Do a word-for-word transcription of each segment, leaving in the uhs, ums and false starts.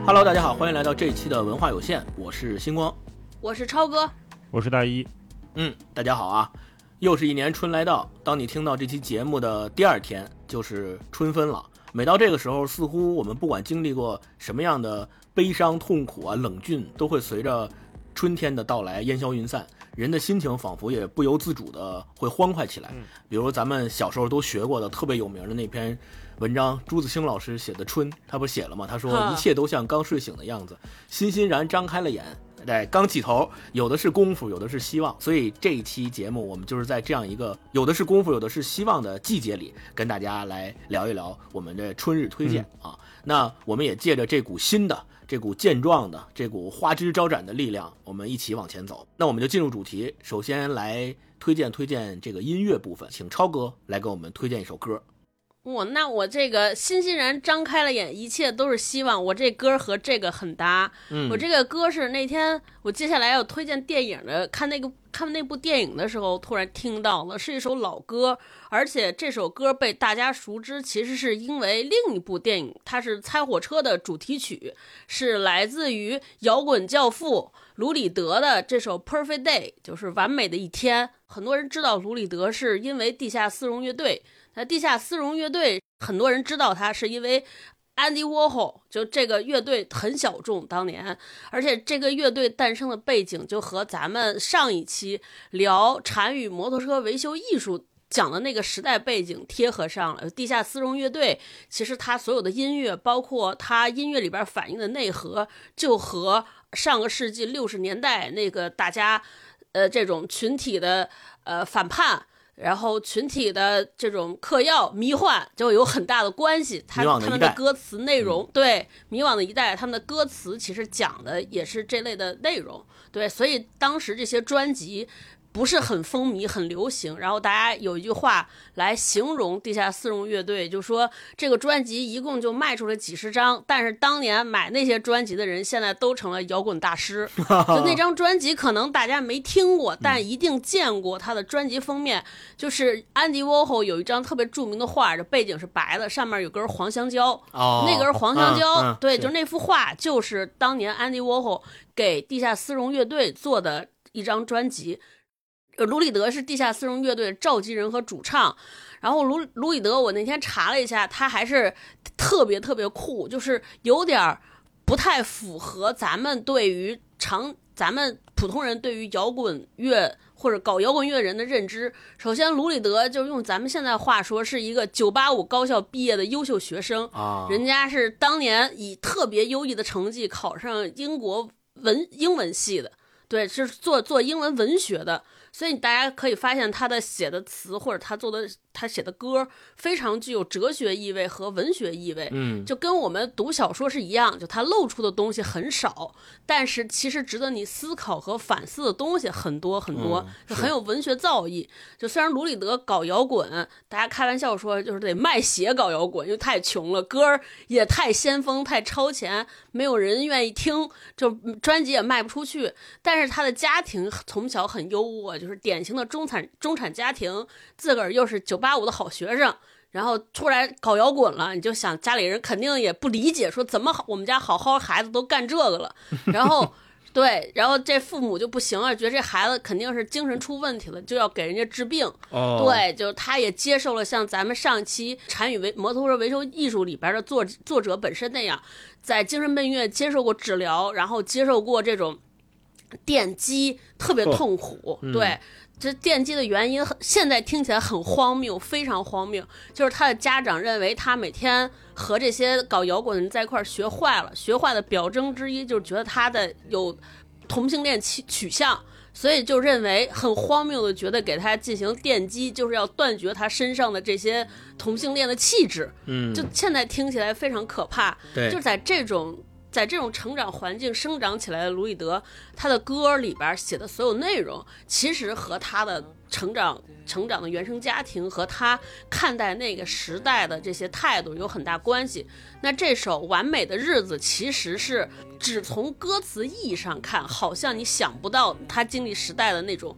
Hello， 大家好，欢迎来到这一期的文化有限，我是星光， 我是超哥， 我是大一。 嗯，大家好啊，又是一年春来到，当你听到这期节目的第二天，就是春分了。每到这个时候，似乎我们不管经历过什么样的悲伤、痛苦啊、冷峻，都会随着春天的到来烟消云散，人的心情仿佛也不由自主的会欢快起来。比如咱们小时候都学过的特别有名的那篇文章，朱自清老师写的《春》，他不是写了吗？他说一切都像刚睡醒的样子，欣欣然张开了眼，对，刚起头，有的是功夫，有的是希望。所以这一期节目，我们就是在这样一个有的是功夫，有的是希望的季节里，跟大家来聊一聊我们的春日推荐、嗯、啊。那我们也借着这股新的、这股健壮的、这股花枝招展的力量，我们一起往前走。那我们就进入主题，首先来推荐推荐这个音乐部分，请超哥来给我们推荐一首歌。 我那我这个欣欣然张开了眼，一切都是希望。我这歌和这个很搭。嗯，我这个歌是那天我接下来要推荐电影的，看那个看那部电影的时候突然听到了，是一首老歌，而且这首歌被大家熟知，其实是因为另一部电影，它是《猜火车》的主题曲，是来自于摇滚教父卢里德的这首 Perfect Day， 就是完美的一天。很多人知道卢里德是因为地下丝绒乐队。那地下丝绒乐队很多人知道他是因为 Andy Warhol， 就这个乐队很小众当年，而且这个乐队诞生的背景就和咱们上一期聊禅语摩托车维修艺术讲的那个时代背景贴合上了。地下丝绒乐队其实他所有的音乐，包括他音乐里边反映的内核，就和上个世纪六十年代那个大家呃这种群体的呃反叛，然后群体的这种嗑药迷幻就有很大的关系。他他们的歌词内容、嗯、对迷惘的一代，他们的歌词其实讲的也是这类的内容。对，所以当时这些专辑不是很风靡很流行，然后大家有一句话来形容地下丝绒乐队，就说这个专辑一共就卖出了几十张，但是当年买那些专辑的人现在都成了摇滚大师。就那张专辑可能大家没听过，但一定见过他的专辑封面，就是安迪沃霍有一张特别著名的画，这背景是白的，上面有根黄香蕉、哦、那根黄香蕉、嗯嗯、对，就那幅画就是当年安迪沃霍给地下丝绒乐队做的一张专辑。卢里德是地下丝绒乐队召集人和主唱，然后卢卢里德我那天查了一下，他还是特别特别酷，就是有点不太符合咱们对于常咱们普通人对于摇滚乐或者搞摇滚乐人的认知。首先卢里德就用咱们现在话说是一个九八五高校毕业的优秀学生、啊、人家是当年以特别优异的成绩考上英国文英文系的，对，是做做英文文学的。所以大家可以发现他的写的词或者他做的他写的歌非常具有哲学意味和文学意味，嗯，就跟我们读小说是一样，就他露出的东西很少，但是其实值得你思考和反思的东西很多很多、嗯、就很有文学造诣。就虽然卢里德搞摇滚，大家开玩笑说就是得卖血搞摇滚，因为太穷了，歌也太先锋太超前，没有人愿意听，就专辑也卖不出去，但是他的家庭从小很优渥，就是典型的中产中产家庭，自个儿又是九八五的好学生，然后出来搞摇滚了，你就想家里人肯定也不理解，说怎么我们家好好孩子都干这个了，然后对，然后这父母就不行了，觉得这孩子肯定是精神出问题了，就要给人家治病。哦，对，就他也接受了像咱们上期禅语维摩托车维修艺术里边的作作者本身那样，在精神病院接受过治疗，然后接受过这种电击，特别痛苦。哦嗯、对，这电击的原因现在听起来很荒谬，非常荒谬，就是他的家长认为他每天和这些搞摇滚的人在一块儿学坏了，学坏的表征之一就是觉得他的有同性恋取向，所以就认为很荒谬的觉得给他进行电击就是要断绝他身上的这些同性恋的气质。嗯，就现在听起来非常可怕。对，就在这种在这种成长环境生长起来的卢里德，他的歌里边写的所有内容其实和他的成长成长的原生家庭和他看待那个时代的这些态度有很大关系。那这首完美的日子其实是只从歌词意义上看，好像你想不到他经历时代的那种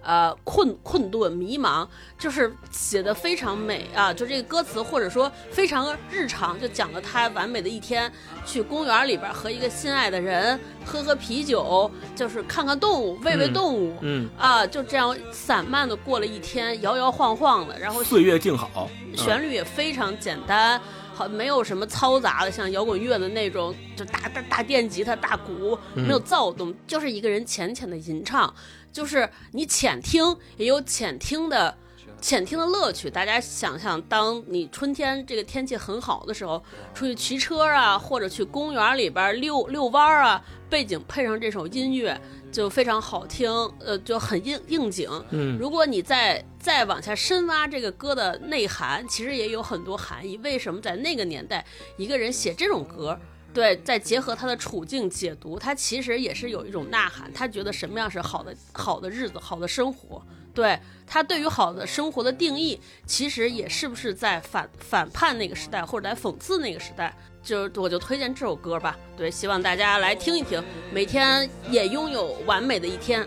呃困困顿迷茫，就是写的非常美啊，就这个歌词或者说非常日常，就讲了他完美的一天，去公园里边和一个心爱的人喝喝啤酒，就是看看动物，喂喂动物， 嗯, 嗯啊，就这样散漫的过了一天，摇摇晃晃的，然后岁月静好， 旋律也非常简单。好，没有什么嘈杂的，像摇滚乐的那种，就大大大电吉他、大鼓，没有躁动，嗯、就是一个人浅浅的吟唱，就是你浅听也有浅听的浅听的乐趣。大家想想，当你春天这个天气很好的时候，出去骑车啊，或者去公园里边溜溜弯啊，背景配上这首音乐。就非常好听，呃，就很应应景。 嗯， 如果你再再往下深挖这个歌的内涵，其实也有很多含义。为什么在那个年代，一个人写这种歌，对，再结合他的处境解读，他其实也是有一种呐喊。他觉得什么样是好的好的日子，好的生活。对，他对于好的生活的定义，其实也是不是在反反叛那个时代，或者在讽刺那个时代。就我就推荐这首歌吧，对，希望大家来听一听，每天也拥有完美的一天。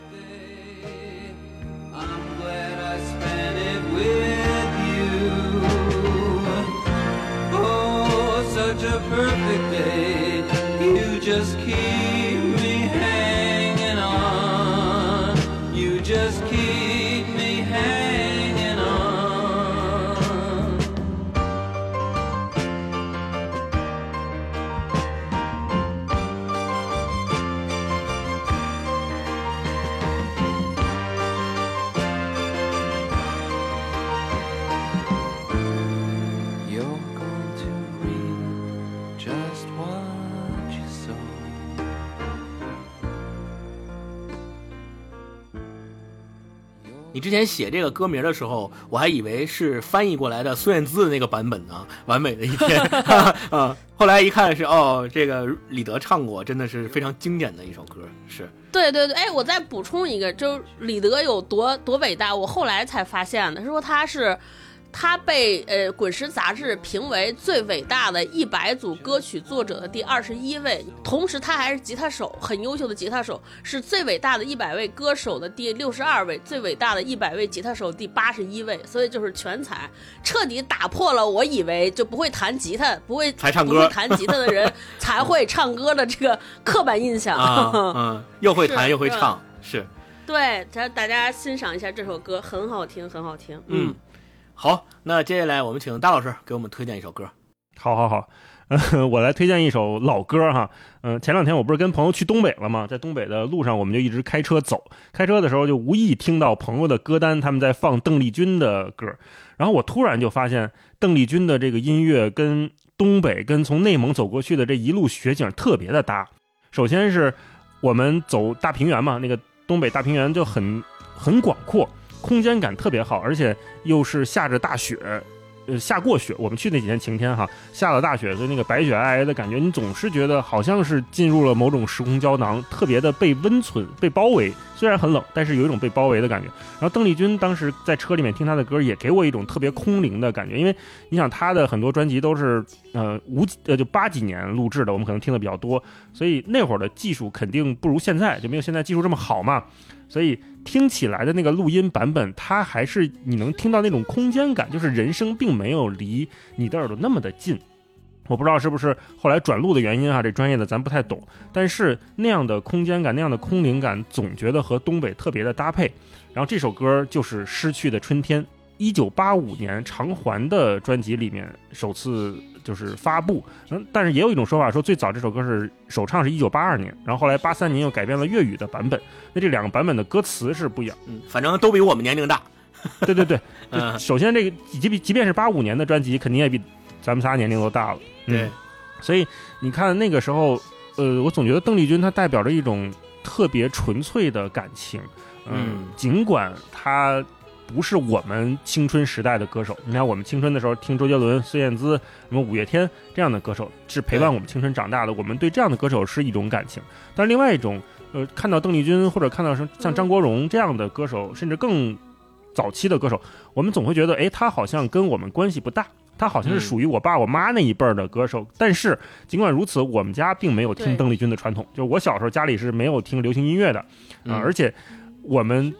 你之前写这个歌名的时候，我还以为是翻译过来的孙燕姿的那个版本呢，完美的一天啊！后来一看是哦，这个李德唱过，真的是非常经典的一首歌，是。 对对对，哎，我再补充一个，就是李德有多多伟大，我后来才发现的，说他是。他被呃《滚石》杂志评为最伟大的一百组歌曲作者的第二十一位，同时他还是吉他手，很优秀的吉他手，是最伟大的一百位歌手的第六十二位，最伟大的一百位吉他手第八十一位，所以就是全才，彻底打破了我以为就不会弹吉他、不会才唱歌、 不会弹吉他的人才会唱歌的这个刻板印象。 啊嗯，又会弹又会唱，是。 对，大家欣赏一下这首歌，很好听，很好听。 嗯。嗯好，那接下来我们请大老师给我们推荐一首歌。 好好好，呃，我来推荐一首老歌哈。嗯、呃，前两天我不是跟朋友去东北了吗？在东北的路上，我们就一直开车走，开车的时候就无意听到朋友的歌单，他们在放邓丽君的歌，然后我突然就发现邓丽君的这个音乐跟东北、跟从内蒙走过去的这一路雪景特别的搭。首先是我们走大平原嘛，那个东北大平原就很很广阔。空间感特别好，而且又是下着大雪，呃，下过雪。我们去那几天晴天哈，下了大雪，所以那个白雪皑皑的感觉，你总是觉得好像是进入了某种时空胶囊，特别的被温存、被包围。虽然很冷，但是有一种被包围的感觉。然后邓丽君当时在车里面听她的歌，也给我一种特别空灵的感觉，因为你想她的很多专辑都是呃五呃就八几年录制的，我们可能听的比较多，所以那会儿的技术肯定不如现在，就没有现在技术这么好嘛，所以。听起来的那个录音版本，它还是你能听到那种空间感，就是人声并没有离你的耳朵那么的近。我不知道是不是后来转录的原因啊，这专业的咱不太懂，但是那样的空间感，那样的空灵感，总觉得和东北特别的搭配。然后这首歌就是《失去的春天》，一九八五年长环的专辑里面首次就是发布，嗯，但是也有一种说法说最早这首歌是首唱是一九八二年，然后后来八三年又改编了粤语的版本，那这两个版本的歌词是不一样， 嗯，反正都比我们年龄大。 对对对，嗯，首先这个即即便是八五年的专辑，肯定也比咱们仨年龄都大了， 嗯、对， 所以你看那个时候，呃，我总觉得邓丽君她代表着一种特别纯粹的感情，嗯，嗯尽管她。不是我们青春时代的歌手，你看我们青春的时候听周杰伦、孙燕姿、什么五月天这样的歌手，是陪伴我们青春长大的。我们对这样的歌手是一种感情，但是另外一种，呃，看到邓丽君或者看到像张国荣这样的歌手，甚至更早期的歌手，我们总会觉得，哎，他好像跟我们关系不大，他好像是属于我爸我妈那一辈的歌手。嗯、但是尽管如此，我们家并没有听邓丽君的传统，就是我小时候家里是没有听流行音乐的，啊、呃，而且我们。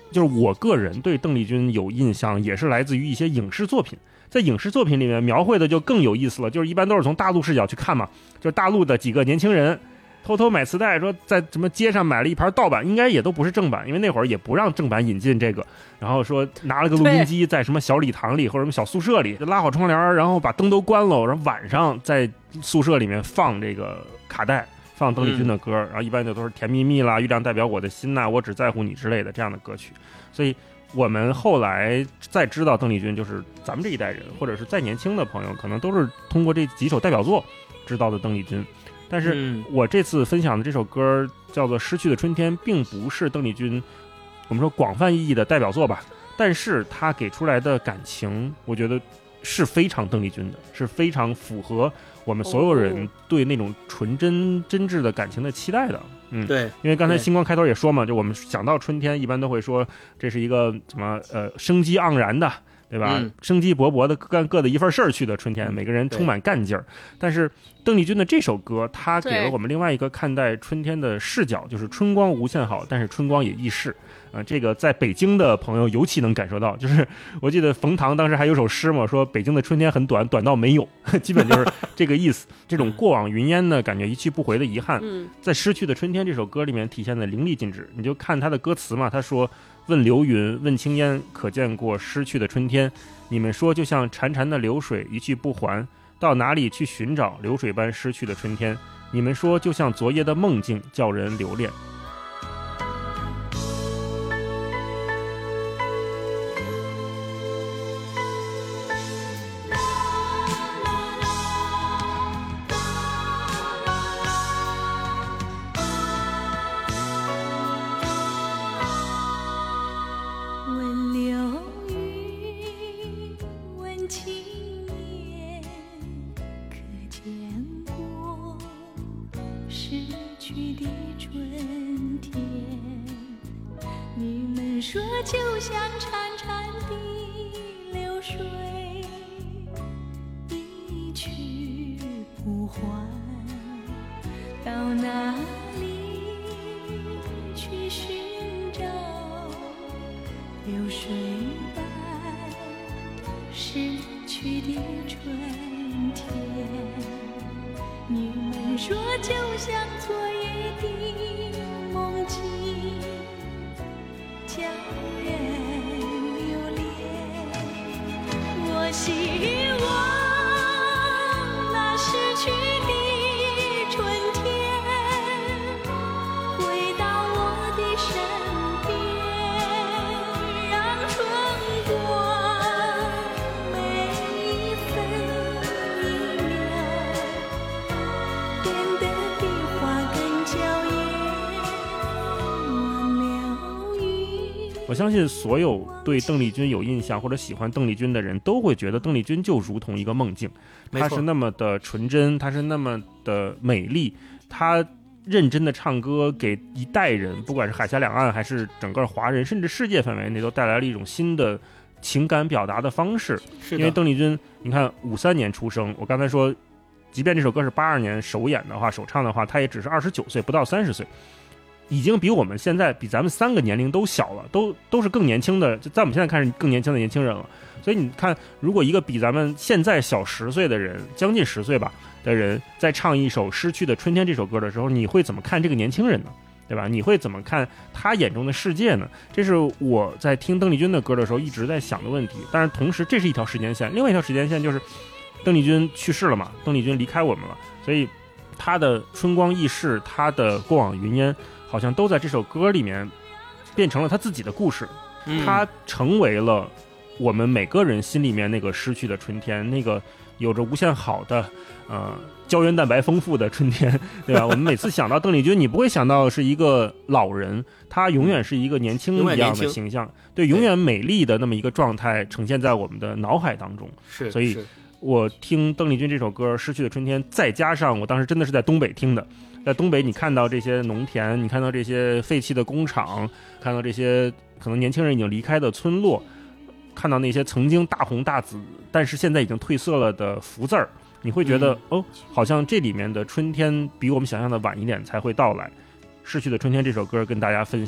就是我个人对邓丽君有印象，也是来自于一些影视作品。在影视作品里面描绘的就更有意思了，就是一般都是从大陆视角去看嘛，就是大陆的几个年轻人偷偷买磁带，说在什么街上买了一盘盗版，应该也都不是正版，因为那会儿也不让正版引进这个，然后说拿了个录音机在什么小礼堂里或者什么小宿舍里拉好窗帘，然后把灯都关了，然后晚上在宿舍里面放这个卡带，放邓丽君的歌、嗯、然后一般就都是甜蜜蜜啦，月亮代表我的心呐、啊，我只在乎你之类的这样的歌曲。所以我们后来再知道邓丽君，就是咱们这一代人或者是再年轻的朋友可能都是通过这几首代表作知道的邓丽君。但是我这次分享的这首歌叫做《失去的春天》，并不是邓丽君我们说广泛意义的代表作吧，但是它给出来的感情我觉得是非常邓丽君的，是非常符合我们所有人对那种纯真真挚的感情的期待的。嗯， 对， 因为刚才星光开头也说嘛，就我们想到春天一般都会说这是一个什么呃生机盎然的，对吧、嗯、生机勃勃的干各的一份事儿去的春天，每个人充满干劲儿。但是邓丽君的这首歌它给了我们另外一个看待春天的视角，就是春光无限好，但是春光也易逝啊、呃，这个在北京的朋友尤其能感受到。就是我记得冯唐当时还有首诗嘛，说北京的春天很短，短到没有，基本就是这个意思。这种过往云烟的感觉，一去不回的遗憾，在《失去的春天》这首歌里面体现的淋漓尽致。你就看他的歌词嘛，他说问流云问青烟，可见过失去的春天，你们说就像潺潺的流水一去不还，到哪里去寻找流水般失去的春天，你们说就像昨夜的梦境，叫人留恋。我相信所有对邓丽君有印象或者喜欢邓丽君的人都会觉得邓丽君就如同一个梦境，她是那么的纯真，她是那么的美丽，她认真的唱歌给一代人，不管是海峡两岸还是整个华人甚至世界范围内都带来了一种新的情感表达的方式。因为邓丽君你看五三年出生，我刚才说即便这首歌是八二年首演的话首唱的话，她也只是二十九岁，不到三十岁，已经比我们现在比咱们三个年龄都小了，都都是更年轻的，就在我们现在看是更年轻的年轻人了。所以你看，如果一个比咱们现在小十岁的人，将近十岁吧的人，在唱一首《失去的春天》这首歌的时候，你会怎么看这个年轻人呢？对吧？你会怎么看他眼中的世界呢？这是我在听邓丽君的歌的时候一直在想的问题。但是同时，这是一条时间线，另外一条时间线就是邓丽君去世了嘛，邓丽君离开我们了，所以她的春光易逝，她的过往云烟，好像都在这首歌里面变成了他自己的故事，他成为了我们每个人心里面那个失去的春天，那个有着无限好的呃胶原蛋白丰富的春天，对吧？我们每次想到邓丽君，你不会想到是一个老人，她永远是一个年轻一样的形象，对，永远美丽的那么一个状态呈现在我们的脑海当中。 是， 所以我听邓丽君这首歌《失去的春天》，再加上我当时真的是在东北听的，在东北你看到这些农田，你看到这些废弃的工厂，看到这些可能年轻人已经离开的村落，看到那些曾经大红大紫但是现在已经褪色了的福字儿，你会觉得、嗯、哦，好像这里面的春天比我们想象的晚一点才会到来。逝去的春天这首歌跟大家分享，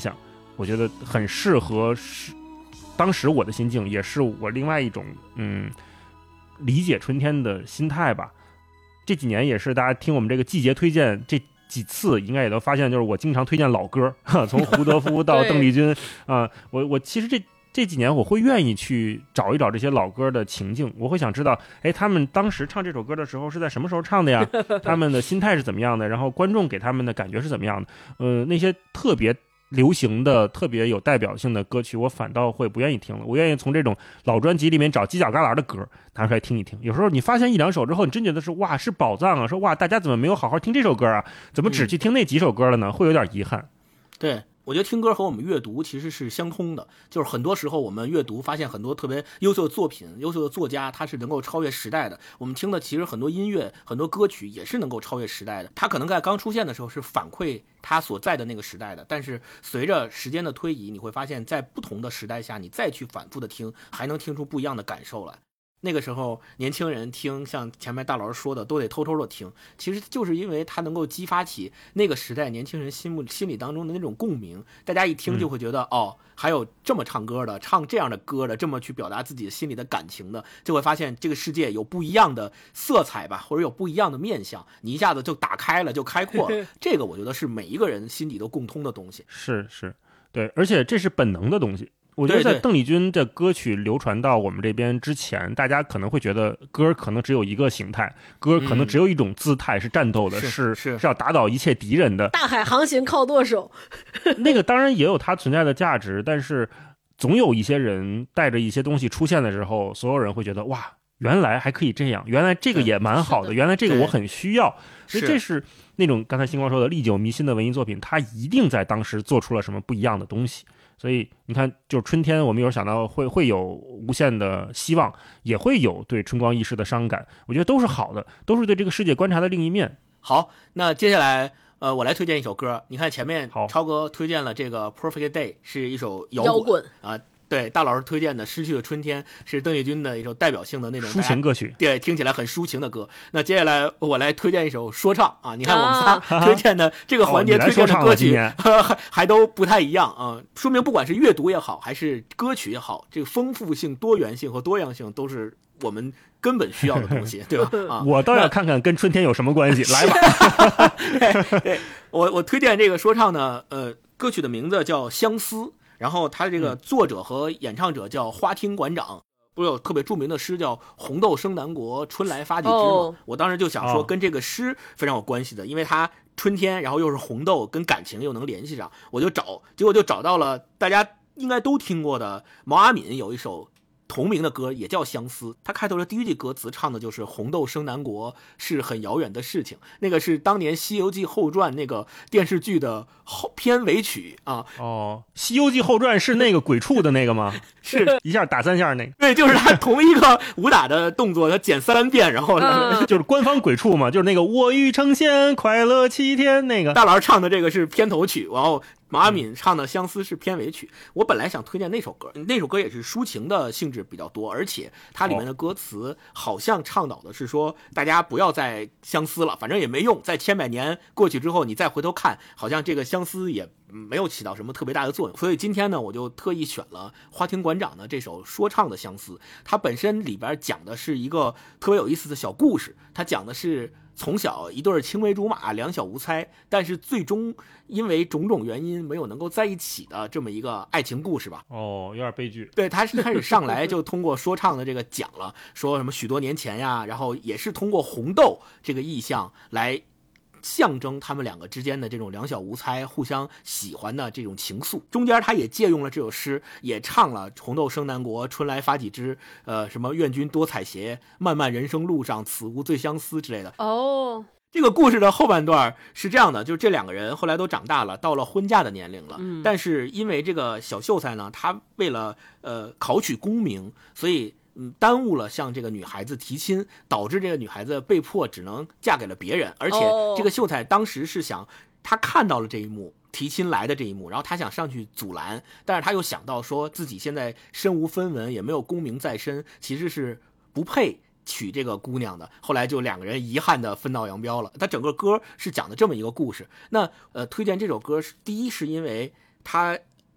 我觉得很适合是当时我的心境，也是我另外一种嗯理解春天的心态吧。这几年也是大家听我们这个季节推荐这几次，应该也都发现，就是我经常推荐老歌，从胡德夫到邓丽君啊、呃，我我其实这这几年我会愿意去找一找这些老歌的情境，我会想知道，哎，他们当时唱这首歌的时候是在什么时候唱的呀？他们的心态是怎么样的？然后观众给他们的感觉是怎么样的？呃，那些特别流行的、特别有代表性的歌曲，我反倒会不愿意听了。我愿意从这种老专辑里面找犄角旮旯的歌拿出来听一听。有时候你发现一两首之后，你真觉得是哇，是宝藏啊！说哇，大家怎么没有好好听这首歌啊？怎么只去听那几首歌了呢？会有点遗憾。 对。我觉得听歌和我们阅读其实是相通的，就是很多时候我们阅读发现很多特别优秀的作品、优秀的作家，他是能够超越时代的。我们听的其实很多音乐、很多歌曲也是能够超越时代的。他可能在刚出现的时候是反馈他所在的那个时代的，但是随着时间的推移，你会发现在不同的时代下，你再去反复的听，还能听出不一样的感受来。那个时候年轻人听像前面大老师说的都得偷偷的听，其实就是因为它能够激发起那个时代年轻人心目心里当中的那种共鸣，大家一听就会觉得、嗯、哦，还有这么唱歌的，唱这样的歌的，这么去表达自己心里的感情的，就会发现这个世界有不一样的色彩吧，或者有不一样的面向，你一下子就打开了，就开阔了。这个我觉得是每一个人心里都共通的东西。 是是，对，而且这是本能的东西。我觉得在邓丽君的歌曲流传到我们这边之前，大家可能会觉得歌可能只有一个形态，歌可能只有一种姿态，嗯、是战斗的， 是是是是要打倒一切敌人的。 大海航行靠舵手， 那个当然也有它存在的价值，但是总有一些人带着一些东西出现的时候，所有人会觉得哇，原来还可以这样，原来这个也蛮好的，原来这个我很需要。所以这是那种刚才星光说的历久弥新的文艺作品，它一定在当时做出了什么不一样的东西。所以你看，就是春天，我们有时候想到会会有无限的希望，也会有对春光易逝的伤感，我觉得都是好的，都是对这个世界观察的另一面。 好，那接下来呃，我来推荐一首歌。你看前面超哥推荐了这个 Perfect Day 是一首摇滚啊。对，大老师推荐的《失去的春天》是邓丽君的一首代表性的那种抒情歌曲， 对，听起来很抒情的歌。那接下来我来推荐一首说唱啊，你看我们仨推荐的这个环节推荐的歌曲、哦还, 还都不太一样啊，说明不管是阅读也好，还是歌曲也好，这个丰富性、多元性和多样性都是我们根本需要的东西，对吧？啊， 我倒要看看跟春天有什么关系，来吧。 对, 对我我推荐这个说唱呢，呃，歌曲的名字叫《相思》。然后他这个作者和演唱者叫花厅馆长，不是有特别著名的诗叫“红豆生南国，春来发几枝”吗？哦、我当时就想说，跟这个诗非常有关系的，因为它春天，然后又是红豆，跟感情又能联系上，我就找，结果就找到了大家应该都听过的毛阿敏有一首同名的歌，也叫《相思》。他开头的第一句歌词唱的就是“红豆生南国是很遥远的事情”，那个是当年《西游记后传》那个电视剧的后片尾曲啊。 哦，《西游记后传》是那个鬼畜的那个吗？ 是一下打三下那个？ 对，就是他同一个武打的动作，他剪三遍，然后、 嗯、 就是官方鬼畜嘛，就是那个我欲成仙，快乐七天那个。 大老师唱的这个是片头曲，然后毛阿敏唱的《相思》是片尾曲。我本来想推荐那首歌，那首歌也是抒情的性质比较多，而且它里面的歌词好像倡导的是说，大家不要再相思了，反正也没用，在千百年过去之后，你再回头看，好像这个相思也没有起到什么特别大的作用。所以今天呢，我就特意选了花厅馆长的这首说唱的《相思》，它本身里边讲的是一个特别有意思的小故事，它讲的是从小一对青梅竹马，两小无猜，但是最终因为种种原因没有能够在一起的这么一个爱情故事吧。 哦，有点悲剧。 对，他是开始上来就通过说唱的这个讲了，说什么许多年前呀，然后也是通过红豆这个意象来象征他们两个之间的这种两小无猜、互相喜欢的这种情愫。中间他也借用了这首诗，也唱了红豆生南国，春来发几枝，呃，什么愿君多采撷，漫漫人生路上，此物最相思之类的。 哦， 这个故事的后半段是这样的，就是这两个人后来都长大了，到了婚嫁的年龄了。嗯，但是因为这个小秀才呢，他为了呃考取功名，所以嗯，耽误了向这个女孩子提亲，导致这个女孩子被迫只能嫁给了别人。而且这个秀才当时是想，他看到了这一幕，提亲来的这一幕，然后他想上去阻拦，但是他又想到说自己现在身无分文，也没有功名在身，其实是不配娶这个姑娘的。后来就两个人遗憾的分道扬镳了。他整个歌是讲的这么一个故事。那呃，推荐这首歌是第一是因为他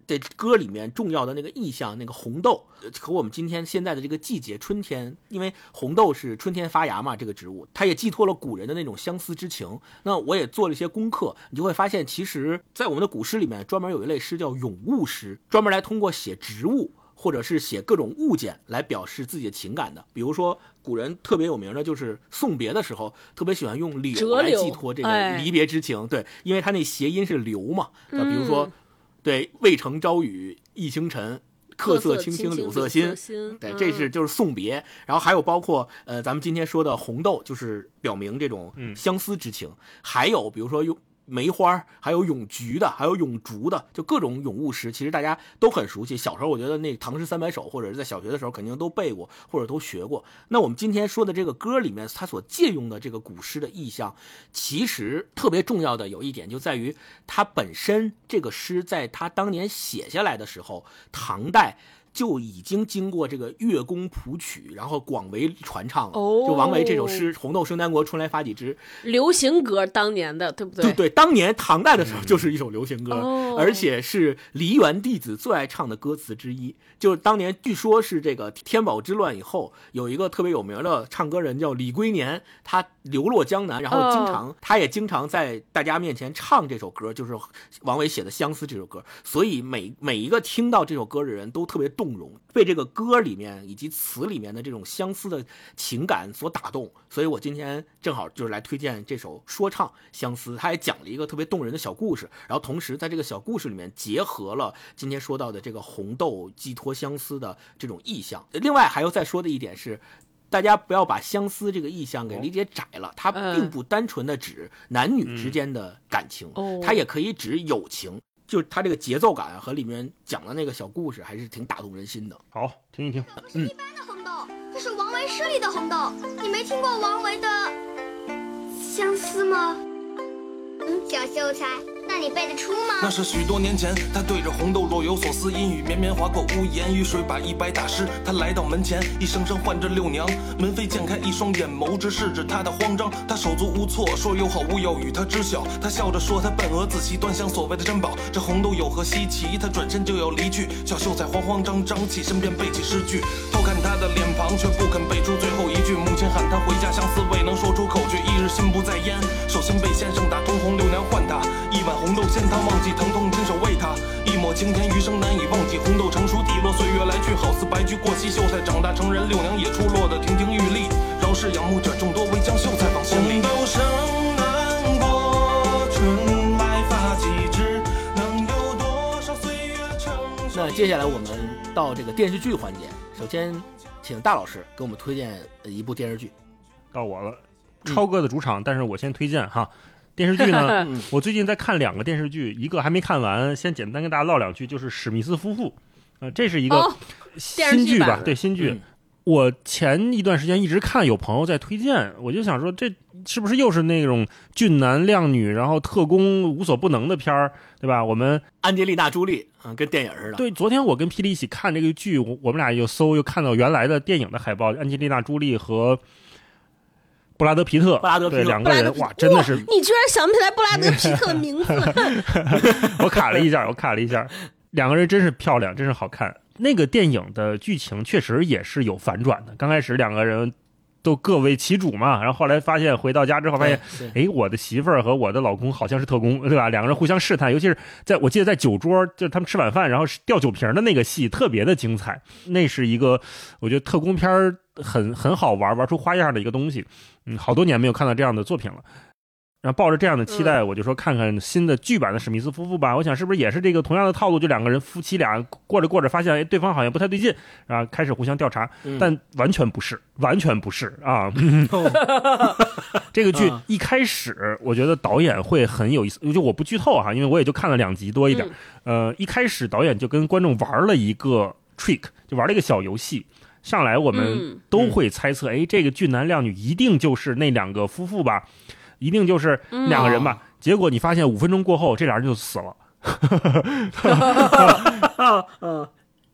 这歌里面重要的那个意象，那个红豆和我们今天现在的这个季节春天，因为红豆是春天发芽嘛，这个植物它也寄托了古人的那种相思之情。那我也做了一些功课，你就会发现其实在我们的古诗里面专门有一类诗叫咏物诗，专门来通过写植物或者是写各种物件来表示自己的情感的。比如说古人特别有名的就是送别的时候特别喜欢用柳来寄托这个离别之情、哎、对，因为它那谐音是流嘛。比如说、嗯、对，渭城朝雨浥轻尘，客色青青柳色新，对，这是就是送别。然后还有包括呃，咱们今天说的红豆，就是表明这种相思之情。嗯、还有比如说用梅花，还有咏菊的，还有咏竹的，就各种咏物诗，其实大家都很熟悉。小时候我觉得那唐诗三百首，或者是在小学的时候肯定都背过，或者都学过。那我们今天说的这个歌里面，它所借用的这个古诗的意象，其实特别重要的有一点就在于，它本身这个诗在它当年写下来的时候，唐代就已经经过这个乐工谱曲，然后广为传唱了。哦，就王维这首诗《红豆生南国，春来发几枝》， 流行歌当年的，对不对？ 对对，当年唐代的时候就是一首流行歌，嗯、而且是梨园弟子最爱唱的歌词之一。就是当年据说是这个天宝之乱以后，有一个特别有名的唱歌人叫李龟年，他流落江南，然后经常、哦、他也经常在大家面前唱这首歌，就是王维写的《相思》这首歌。所以每每一个听到这首歌的人都特别动容，被这个歌里面以及词里面的这种相思的情感所打动。所以我今天正好就是来推荐这首说唱《相思》，他也讲了一个特别动人的小故事，然后同时在这个小故事里面结合了今天说到的这个红豆寄托相思的这种意象。另外还要再说的一点是，大家不要把相思这个意象给理解窄了，它并不单纯的指男女之间的感情，它也可以指友情。就是它这个节奏感和里面讲的那个小故事还是挺打动人心的。 好，听一听。 这不是一般的红豆，这是王维诗里的红豆。你没听过王维的相思吗？嗯，小秀才，那你背得出吗？ 那是许多年前，他对着红豆若有所思，阴雨绵绵划过屋檐，雨水把衣摆打湿。他来到门前，一声声唤着六娘。门扉渐开，一双眼眸直视着他的慌张。他手足无措，说有好勿要与他知晓。他笑着说他笨鹅自喜，端详所谓的珍宝。这红豆有何稀奇？他转身就要离去。小秀才慌慌张张，起身便背起诗句，偷看他的脸庞，却不肯背出最后一句。母亲喊他回家，相思未能说出口，却一日心不在焉。手心被先生打通红，六娘唤他一碗红豆鲜汤，忘记疼痛亲手喂他，一抹青天余生难以忘记。红豆成熟滴落，岁月来去，好似白驹过隙。秀才长大成人，六娘也出落得亭亭玉立。饶是仰慕者众多，唯将秀才放心里。红豆生南国，春来发几枝，能有多少岁月成熟。 那接下来我们到这个电视剧环节，首先请大老师给我们推荐一部电视剧。 到我了，超哥的主场，嗯、但是我先推荐哈。电视剧呢，我最近在看两个电视剧，一个还没看完，先简单跟大家唠两句，就是史密斯夫妇，呃，这是一个新剧吧， 哦、 对，新剧。嗯、我前一段时间一直看有朋友在推荐，我就想说，这是不是又是那种俊男靓女，然后特工无所不能的片儿，对吧？我们安吉丽娜·朱莉，嗯，跟电影似的。 对，昨天我跟霹雳一起看这个剧，我我们俩又搜，又看到原来的电影的海报，安吉丽娜·朱莉和布拉德皮特， 布拉德皮特对两个人，哇，真的是！ 你居然想不起来布拉德皮特的名字？ 我卡了一下，我卡了一下，两个人真是漂亮，真是好看。那个电影的剧情确实也是有反转的，刚开始两个人都各为其主嘛，然后后来发现回到家之后发现，哎，我的媳妇儿和我的老公好像是特工，对吧？两个人互相试探，尤其是在我记得在酒桌，就是他们吃晚饭，然后掉酒瓶的那个戏特别的精彩。那是一个我觉得特工片很很好玩，玩出花样的一个东西。嗯，好多年没有看到这样的作品了。然后抱着这样的期待，我就说看看新的剧版的史密斯夫妇吧。我想是不是也是这个同样的套路，就两个人夫妻俩过着过着发现，哎，对方好像不太对劲，然后开始互相调查，但完全不是，完全不是啊。这个剧一开始，我觉得导演会很有意思，就我不剧透哈，因为我也就看了两集多一点。呃，一开始导演就跟观众玩了一个 trick， 就玩了一个小游戏。上来我们都会猜测，哎、嗯，这个俊男靓女一定就是那两个夫妇吧，一定就是两个人吧。嗯、结果你发现五分钟过后，这俩人就死了。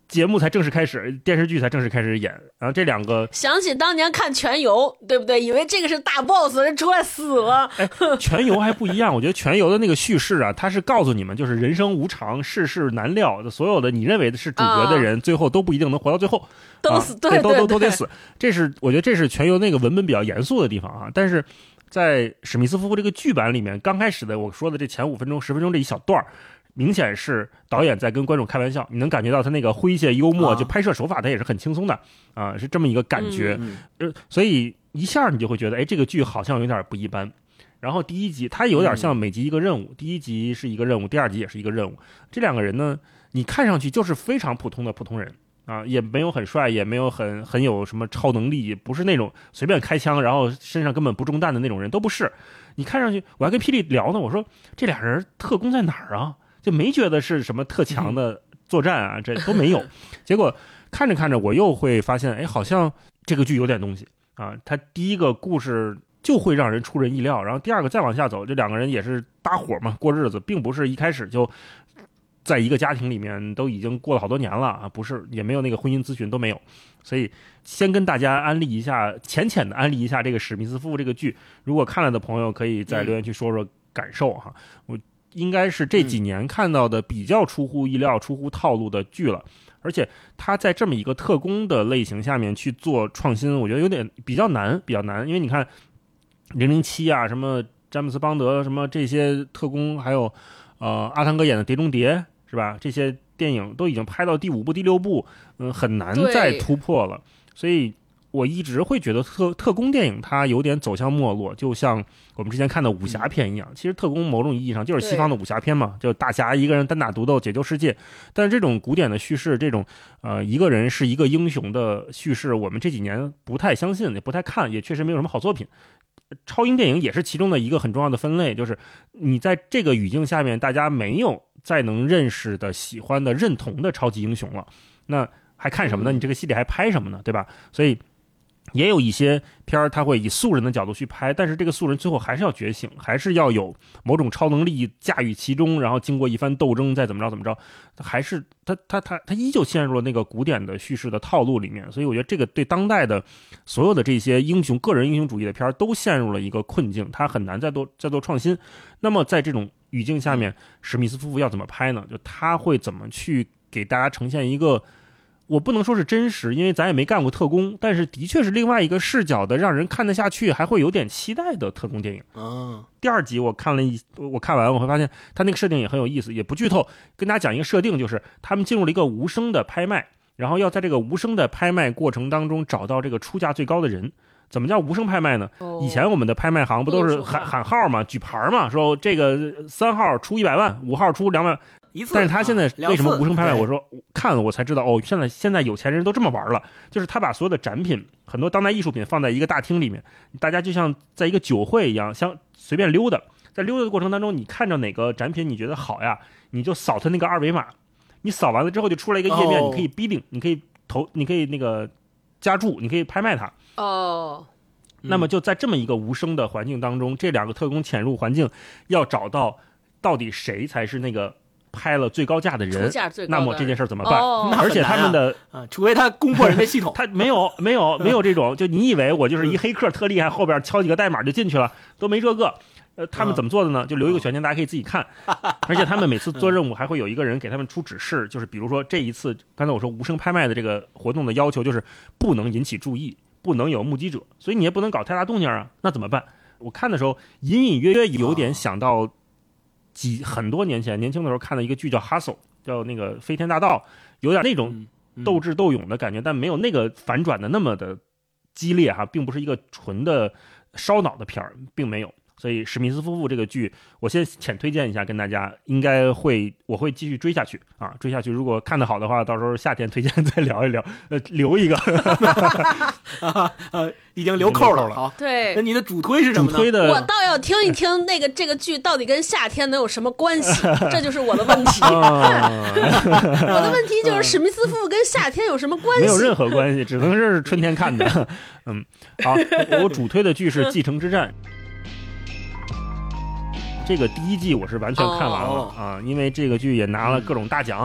节目才正式开始，电视剧才正式开始演，然后这两个想起当年看《全游》，对不对？以为这个是大 boss， 人出来死了。 哎，《全游》还不一样，我觉得《全游》的那个叙事啊，它是告诉你们，就是人生无常，世事难料，所有的你认为的是主角的人，啊、最后都不一定能活到最后， 都死， 啊、 对对对，都都都得死。这是我觉得这是《全游》那个文本比较严肃的地方啊，但是在史密斯夫妇这个剧版里面，刚开始的我说的这前五分钟、十分钟这一小段明显是导演在跟观众开玩笑，你能感觉到他那个诙谐幽默，就拍摄手法他也是很轻松的啊，是这么一个感觉。 嗯嗯、所以一下你就会觉得，哎，这个剧好像有点不一般。然后第一集它有点像每集一个任务，嗯、第一集是一个任务，第二集也是一个任务。这两个人呢，你看上去就是非常普通的普通人啊，也没有很帅，也没有很很有什么超能力，不是那种随便开枪然后身上根本不中弹的那种人，都不是。你看上去，我还跟霹雳聊呢，我说这俩人特工在哪儿啊？就没觉得是什么特强的作战啊，这都没有。结果看着看着，我又会发现，哎，好像这个剧有点东西啊。它第一个故事就会让人出人意料，然后第二个再往下走，这两个人也是搭伙嘛，过日子，并不是一开始就在一个家庭里面，都已经过了好多年了啊，不是，也没有那个婚姻咨询都没有。所以先跟大家安利一下，浅浅的安利一下这个史密斯夫妇这个剧，如果看了的朋友可以在留言区说说感受哈。我应该是这几年看到的比较出乎意料、出乎套路的剧了，而且他在这么一个特工的类型下面去做创新，我觉得有点比较难，比较难。因为你看零零七啊，什么詹姆斯邦德，什么这些特工，还有呃阿汤哥演的《碟中谍》，是吧？这些电影都已经拍到第五部、第六部，嗯、呃，很难再突破了。所以我一直会觉得特特工电影它有点走向没落，就像我们之前看的武侠片一样。其实特工某种意义上就是西方的武侠片嘛，就大侠一个人单打独斗解救世界。但是这种古典的叙事，这种呃一个人是一个英雄的叙事，我们这几年不太相信，也不太看，也确实没有什么好作品。超英电影也是其中的一个很重要的分类，就是你在这个语境下面，大家没有再能认识的、喜欢的、认同的超级英雄了，那还看什么呢？你这个系列还拍什么呢？对吧？所以也有一些片儿，他会以素人的角度去拍，但是这个素人最后还是要觉醒，还是要有某种超能力驾驭其中，然后经过一番斗争再怎么着怎么着，还是他他他他依旧陷入了那个古典的叙事的套路里面。所以我觉得这个对当代的所有的这些英雄个人英雄主义的片儿都陷入了一个困境，他很难再做再做创新。那么在这种语境下面，史密斯夫妇要怎么拍呢？就他会怎么去给大家呈现一个，我不能说是真实，因为咱也没干过特工，但是的确是另外一个视角的，让人看得下去，还会有点期待的特工电影。 嗯， 第二集我看了一，我看完我会发现他那个设定也很有意思，也不剧透，跟大家讲一个设定，就是他们进入了一个无声的拍卖，然后要在这个无声的拍卖过程当中找到这个出价最高的人。怎么叫无声拍卖呢？哦、以前我们的拍卖行不都是喊喊号嘛，举牌嘛，说这个三号出一百万，五号出两百万。但是他现在为什么无声拍卖？我说看了我才知道，哦，现在现在有钱人都这么玩了，就是他把所有的展品，很多当代艺术品放在一个大厅里面，大家就像在一个酒会一样，像随便溜达，在溜达的过程当中，你看着哪个展品你觉得好呀，你就扫他那个二维码，你扫完了之后就出来一个页面，哦、你可以 bidding， 你可以投，你可以那个加注，你可以拍卖它。 哦。 那么就在这么一个无声的环境当中，这两个特工潜入环境，要找到到底谁才是那个拍了最高价的人，那么这件事怎么办？ 哦、 而且他们的啊，除非他攻破人家系统， 他没有没有没有这种，就你以为我就是一黑客特厉害，后边敲几个代码就进去了，都没这个。呃，他们怎么做的呢？就留一个悬念，大家可以自己看。而且他们每次做任务还会有一个人给他们出指示，就是比如说这一次，刚才我说无声拍卖的这个活动的要求就是不能引起注意，不能有目击者，所以你也不能搞太大动静啊。那怎么办？我看的时候隐隐约约有点想到几很多年前年轻的时候看的一个剧叫《Hustle》，叫那个飞天大盗，有点那种斗智斗勇的感觉，但没有那个反转的那么的激烈哈，并不是一个纯的烧脑的片儿，并没有。所以史密斯夫妇这个剧，我先浅推荐一下，跟大家应该会，我会继续追下去啊，追下去。如果看得好的话，到时候夏天推荐再聊一聊，呃，留一个， 呃，已经留扣了。好， 对， 那你的主推是什么呢？ 主推的， 我倒要听一听那个这个剧到底跟夏天能有什么关系，这就是我的问题。我的问题就是史密斯夫妇跟夏天有什么关系？ 没有任何关系，只能是春天看的。嗯，好，我主推的剧是《继承之战》。这个第一季我是完全看完了、哦、啊，因为这个剧也拿了各种大奖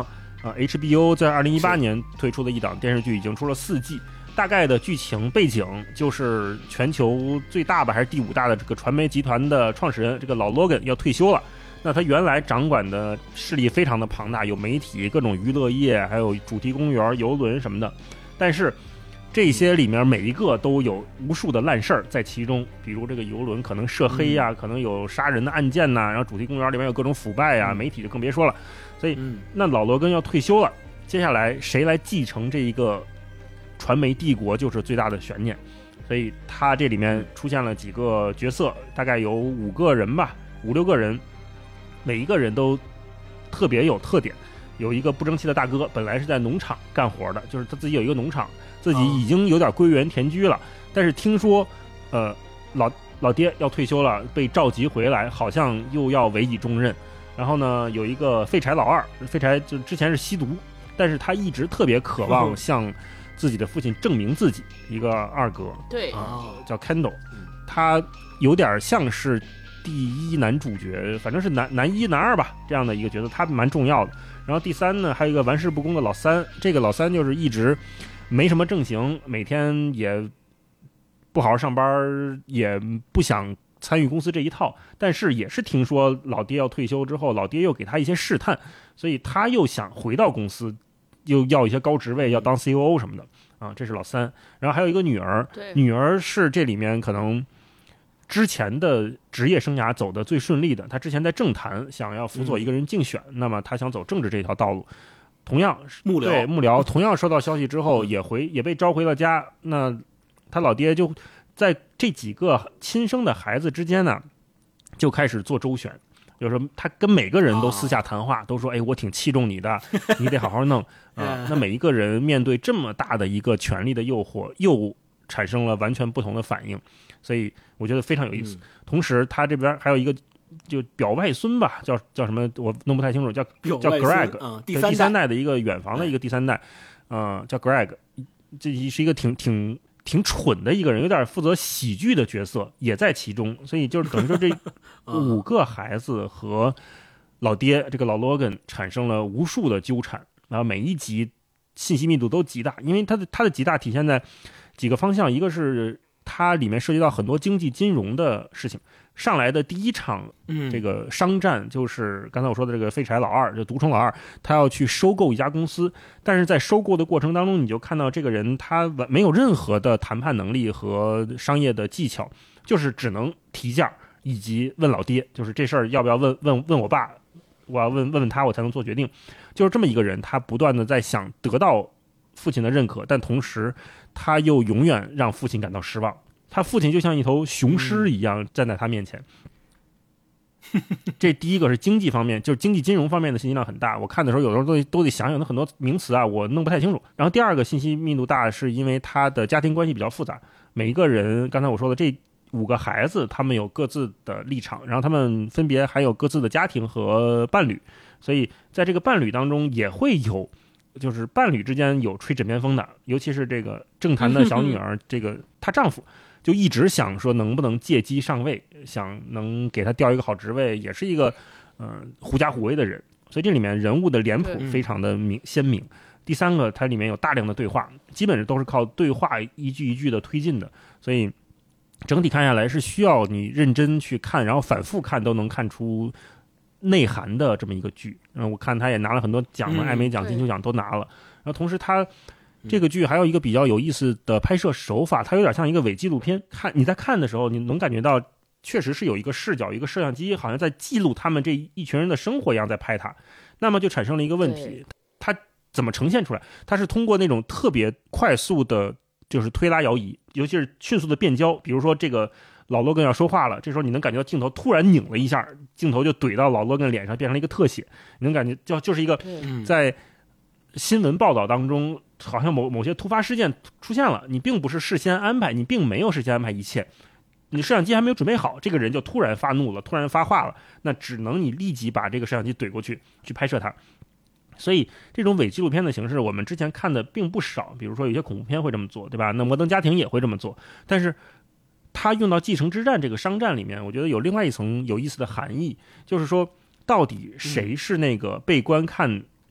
啊 H B O 在二零一八年推出的一档电视剧，已经出了四季。大概的剧情背景就是全球最大吧还是第五大的这个传媒集团的创始人这个老 Logan 要退休了。那他原来掌管的势力非常的庞大，有媒体、各种娱乐业，还有主题公园、游轮什么的。但是这些里面每一个都有无数的烂事儿在其中，比如这个游轮可能涉黑呀、啊嗯，可能有杀人的案件呐、啊，然后主题公园里面有各种腐败呀、啊嗯，媒体就更别说了。所以，嗯、那老罗根要退休了，接下来谁来继承这一个传媒帝国就是最大的悬念。所以他这里面出现了几个角色，大概有五个人吧，五六个人，每一个人都特别有特点。有一个不争气的大哥，本来是在农场干活的，就是他自己有一个农场，自己已经有点归园田居了，但是听说，呃，老老爹要退休了，被召集回来，好像又要委以重任。然后呢，有一个废柴老二，废柴就之前是吸毒，但是他一直特别渴望向自己的父亲证明自己，一个二哥， 对， 啊，叫 Kendall， 他有点像是第一男主角，反正是男男一男二吧，这样的一个角色，他蛮重要的。然后第三呢，还有一个玩世不恭的老三，这个老三就是一直没什么正形，每天也不好好上班，也不想参与公司这一套，但是也是听说老爹要退休之后，老爹又给他一些试探，所以他又想回到公司，又要一些高职位，要当 C O O 什么的啊，这是老三。然后还有一个女儿，女儿是这里面可能之前的职业生涯走的最顺利的，他之前在政坛想要辅佐一个人竞选，嗯、那么他想走政治这条道路，同样幕僚对幕僚同样收到消息之后也回也被召回了家。那他老爹就在这几个亲生的孩子之间呢，就开始做周旋，就是说他跟每个人都私下谈话，哦、都说哎，我挺器重你的，你得好好弄啊。那每一个人面对这么大的一个权力的诱惑，又产生了完全不同的反应。所以我觉得非常有意思。嗯、同时，他这边还有一个就表外孙吧，叫叫什么？我弄不太清楚，叫叫 Greg，、 嗯、 第三第三代的一个远房的一个第三代，呃，叫 Greg， 这是一个挺挺挺蠢的一个人，有点负责喜剧的角色，也在其中。所以就是等于说，这五个孩子和老爹这个老 Logan 产生了无数的纠缠，然后每一集信息密度都极大，因为它的它的极大体现在几个方向，一个是它里面涉及到很多经济金融的事情。上来的第一场这个商战就是刚才我说的这个废柴老二，就独宠老二，他要去收购一家公司，但是在收购的过程当中，你就看到这个人他没有任何的谈判能力和商业的技巧，就是只能提价以及问老爹，就是这事儿要不要问问问我爸，我要问问问他我才能做决定。就是这么一个人，他不断的在想得到父亲的认可，但同时他又永远让父亲感到失望。他父亲就像一头雄狮一样站在他面前。嗯、这第一个是经济方面，就是经济金融方面的信息量很大。我看的时候有时候都都得想想，那很多名词啊，我弄不太清楚。然后第二个信息密度大，是因为他的家庭关系比较复杂。每一个人，刚才我说的这五个孩子，他们有各自的立场，然后他们分别还有各自的家庭和伴侣，所以在这个伴侣当中也会有。就是伴侣之间有吹枕边风的，尤其是这个政坛的小女儿，这个她丈夫就一直想说能不能借机上位，想能给她调一个好职位，也是一个呃狐假虎威的人，所以这里面人物的脸谱非常的明鲜明。第三个，它里面有大量的对话，基本上都是靠对话一句一句的推进的，所以整体看下来是需要你认真去看，然后反复看都能看出内涵的这么一个剧。嗯，我看他也拿了很多奖嘛，艾美奖、金球奖都拿了。然后同时他这个剧还有一个比较有意思的拍摄手法，它有点像一个伪纪录片。看你在看的时候，你能感觉到确实是有一个视角，一个摄像机好像在记录他们这一群人的生活一样在拍它。那么就产生了一个问题，它怎么呈现出来？它是通过那种特别快速的，就是推拉摇移，尤其是迅速的变焦。比如说这个老罗根要说话了，这时候你能感觉到镜头突然拧了一下，镜头就怼到老罗根脸上，变成了一个特写。你能感觉就就是一个在新闻报道当中，好像某某些突发事件出现了，你并不是事先安排，你并没有事先安排一切，你摄像机还没有准备好，这个人就突然发怒了，突然发话了，那只能你立即把这个摄像机怼过去去拍摄它。所以这种伪纪录片的形式我们之前看的并不少，比如说有些恐怖片会这么做，对吧？那摩登家庭也会这么做，但是它用到继承之战这个商战里面，我觉得有另外一层有意思的含义，就是说到底谁是那个被观看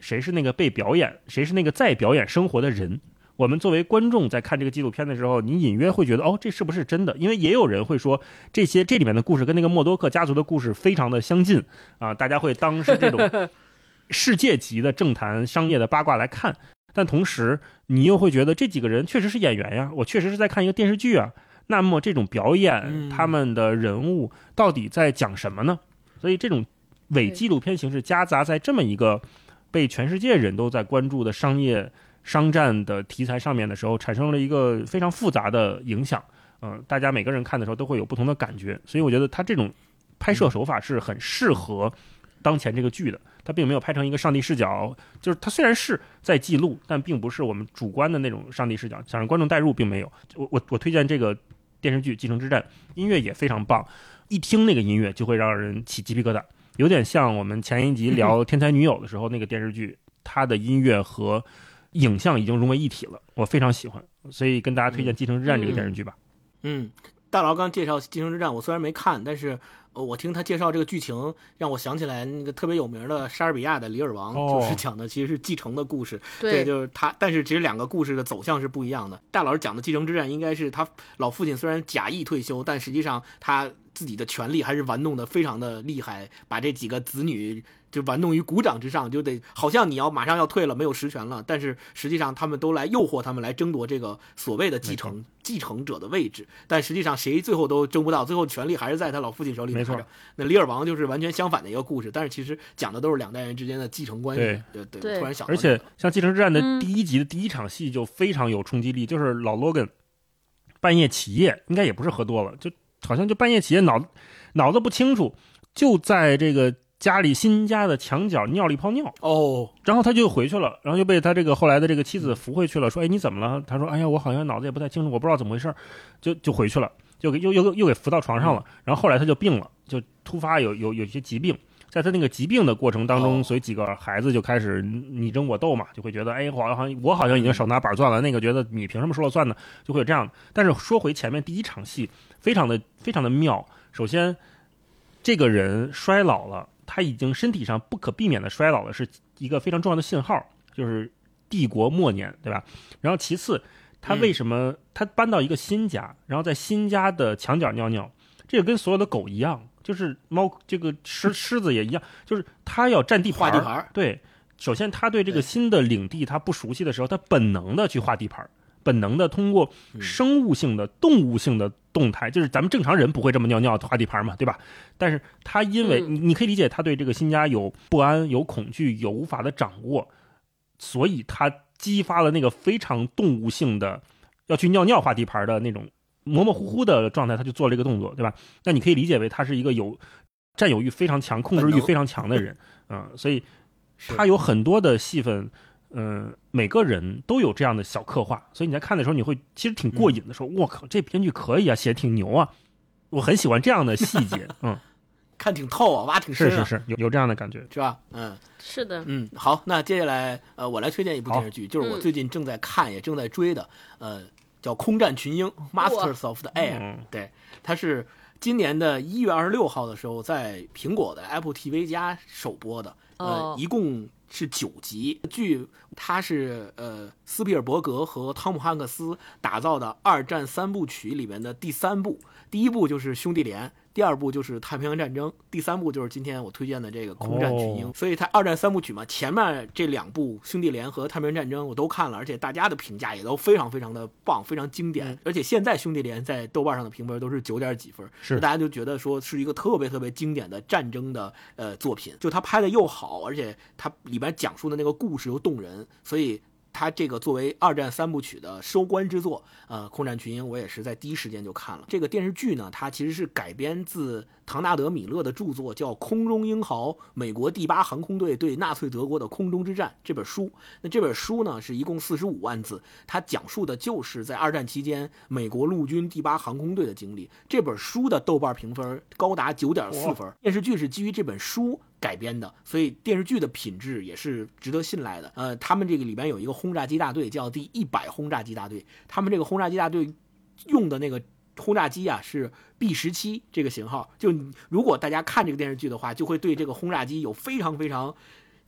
谁是那个被表演，谁是那个在表演生活的人。我们作为观众在看这个纪录片的时候，你隐约会觉得哦，这是不是真的？因为也有人会说这些这里面的故事跟那个默多克家族的故事非常的相近啊，大家会当是这种世界级的政坛商业的八卦来看。但同时你又会觉得这几个人确实是演员呀，我确实是在看一个电视剧啊。那么这种表演，他们的人物到底在讲什么呢？所以这种伪纪录片形式夹杂在这么一个被全世界人都在关注的商业商战的题材上面的时候，产生了一个非常复杂的影响。嗯、呃，大家每个人看的时候都会有不同的感觉，所以我觉得他这种拍摄手法是很适合当前这个剧的。他并没有拍成一个上帝视角，就是他虽然是在记录，但并不是我们主观的那种上帝视角，想让观众带入并没有。我我我推荐这个电视剧《继承之战》，音乐也非常棒，一听那个音乐就会让人起鸡皮疙瘩，有点像我们前一集聊《天才女友》的时候那个电视剧，它的音乐和影像已经融为一体了，我非常喜欢，所以跟大家推荐《继承之战》这个电视剧吧。 嗯，大佬刚介绍《继承之战》，我虽然没看，但是我听他介绍这个剧情，让我想起来那个特别有名的莎士比亚的《李尔王》，哦，就是讲的其实是继承的故事。 对， 就是他，但是其实两个故事的走向是不一样的。大老师讲的《继承之战》应该是他老父亲虽然假意退休，但实际上他自己的权力还是玩弄的非常的厉害，把这几个子女就玩弄于股掌之上，就得好像你要马上要退了，没有实权了，但是实际上他们都来诱惑他们来争夺这个所谓的继承继承者的位置，但实际上谁最后都争不到，最后权力还是在他老父亲手里拿着。那李尔王就是完全相反的一个故事，但是其实讲的都是两代人之间的继承关系。 对对 对, 对，突然想到、 这个，而且像《继承之战》的第一集的第一场戏就非常有冲击力，就是老罗根半夜起夜，应该也不是喝多了，就好像就半夜起夜，脑脑子不清楚，就在这个家里新家的墙角尿了一泡尿哦， 然后他就回去了，然后就被他这个后来的这个妻子扶回去了，说：“哎，你怎么了？”他说：“哎呀，我好像脑子也不太清楚，我不知道怎么回事。”就就回去了，就给又又又给扶到床上了。然后后来他就病了，就突发有有有一些疾病，在他那个疾病的过程当中，所以几个孩子就开始你争我斗嘛，就会觉得哎，我好像我好像已经手拿板攥了，那个觉得你凭什么说了算呢？就会有这样的。但是说回前面第一场戏，非常的非常的妙。首先，这个人衰老了。他已经身体上不可避免的衰老了，是一个非常重要的信号，就是帝国末年，对吧？然后其次，他为什么、嗯、他搬到一个新家，然后在新家的墙角尿尿，这个跟所有的狗一样，就是猫这个狮狮子也一样，就是他要占地盘， 画地盘。 对，首先他对这个新的领地他不熟悉的时候，他本能的去画地盘，本能的通过生物性的、动物性的动态，就是咱们正常人不会这么尿尿画地盘嘛，对吧？但是他因为、嗯、你可以理解他对这个新家有不安、有恐惧、有无法的掌握，所以他激发了那个非常动物性的要去尿尿画地盘的那种模模糊糊的状态，他就做了这个动作，对吧？那你可以理解为他是一个有占有欲非常强、控制欲非常强的人，嗯，所以他有很多的戏份。嗯，每个人都有这样的小刻画，所以你在看的时候，你会其实挺过瘾的，说我靠，这编剧可以啊，写挺牛啊，我很喜欢这样的细节，嗯， 看挺透啊，挖挺深啊，是是是，有有这样的感觉， 是吧？嗯， 是的， 嗯，好，那接下来呃，我来推荐一部电视剧，就是我最近正在看、嗯、也正在追的，呃，叫《空战群英》（Masters of the Air），、嗯、对，它是今年的一月二十六号的时候在苹果的 Apple T V 加首播的，呃， 哦、 一共是九集剧，它是呃斯皮尔伯格和汤姆汉克斯打造的二战三部曲里面的第三部，第一部就是兄弟连，第二部就是太平洋战争，第三部就是今天我推荐的这个空战群英、哦、所以它二战三部曲嘛，前面这两部兄弟连和太平洋战争我都看了，而且大家的评价也都非常非常的棒，非常经典、嗯、而且现在兄弟连在豆瓣上的评分都是九点几分， 是大家就觉得说是一个特别特别经典的战争的呃作品，就它拍的又好，而且它里边讲述的那个故事又动人，所以它这个作为二战三部曲的收官之作，呃，空战群英我也是在第一时间就看了。这个电视剧呢，它其实是改编自唐纳德·米勒的著作，叫《空中英豪：美国第八航空队对纳粹德国的空中之战》这本书。那这本书呢，是一共四十五万字，它讲述的就是在二战期间美国陆军第八航空队的经历。这本书的豆瓣评分高达九点四分，电视剧是基于这本书改编的，所以电视剧的品质也是值得信赖的。呃，他们这个里边有一个轰炸机大队，叫第一百轰炸机大队。他们这个轰炸机大队用的那个轰炸机啊是 B 十七 这个型号。就如果大家看这个电视剧的话，就会对这个轰炸机有非常非常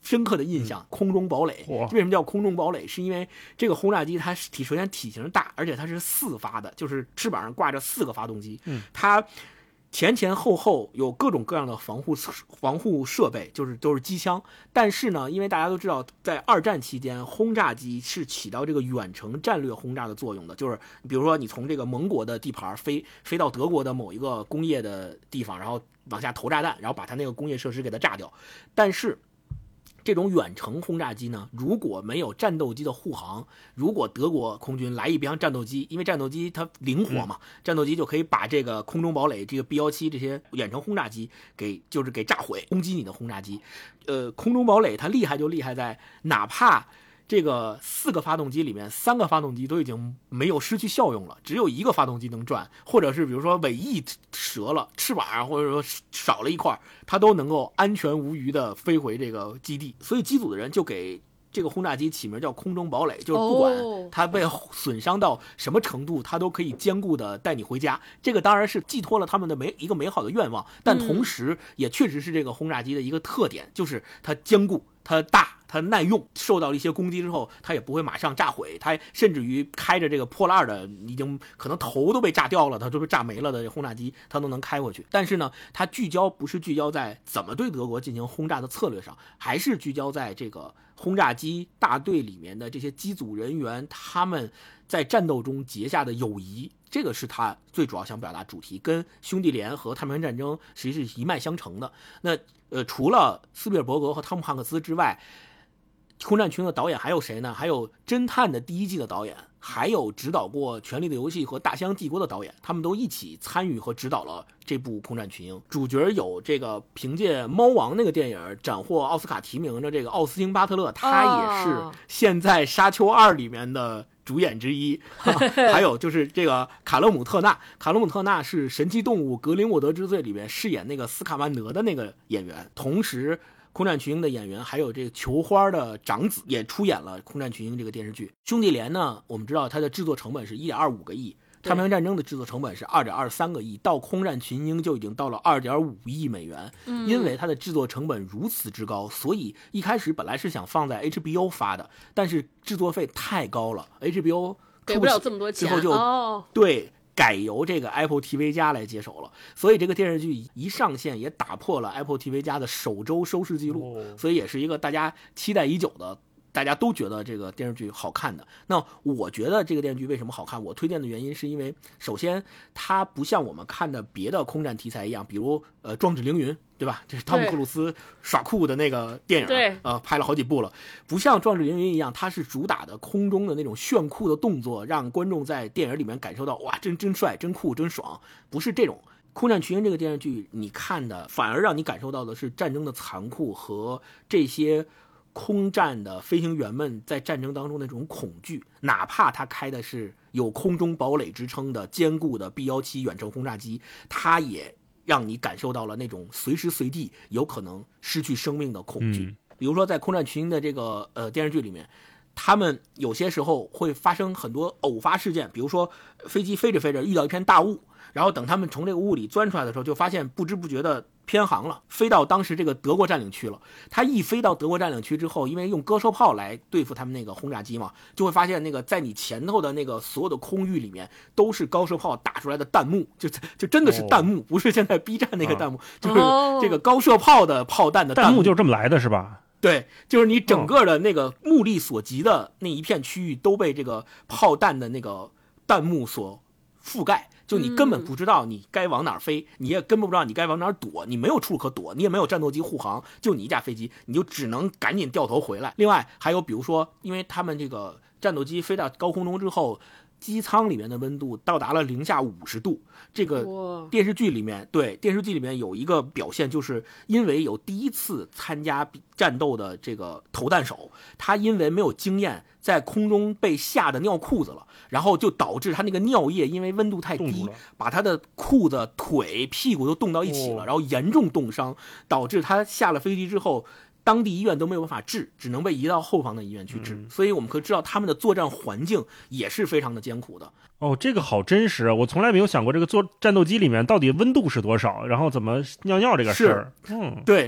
深刻的印象，嗯、空中堡垒。为什么叫空中堡垒？是因为这个轰炸机它体首先体型大，而且它是四发的，就是翅膀上挂着四个发动机， 嗯， 它前前后后有各种各样的防护防护设备，就是都是机枪。但是呢，因为大家都知道，在二战期间，轰炸机是起到这个远程战略轰炸的作用的。就是比如说，你从这个盟国的地盘飞飞到德国的某一个工业的地方，然后往下投炸弹，然后把它那个工业设施给它炸掉。但是这种远程轰炸机呢，如果没有战斗机的护航，如果德国空军来一帮战斗机，因为战斗机它灵活嘛，嗯、战斗机就可以把这个空中堡垒、这个 B 一七这些远程轰炸机给就是给炸毁，攻击你的轰炸机。呃，空中堡垒它厉害就厉害在，哪怕这个四个发动机里面三个发动机都已经没有失去效用了，只有一个发动机能转，或者是比如说尾翼折了，翅膀或者说少了一块，它都能够安全无虞的飞回这个基地。所以机组的人就给这个轰炸机起名叫空中堡垒，就是不管它被损伤到什么程度，它都可以坚固的带你回家。这个当然是寄托了他们的美一个美好的愿望，但同时也确实是这个轰炸机的一个特点，就是它坚固，它大，它耐用，受到一些攻击之后它也不会马上炸毁，它甚至于开着这个破烂的已经可能头都被炸掉了，它都被炸没了的轰炸机它都能开过去。但是呢，它聚焦不是聚焦在怎么对德国进行轰炸的策略上，还是聚焦在这个轰炸机大队里面的这些机组人员他们在战斗中结下的友谊，这个是他最主要想表达主题，跟兄弟连和太平洋战争实际是一脉相承的。那呃，除了斯皮尔伯格和汤姆汉克斯之外，空战群的导演还有谁呢？还有侦探的第一季的导演，还有指导过《权力的游戏》和《大西洋帝国》的导演，他们都一起参与和指导了这部《空战群英》。主角有这个凭借《猫王》那个电影斩获奥斯卡提名的这个奥斯汀巴特勒，他也是现在《沙丘二》里面的主演之一。还有就是这个卡勒姆特纳，卡勒姆特纳是《神奇动物格林沃德之罪》里面饰演那个斯卡曼德的那个演员，同时空战群英的演员还有这个球花的长子也出演了空战群英这个电视剧。兄弟连呢，我们知道它的制作成本是 一点二五个亿，太平洋战争的制作成本是 二点二三个亿，到空战群英就已经到了 二点五亿美元。 嗯， 因为它的制作成本如此之高，所以一开始本来是想放在 H B O 发的，但是制作费太高了， H B O 给不了这么多钱， 之后就、 哦、 对改由这个 Apple T V 加来接手了，所以这个电视剧一上线也打破了 Apple T V 加的首周收视记录，所以也是一个大家期待已久的，大家都觉得这个电视剧好看的。那我觉得这个电视剧为什么好看，我推荐的原因是因为首先它不像我们看的别的空战题材一样，比如呃壮志凌云，对吧？这是汤姆克鲁斯耍酷的那个电影， 对， 呃，拍了好几部了。不像《壮志凌云》一样，它是主打的空中的那种炫酷的动作，让观众在电影里面感受到哇，真真帅、真酷、真爽。不是这种《空战群英》这个电视剧，你看的反而让你感受到的是战争的残酷和这些空战的飞行员们在战争当中那种恐惧。哪怕他开的是有空中堡垒之称的坚固的 B 一七远程轰炸机，他也让你感受到了那种随时随地有可能失去生命的恐惧。 嗯、 比如说在空战群英的这个呃电视剧里面，他们有些时候会发生很多偶发事件，比如说飞机飞着飞着遇到一片大雾，然后等他们从这个雾里钻出来的时候，就发现不知不觉的偏航了，飞到当时这个德国占领区了。他一飞到德国占领区之后，因为用鸽射炮来对付他们那个轰炸机嘛，就会发现那个在你前头的那个所有的空域里面都是高射炮打出来的弹幕，就就真的是弹幕，哦、不是现在 B 站那个弹幕，哦、就是这个高射炮的炮弹的弹幕， 弹幕就是这么来的，是吧？ 对，就是你整个的那个目力所及的那一片区域都被这个炮弹的那个弹幕所覆盖。就你根本不知道你该往哪儿飞，你也根本不知道你该往哪儿躲，你没有处可躲，你也没有战斗机护航，就你一架飞机，你就只能赶紧掉头回来。另外还有比如说，因为他们这个战斗机飞到高空中之后，机舱里面的温度到达了零下五十度。这个电视剧里面，对电视剧里面有一个表现，就是因为有第一次参加战斗的这个投弹手，他因为没有经验，在空中被吓得尿裤子了，然后就导致他那个尿液因为温度太低，把他的裤子、腿、屁股都冻到一起了，然后严重冻伤，导致他下了飞机之后，当地医院都没有办法治，只能被移到后方的医院去治。嗯、所以我们可以知道他们的作战环境也是非常的艰苦的。 哦，这个好真实啊！我从来没有想过这个做战斗机里面到底温度是多少，然后怎么尿尿这个事儿。嗯， 对。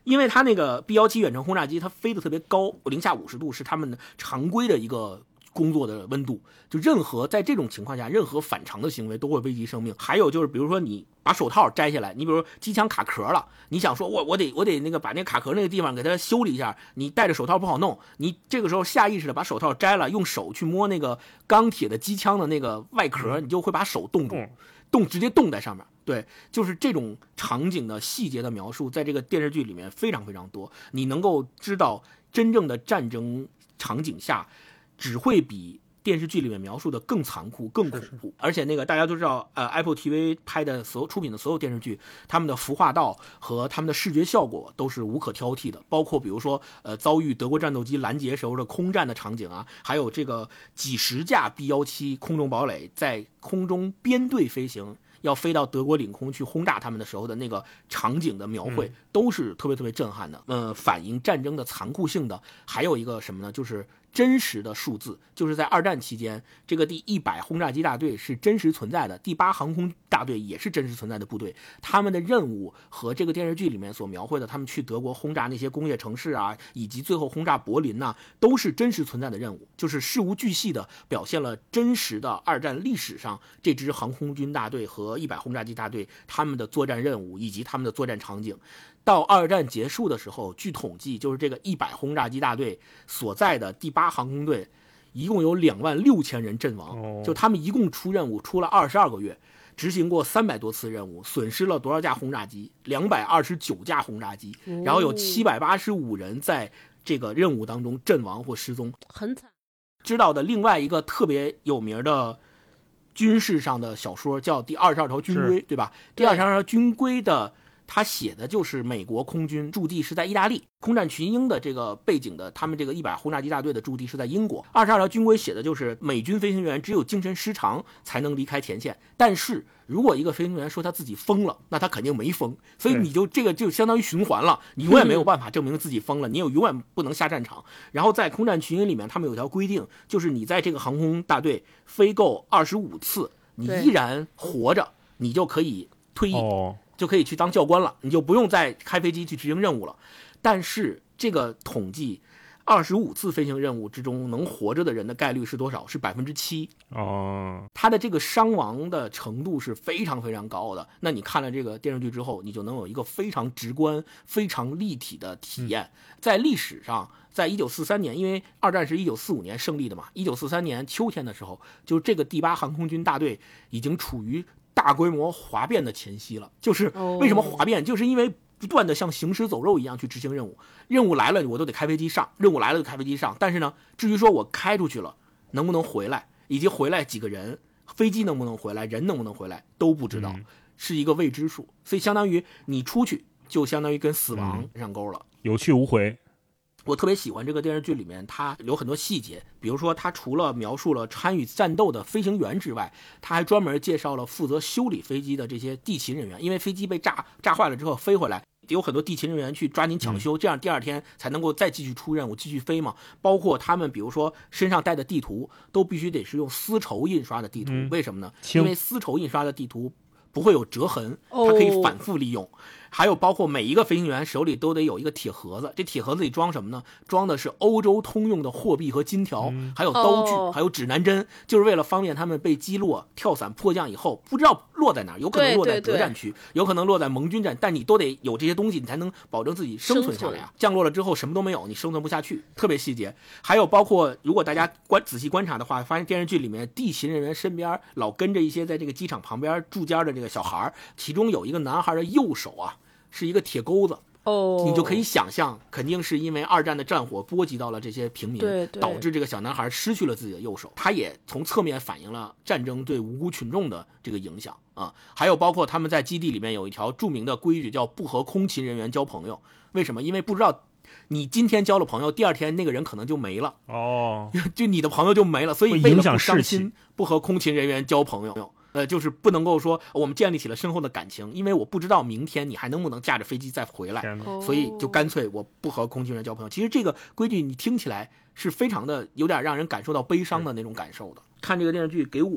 因为它那个 B 一七远程轰炸机它飞得特别高，零下五十度是他们的常规的一个工作的温度，就任何在这种情况下，任何反常的行为都会危及生命。还有就是，比如说你把手套摘下来，你比如说机枪卡壳了，你想说我我得我得那个把那个卡壳那个地方给它修理一下，你戴着手套不好弄，你这个时候下意识的把手套摘了，用手去摸那个钢铁的机枪的那个外壳，你就会把手冻住，冻直接冻在上面。对，就是这种场景的细节的描述，在这个电视剧里面非常非常多，你能够知道真正的战争场景下只会比电视剧里面描述的更残酷、更恐怖。而且那个大家都知道，呃 ，Apple T V 拍的所有出品的所有电视剧，他们的服化道和他们的视觉效果都是无可挑剔的。包括比如说，呃，遭遇德国战斗机拦截时候的空战的场景啊，还有这个几十架 B 一七空中堡垒在空中编队飞行，要飞到德国领空去轰炸他们的时候的那个场景的描绘，都是特别特别震撼的。呃，反映战争的残酷性的，还有一个什么呢？就是真实的数字，就是在二战期间，这个第一百轰炸机大队是真实存在的，第八航空大队也是真实存在的部队，他们的任务和这个电视剧里面所描绘的他们去德国轰炸那些工业城市啊，以及最后轰炸柏林呐、啊，都是真实存在的任务，就是事无巨细的表现了真实的二战历史上这支航空军大队和一百轰炸机大队他们的作战任务以及他们的作战场景。到二战结束的时候，据统计，就是这个一百轰炸机大队所在的第八航空队，一共有两万六千人阵亡。 哦、 就他们一共出任务出了二十二个月，执行过三百多次任务，损失了多少架轰炸机？两百二十九架轰炸机， 哦、 然后有七百八十五人在这个任务当中阵亡或失踪， 很惨。 知道的另外一个特别有名的军事上的小说叫《第二十二条军规》，对吧？第二十二条军规的。他写的就是美国空军驻地是在意大利，空战群英的这个背景的，他们这个一百轰炸机大队的驻地是在英国。二十二条军规写的就是美军飞行员只有精神失常才能离开前线，但是如果一个飞行员说他自己疯了，那他肯定没疯，所以你就这个就相当于循环了，你永远没有办法证明自己疯了，你有永远不能下战场。然后在空战群英里面，他们有条规定，就是你在这个航空大队飞够二十五次，你依然活着，你就可以退役。 哦， 就可以去当教官了，你就不用再开飞机去执行任务了。但是这个统计，二十五次飞行任务之中能活着的人的概率是多少？是百分之七。 哦， 他的这个伤亡的程度是非常非常高的。那你看了这个电视剧之后，你就能有一个非常直观、非常立体的体验。嗯、在历史上，在一九四三年，因为二战是一九四五年胜利的嘛，一九四三年秋天的时候，就这个第八航空军大队已经处于大规模哗变的前夕了。就是为什么哗变，就是因为不断的像行尸走肉一样去执行任务，任务来了我都得开飞机上，任务来了就开飞机上。但是呢，至于说我开出去了能不能回来，以及回来几个人，飞机能不能回来，人能不能回来都不知道， 嗯、 是一个未知数。所以相当于你出去就相当于跟死亡上钩了， 嗯、有去无回。 我特别喜欢这个电视剧里面，它有很多细节，比如说它除了描述了参与战斗的飞行员之外，它还专门介绍了负责修理飞机的这些地勤人员，因为飞机被炸炸坏了之后飞回来，有很多地勤人员去抓紧抢修，这样第二天才能够再继续出任务继续飞嘛。包括他们比如说身上带的地图都必须得是用丝绸印刷的地图， 嗯、 为什么呢？因为丝绸印刷的地图不会有折痕，它可以反复利用。哦，还有包括每一个飞行员手里都得有一个铁盒子，这铁盒子里装什么呢？装的是欧洲通用的货币和金条， 嗯、 还有刀具， 哦、 还有指南针，就是为了方便他们被击落、跳伞迫降以后，不知道落在哪儿，有可能落在德战区，有可能落在盟军战，但你都得有这些东西，你才能保证自己生存下来啊。降落了之后什么都没有，你生存不下去，特别细节。还有包括如果大家观仔细观察的话，发现电视剧里面地勤人员身边老跟着一些在这个机场旁边驻间的这个小孩，其中有一个男孩的右手啊是一个铁钩子。 哦， 你就可以想象，肯定是因为二战的战火波及到了这些平民， 对对， 导致这个小男孩失去了自己的右手。他也从侧面反映了战争对无辜群众的这个影响啊。还有包括他们在基地里面有一条著名的规矩，叫不和空勤人员交朋友。为什么？因为不知道你今天交了朋友，第二天那个人可能就没了哦， 就你的朋友就没了。所以为了不伤心，不和空勤人员交朋友。呃，就是不能够说我们建立起了深厚的感情，因为我不知道明天你还能不能驾着飞机再回来，所以就干脆我不和空勤人交朋友。其实这个规矩你听起来是非常的有点让人感受到悲伤的那种感受的。看这个电视剧给我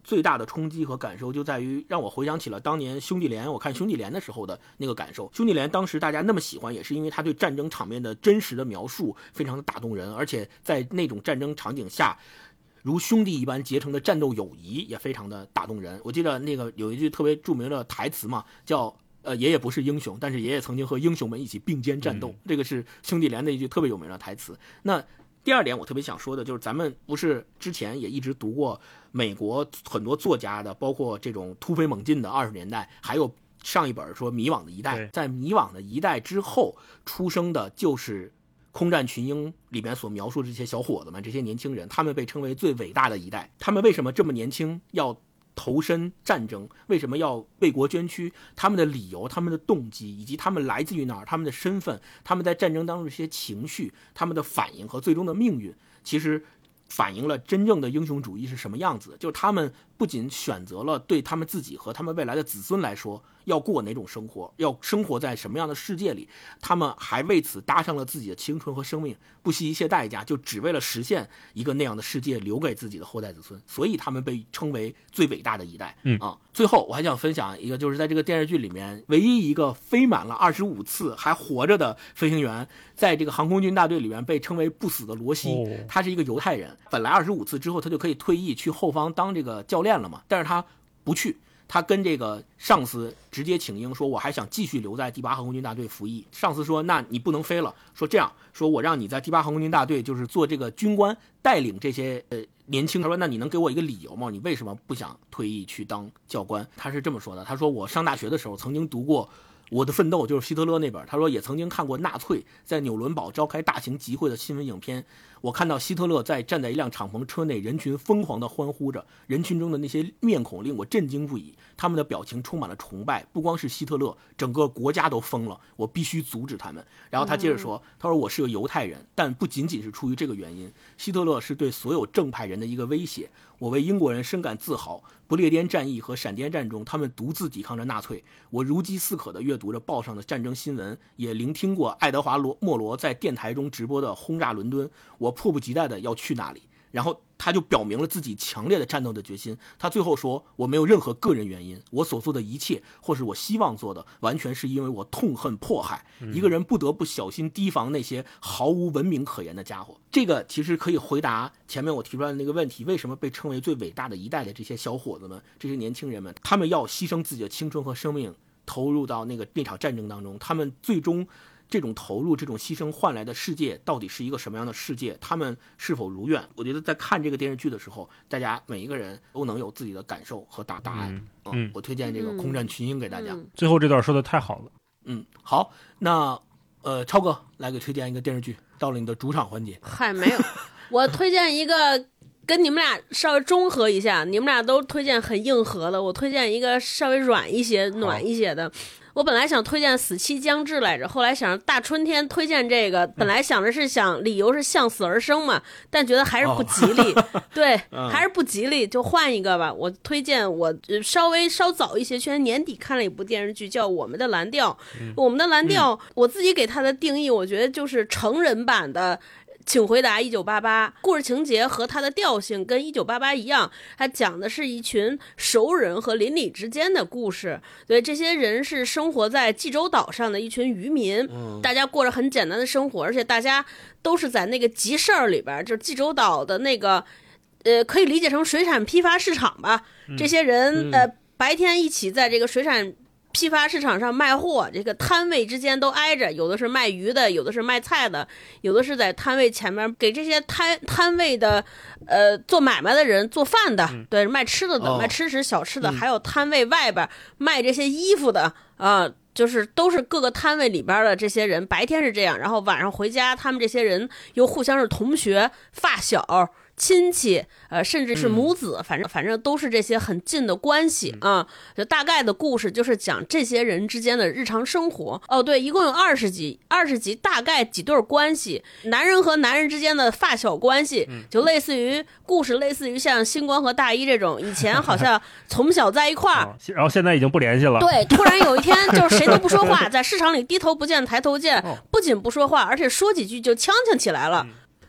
最大的冲击和感受就在于让我回想起了当年兄弟连，我看兄弟连的时候的那个感受。兄弟连当时大家那么喜欢，也是因为他对战争场面的真实的描述非常的打动人，而且在那种战争场景下如兄弟一般结成的战斗友谊也非常的打动人。我记得那个有一句特别著名的台词嘛，叫呃，爷爷不是英雄，但是爷爷曾经和英雄们一起并肩战斗、嗯、这个是兄弟连的一句特别有名的台词。那第二点我特别想说的就是咱们不是之前也一直读过美国很多作家的，包括这种突飞猛进的二十年代，还有上一本说迷惘的一代，在迷惘的一代之后出生的就是空战群英里面所描述的这些小伙子们，这些年轻人，他们被称为最伟大的一代。他们为什么这么年轻要投身战争，为什么要为国捐躯，他们的理由，他们的动机，以及他们来自于哪儿，他们的身份，他们在战争当中这些情绪，他们的反应和最终的命运，其实反映了真正的英雄主义是什么样子。就是他们不仅选择了对他们自己和他们未来的子孙来说要过哪种生活，要生活在什么样的世界里，他们还为此搭上了自己的青春和生命，不惜一切代价，就只为了实现一个那样的世界留给自己的后代子孙。所以他们被称为最伟大的一代。 嗯啊，最后我还想分享一个，就是在这个电视剧里面唯一一个飞满了二十五次还活着的飞行员，在这个航空军大队里面被称为不死的罗西、哦、他是一个犹太人，本来二十五次之后他就可以退役去后方当这个教练了嘛，但是他不去，他跟这个上司直接请缨说我还想继续留在第八航空军大队服役。上司说那你不能飞了，说这样说我让你在第八航空军大队就是做这个军官，带领这些呃年轻。他说那你能给我一个理由吗？你为什么不想退役去当教官？他是这么说的，他说我上大学的时候曾经读过我的奋斗，就是希特勒那本，他说也曾经看过纳粹在纽伦堡召开大型集会的新闻影片，我看到希特勒在站在一辆敞篷车内，人群疯狂地欢呼着，人群中的那些面孔令我震惊不已，他们的表情充满了崇拜，不光是希特勒，整个国家都疯了，我必须阻止他们。然后他接着说，他说我是个犹太人，但不仅仅是出于这个原因，希特勒是对所有正派人的一个威胁，我为英国人深感自豪，不列颠战役和闪电战中他们独自抵抗着纳粹，我如饥似渴地阅读着报上的战争新闻，也聆听过爱德华罗莫罗在电台中直播的轰炸伦敦，我迫不及待的要去那里。然后他就表明了自己强烈的战斗的决心。他最后说，我没有任何个人原因，我所做的一切或是我希望做的完全是因为我痛恨迫害、嗯、一个人不得不小心提防那些毫无文明可言的家伙。这个其实可以回答前面我提出来的那个问题，为什么被称为最伟大的一代的这些小伙子们，这些年轻人们，他们要牺牲自己的青春和生命投入到那个那场战争当中，他们最终这种投入这种牺牲换来的世界到底是一个什么样的世界，他们是否如愿。我觉得在看这个电视剧的时候，大家每一个人都能有自己的感受和答答案。嗯，嗯我推荐这个空战群英给大家、嗯、 最后这段说的太好了。 嗯，好，那呃超哥来给推荐一个电视剧，到了你的主场环节。 嗨，没有我推荐一个跟你们俩稍微中和一下，你们俩都推荐很硬核的，我推荐一个稍微软一些暖一些的。我本来想推荐死期将至来着，后来想大春天推荐这个，本来想的是想理由是向死而生嘛，但觉得还是不吉利、哦、对、嗯、还是不吉利，就换一个吧。我推荐我稍微稍早一些，去年年底看了一部电视剧叫《我们的蓝调》、嗯、我们的蓝调、嗯、我自己给它的定义，我觉得就是成人版的请回答一九八八，故事情节和它的调性跟一九八八一样，它讲的是一群熟人和邻里之间的故事。对，这些人是生活在济州岛上的一群渔民、嗯、大家过着很简单的生活，而且大家都是在那个集市里边，就是济州岛的那个呃，可以理解成水产批发市场吧、嗯、这些人、嗯、呃，白天一起在这个水产批发市场上卖货，这个摊位之间都挨着，有的是卖鱼的，有的是卖菜的，有的是在摊位前面给这些摊摊位的呃做买卖的人做饭的、嗯、对，卖吃的的、哦、卖吃食小吃的、嗯、还有摊位外边卖这些衣服的啊、呃，就是都是各个摊位里边的这些人，白天是这样，然后晚上回家他们这些人又互相是同学发小亲戚，呃，甚至是母子，反正反正都是这些很近的关系啊。就大概的故事就是讲这些人之间的日常生活。哦，对，一共有二十集，二十集大概几对关系，男人和男人之间的发小关系，就类似于故事，类似于像星光和大一这种，以前好像从小在一块儿、哦， 然后现在已经不联系了。 对，突然有一天就是谁都不说话，在市场里低头不见抬头见，不仅不说话，而且说几句就呛呛起来了。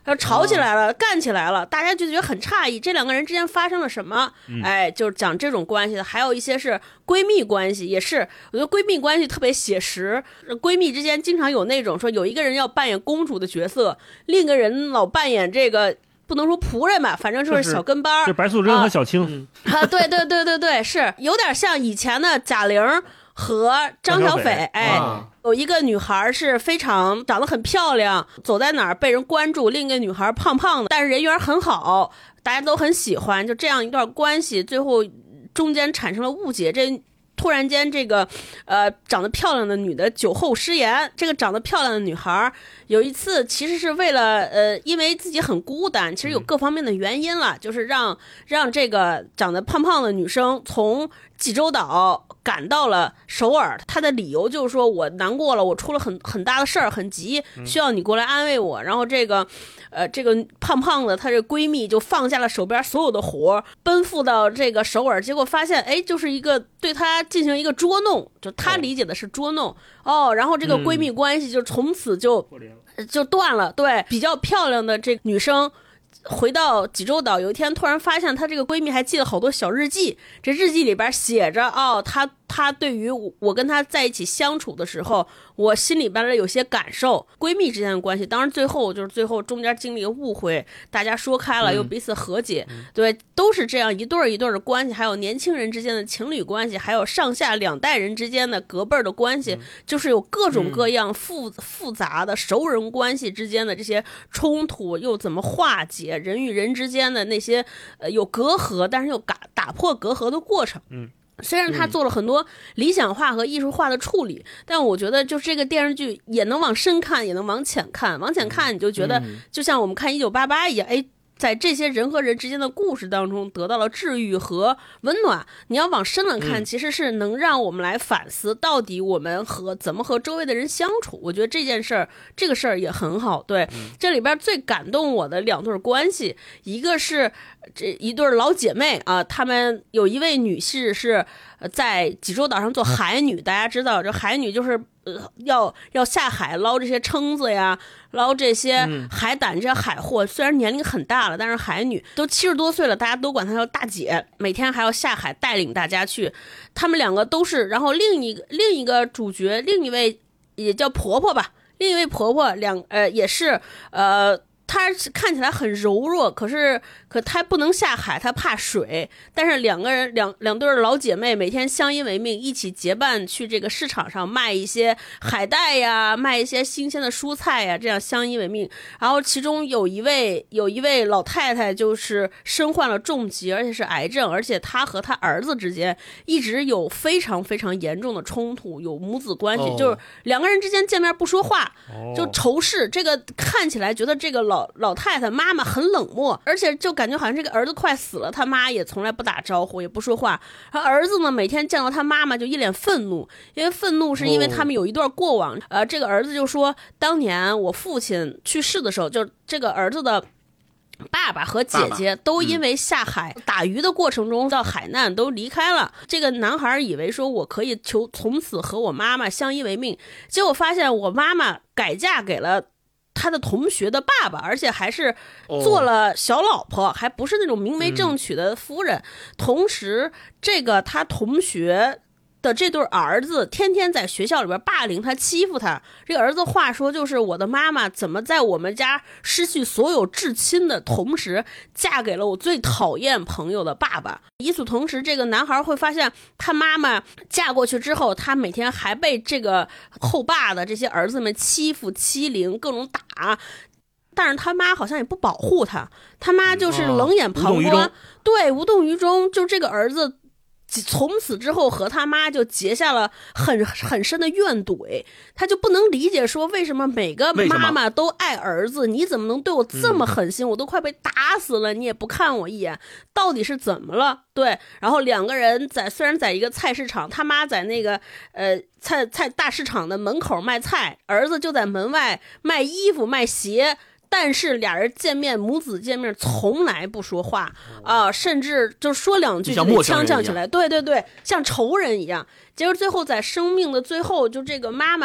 然后吵起来了，干起来了，大家就觉得很诧异，这两个人之间发生了什么？哎，就是讲这种关系的。还有一些是闺蜜关系，也是我觉得闺蜜关系特别写实。闺蜜之间经常有那种说，有一个人要扮演公主的角色，另一个人老扮演这个。不能说仆人吧，反正就是小跟班。 是白素贞和小青啊，对对对对对，是有点像以前的贾玲和张小斐。哎、啊，有一个女孩是非常长得很漂亮，走在哪儿被人关注；另一个女孩胖胖的，但是人缘很好，大家都很喜欢。就这样一段关系，最后中间产生了误解。这突然间，这个呃长得漂亮的女的酒后失言。这个长得漂亮的女孩有一次其实是为了呃，因为自己很孤单，其实有各方面的原因了，就是让让这个长得胖胖的女生从济州岛赶到了首尔。她的理由就是说，我难过了，我出了很很大的事儿，很急，需要你过来安慰我。然后这个呃这个胖胖的她这闺蜜就放下了手边所有的活，奔赴到这个首尔，结果发现哎，就是一个对她进行一个捉弄，就她理解的是捉弄哦，然后这个闺蜜关系就从此就、嗯、就断了。对，比较漂亮的这个女生回到济州岛，有一天突然发现她这个闺蜜还记了好多小日记，这日记里边写着哦，她她对于我跟她在一起相处的时候，我心里边的有些感受。闺蜜之间的关系，当然最后就是最后中间经历了误会，大家说开了，又彼此和解、嗯、对，都是这样一对一对的关系。还有年轻人之间的情侣关系，还有上下两代人之间的隔辈的关系、嗯、就是有各种各样复、嗯、复杂的熟人关系之间的这些冲突又怎么化解，人与人之间的那些呃有隔阂但是又打打破隔阂的过程。嗯，虽然他做了很多理想化和艺术化的处理、嗯、但我觉得就是这个电视剧也能往深看也能往浅看。往浅看你就觉得就像我们看一九八八一样，哎，在这些人和人之间的故事当中得到了治愈和温暖。你要往深了看、嗯、其实是能让我们来反思到底我们和怎么和周围的人相处。我觉得这件事儿这个事儿也很好。对、嗯、这里边最感动我的两对关系，一个是这一对老姐妹啊，她们有一位女士是在济州岛上做海女、嗯、大家知道这海女就是呃要要下海捞这些蛏子呀，捞这些海胆这些海货、嗯、虽然年龄很大了，但是海女都七十多岁了，大家都管她叫大姐，每天还要下海带领大家去。她们两个都是，然后另一个另一个主角，另一位也叫婆婆吧，另一位婆婆两呃也是呃她看起来很柔弱，可是可她不能下海，她怕水。但是两个人两两对老姐妹每天相依为命，一起结伴去这个市场上卖一些海带呀，卖一些新鲜的蔬菜呀，这样相依为命。然后其中有一位有一位老太太就是身患了重疾，而且是癌症，而且她和她儿子之间一直有非常非常严重的冲突，有母子关系、哦、就是两个人之间见面不说话、哦、就仇视。这个看起来觉得这个老老老太太妈妈很冷漠，而且就感觉好像这个儿子快死了，他妈也从来不打招呼也不说话。而儿子呢每天见到他妈妈就一脸愤怒，因为愤怒是因为他们有一段过往、哦、呃，这个儿子就说当年我父亲去世的时候，就这个儿子的爸爸和姐姐都因为下海打鱼的过程中到海难都离开了。这个男孩以为说我可以求从此和我妈妈相依为命，结果发现我妈妈改嫁给了他的同学的爸爸，而且还是做了小老婆、哦、还不是那种明媒正娶的夫人、嗯、同时这个他同学的这对儿子天天在学校里边霸凌他欺负他。这个儿子话说就是我的妈妈怎么在我们家失去所有至亲的同时嫁给了我最讨厌朋友的爸爸。与此同时这个男孩会发现他妈妈嫁过去之后，他每天还被这个后爸的这些儿子们欺负欺凌各种打，但是他妈好像也不保护他，他妈就是冷眼旁观、哦、无对无动于衷。就这个儿子从此之后和他妈就结下了很很深的怨怼，他就不能理解说为什么每个妈妈都爱儿子，你怎么能对我这么狠心、嗯、我都快被打死了你也不看我一眼，到底是怎么了？对，然后两个人在虽然在一个菜市场，他妈在那个呃菜菜大市场的门口卖菜，儿子就在门外卖衣服卖鞋，但是俩人见面母子见面从来不说话啊、呃，甚至就说两句就得呛呛起来，对对对，像仇人一样。结果最后在生命的最后，就这个妈妈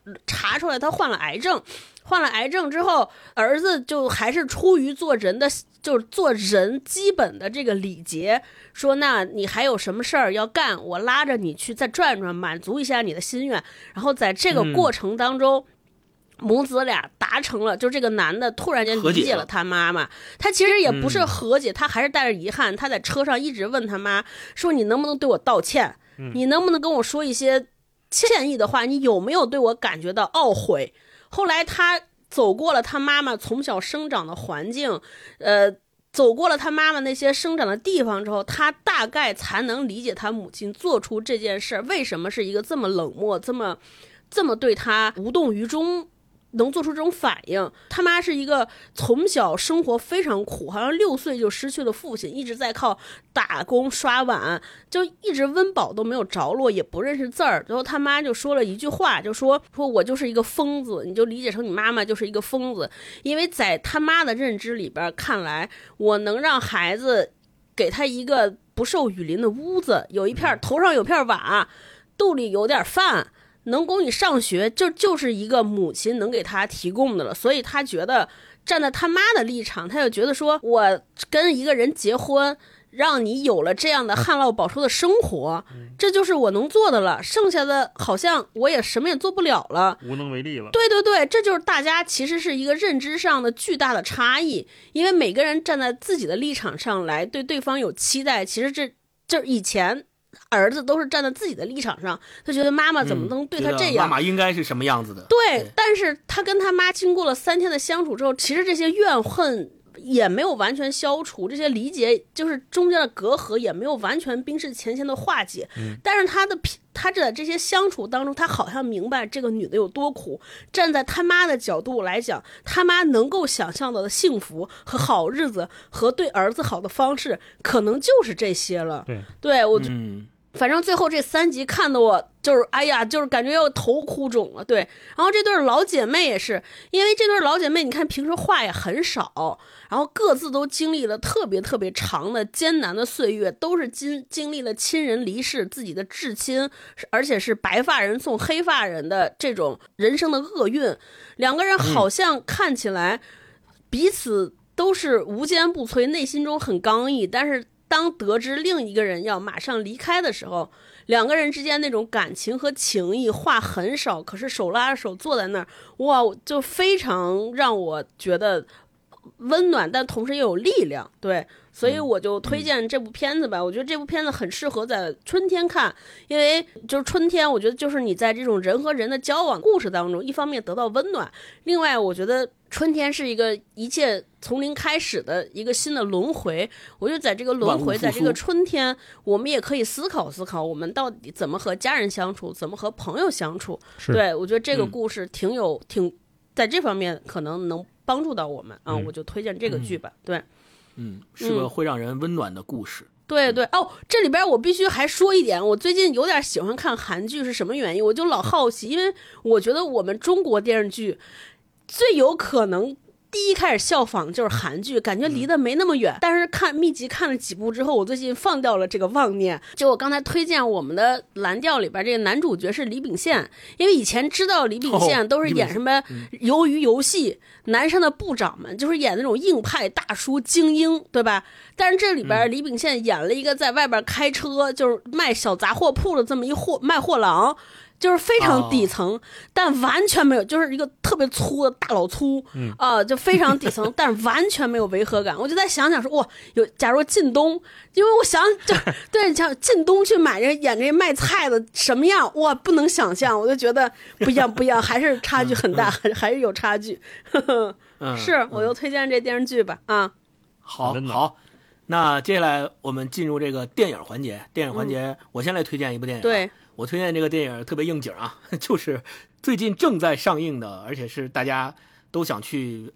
查出来他患了癌症，患了癌症之后，儿子就还是出于做人的，就是做人基本的这个礼节，说那你还有什么事儿要干，我拉着你去再转转，满足一下你的心愿。然后在这个过程当中。嗯母子俩达成了，就这个男的突然间理解了他妈妈，他其实也不是和解，他还是带着遗憾，他在车上一直问他妈说你能不能对我道歉，你能不能跟我说一些歉意的话，你有没有对我感觉到懊悔。后来他走过了他妈妈从小生长的环境，呃走过了他妈妈那些生长的地方之后，他大概才能理解他母亲做出这件事为什么是一个这么冷漠，这么这么对他无动于衷，能做出这种反应。他妈是一个从小生活非常苦，好像六岁就失去了父亲，一直在靠打工刷碗，就一直温饱都没有着落，也不认识字儿。然后他妈就说了一句话，就说说我就是一个疯子，你就理解成你妈妈就是一个疯子。因为在他妈的认知里边看来，我能让孩子给他一个不受雨淋的屋子，有一片头上有片瓦，肚里有点饭，能供你上学，就就是一个母亲能给他提供的了。所以他觉得站在他妈的立场，他就觉得说我跟一个人结婚，让你有了这样的旱涝保收的生活，这就是我能做的了，剩下的好像我也什么也做不了了， 无能为力了。 对对对，这就是大家其实是一个认知上的巨大的差异，因为每个人站在自己的立场上来对对方有期待，其实这就是以前儿子都是站在自己的立场上，他觉得妈妈怎么能对他这样、 嗯、妈妈应该是什么样子的。 对, 对， 但是他跟他妈经过了三天的相处之后，其实这些怨恨也没有完全消除，这些理解就是中间的隔阂也没有完全冰释前嫌的化解、嗯、但是他的他在这些相处当中，他好像明白这个女的有多苦，站在他妈的角度来讲，他妈能够想象到的幸福和好日子和对儿子好的方式可能就是这些了。 对， 对我、 嗯反正最后这三集看得我就是哎呀，就是感觉要头哭肿了。对，然后这对老姐妹也是，因为这对老姐妹你看平时话也很少，然后各自都经历了特别特别长的艰难的岁月，都是经经历了亲人离世，自己的至亲，而且是白发人送黑发人的这种人生的厄运。两个人好像看起来彼此都是无坚不摧，内心中很刚毅，但是当得知另一个人要马上离开的时候，两个人之间那种感情和情谊话很少，可是手拉着手坐在那儿，哇，就非常让我觉得温暖，但同时又有力量。对，所以我就推荐这部片子吧、嗯、我觉得这部片子很适合在春天看，因为就是春天我觉得就是你在这种人和人的交往故事当中，一方面得到温暖，另外我觉得春天是一个一切从零开始的一个新的轮回。我觉得在这个轮回，在这个春天，我们也可以思考思考，我们到底怎么和家人相处，怎么和朋友相处。对，我觉得这个故事挺有、嗯、挺在这方面可能能帮助到我们啊、嗯，我就推荐这个剧吧。对， 嗯，是个会让人温暖的故事。 对对哦，这里边我必须还说一点，我最近有点喜欢看韩剧，是什么原因？我就老好奇，因为我觉得我们中国电视剧最有可能第一开始效仿的就是韩剧，感觉离得没那么远、嗯、但是看密集看了几部之后，我最近放掉了这个妄念。就我刚才推荐我们的蓝调里边这个男主角是李秉宪，因为以前知道李秉宪都是演什么鱿鱼游戏、嗯、南山的部长们，就是演那种硬派大叔精英，对吧？但是这里边李秉宪演了一个在外边开车、嗯、就是卖小杂货铺的这么一货卖货郎，就是非常底层、哦、但完全没有，就是一个特别粗的大老粗啊、嗯呃，就非常底层但是完全没有违和感。我就在想想说，哇，有假如靳东，因为我想就对，像靳东去买这演这卖菜的什么样，哇，不能想象。我就觉得不一样不一样，还是差距很大，还、嗯、还是有差距。呵呵嗯、是，我又推荐这电视剧吧啊。 好好，那接下来我们进入这个电影环节。电影环节、嗯、我先来推荐一部电影。 对， 我推荐这个电影特别应景啊，就是最近正在上映的，而且是大家都想去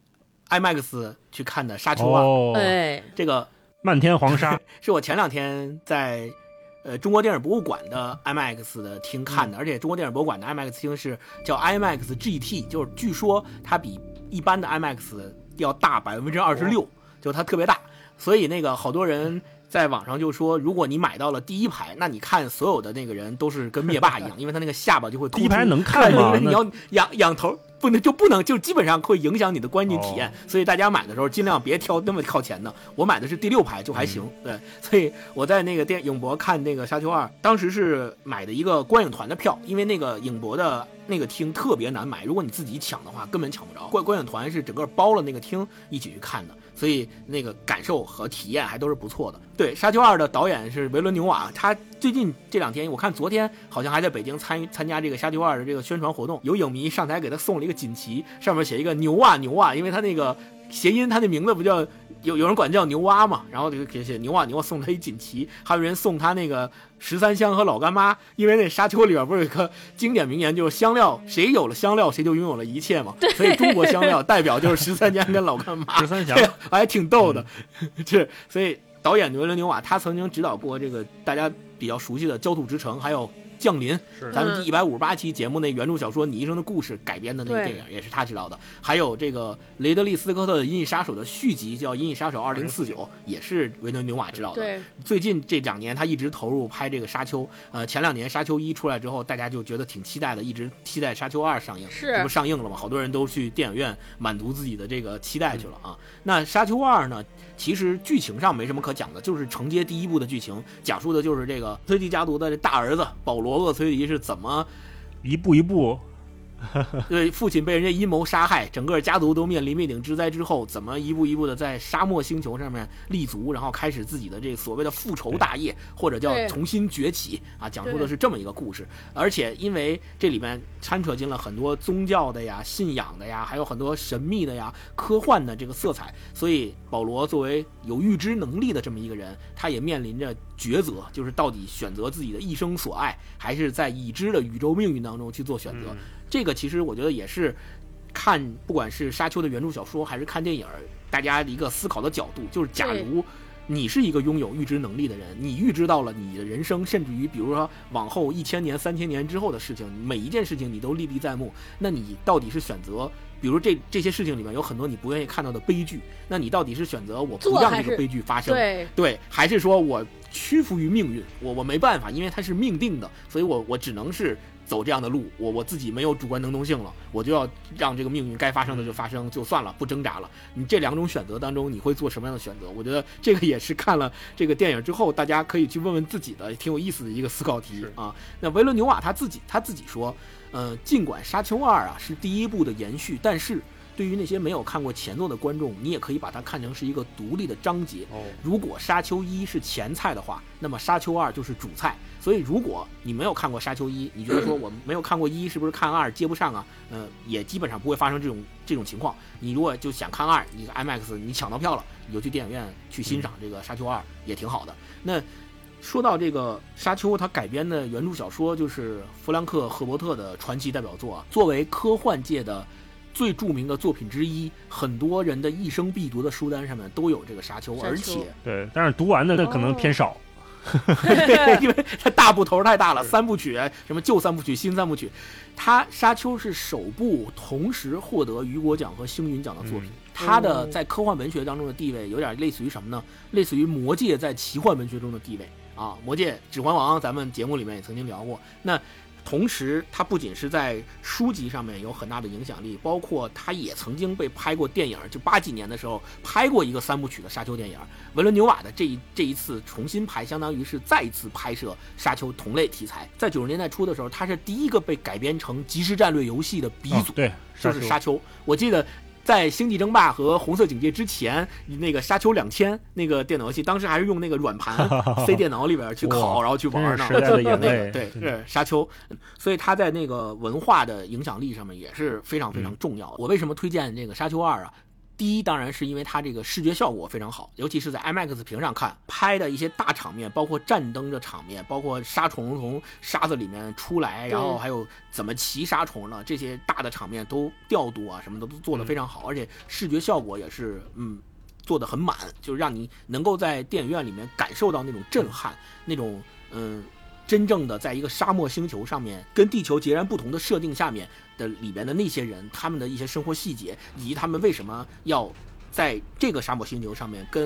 IMAX 去看的《沙丘》啊。 哦， 哎， 这个漫天黄沙是我前两天在呃中国电影博物馆的 IMAX 的厅看的、嗯、而且中国电影博物馆的 IMAX 厅是叫 IMAX G T， 就是据说它比一般的 IMAX 要大百分之二十六，就它特别大，所以那个好多人在网上就说，如果你买到了第一排，那你看所有的那个人都是跟灭霸一样，因为他那个下巴就会突出。 第一排能看吗？ 你要仰仰头。不能就不能就基本上会影响你的观影体验，哦、所以大家买的时候尽量别挑那么靠前的。我买的是第六排就还行，嗯、对，所以我在那个电影博看那个《沙丘二》，当时是买的一个观影团的票，因为那个影博的那个厅特别难买，如果你自己抢的话根本抢不着。观观影团是整个包了那个厅一起去看的，所以那个感受和体验还都是不错的。对，《沙丘二》的导演是维伦纽瓦，他最近这两天我看昨天好像还在北京参与参加这个《沙丘二》的这个宣传活动，有影迷上台给他送了一个锦旗，上面写一个牛啊牛啊，因为他那个谐音，他那名字不叫有有人管叫牛蛙嘛，然后就给写牛啊牛啊，送他一锦旗，还有人送他那个十三香和老干妈，因为那沙丘里边不是有一个经典名言，就是香料谁有了香料谁就拥有了一切嘛，所以中国香料代表就是十三香跟老干妈， 十三香还挺逗的，是、嗯、所以导演维伦纽瓦他曾经指导过这个大家比较熟悉的《焦土之城》，还有降临，咱们第一百五十八期节目那原著小说《你一生的故事》改编的那个电影也是他指导的，还有这个雷德利·斯科特的《银翼杀手》的续集叫《银翼杀手二零四九》，也是维伦纽瓦指导的。 对， 最近这两年他一直投入拍这个《沙丘》，呃，前两年《沙丘一》出来之后，大家就觉得挺期待的，一直期待《沙丘二》上映， 是这不上映了吗？好多人都去电影院满足自己的这个期待去了啊。嗯、那《沙丘二》呢？其实剧情上没什么可讲的，就是承接第一部的剧情，讲述的就是这个崔迪家族的大儿子保罗·厄崔迪是怎么一步一步对父亲被人家阴谋杀害，整个家族都面临灭顶之灾之后，怎么一步一步的在沙漠星球上面立足，然后开始自己的这个所谓的复仇大业，或者叫重新崛起啊，讲述的是这么一个故事。而且因为这里面掺扯进了很多宗教的呀、信仰的呀，还有很多神秘的呀、科幻的这个色彩，所以保罗作为有预知能力的这么一个人，他也面临着抉择，就是到底选择自己的一生所爱，还是在已知的宇宙命运当中去做选择。嗯，这个其实我觉得也是看不管是沙丘的原著小说还是看电影，大家的一个思考的角度，就是假如你是一个拥有预知能力的人，你预知到了你的人生，甚至于比如说往后一千年三千年之后的事情，每一件事情你都历历在目，那你到底是选择比如这这些事情里面有很多你不愿意看到的悲剧，那你到底是选择我不让这个悲剧发生， 对对，还是说我屈服于命运，我我没办法，因为它是命定的，所以我我只能是走这样的路，我我自己没有主观能动性了，我就要让这个命运该发生的就发生，就算了，不挣扎了。你这两种选择当中，你会做什么样的选择？我觉得这个也是看了这个电影之后，大家可以去问问自己的，挺有意思的一个思考题啊。那维伦纽瓦他自己他自己说，呃，尽管《沙丘二》啊是第一部的延续，但是对于那些没有看过前作的观众，你也可以把它看成是一个独立的章节。如果沙丘一是前菜的话，那么沙丘二就是主菜。所以如果你没有看过沙丘一，你觉得说我没有看过一，是不是看二接不上啊？呃，也基本上不会发生这种这种情况。你如果就想看二，你 IMAX 你抢到票了，你就去电影院去欣赏这个沙丘二，也挺好的。那说到这个沙丘，它改编的原著小说就是弗兰克·赫伯特的传奇代表作啊，作为科幻界的最著名的作品之一，很多人的一生必读的书单上面都有这个沙丘，而且对，但是读完的可能偏少。 哦因为它大部头太大了，三部曲什么旧三部曲、新三部曲，它沙丘是首部同时获得雨果奖和星云奖的作品。嗯、它的在科幻文学当中的地位有点类似于什么呢？类似于魔戒在奇幻文学中的地位啊。魔戒、指环王，咱们节目里面也曾经聊过。那同时它不仅是在书籍上面有很大的影响力，包括它也曾经被拍过电影，就八几年的时候拍过一个三部曲的沙丘电影。维伦纽瓦的这一这一次重新拍，相当于是再一次拍摄沙丘同类题材。在九十年代初的时候，它是第一个被改编成即时战略游戏的鼻祖，哦、 对， 就是沙丘。我记得在《星际争霸》和《红色警戒》之前，那个《沙丘两千》那个电脑游戏，当时还是用那个软盘塞电脑里边去拷，然后去玩呢。 时代的眼泪， 对，是沙丘，所以它在那个文化的影响力上面也是非常非常重要的。嗯、我为什么推荐这个《沙丘二》啊？第一，当然是因为它这个视觉效果非常好，尤其是在 IMAX 屏上看，拍的一些大场面，包括战争的场面，包括杀虫从沙子里面出来，然后还有怎么骑杀虫呢，这些大的场面都调度啊什么的都做得非常好，而且视觉效果也是嗯做得很满，就是让你能够在电影院里面感受到那种震撼，那种嗯。真正的在一个沙漠星球上面，跟地球截然不同的设定下面的里边的那些人，他们的一些生活细节，以及他们为什么要在这个沙漠星球上面跟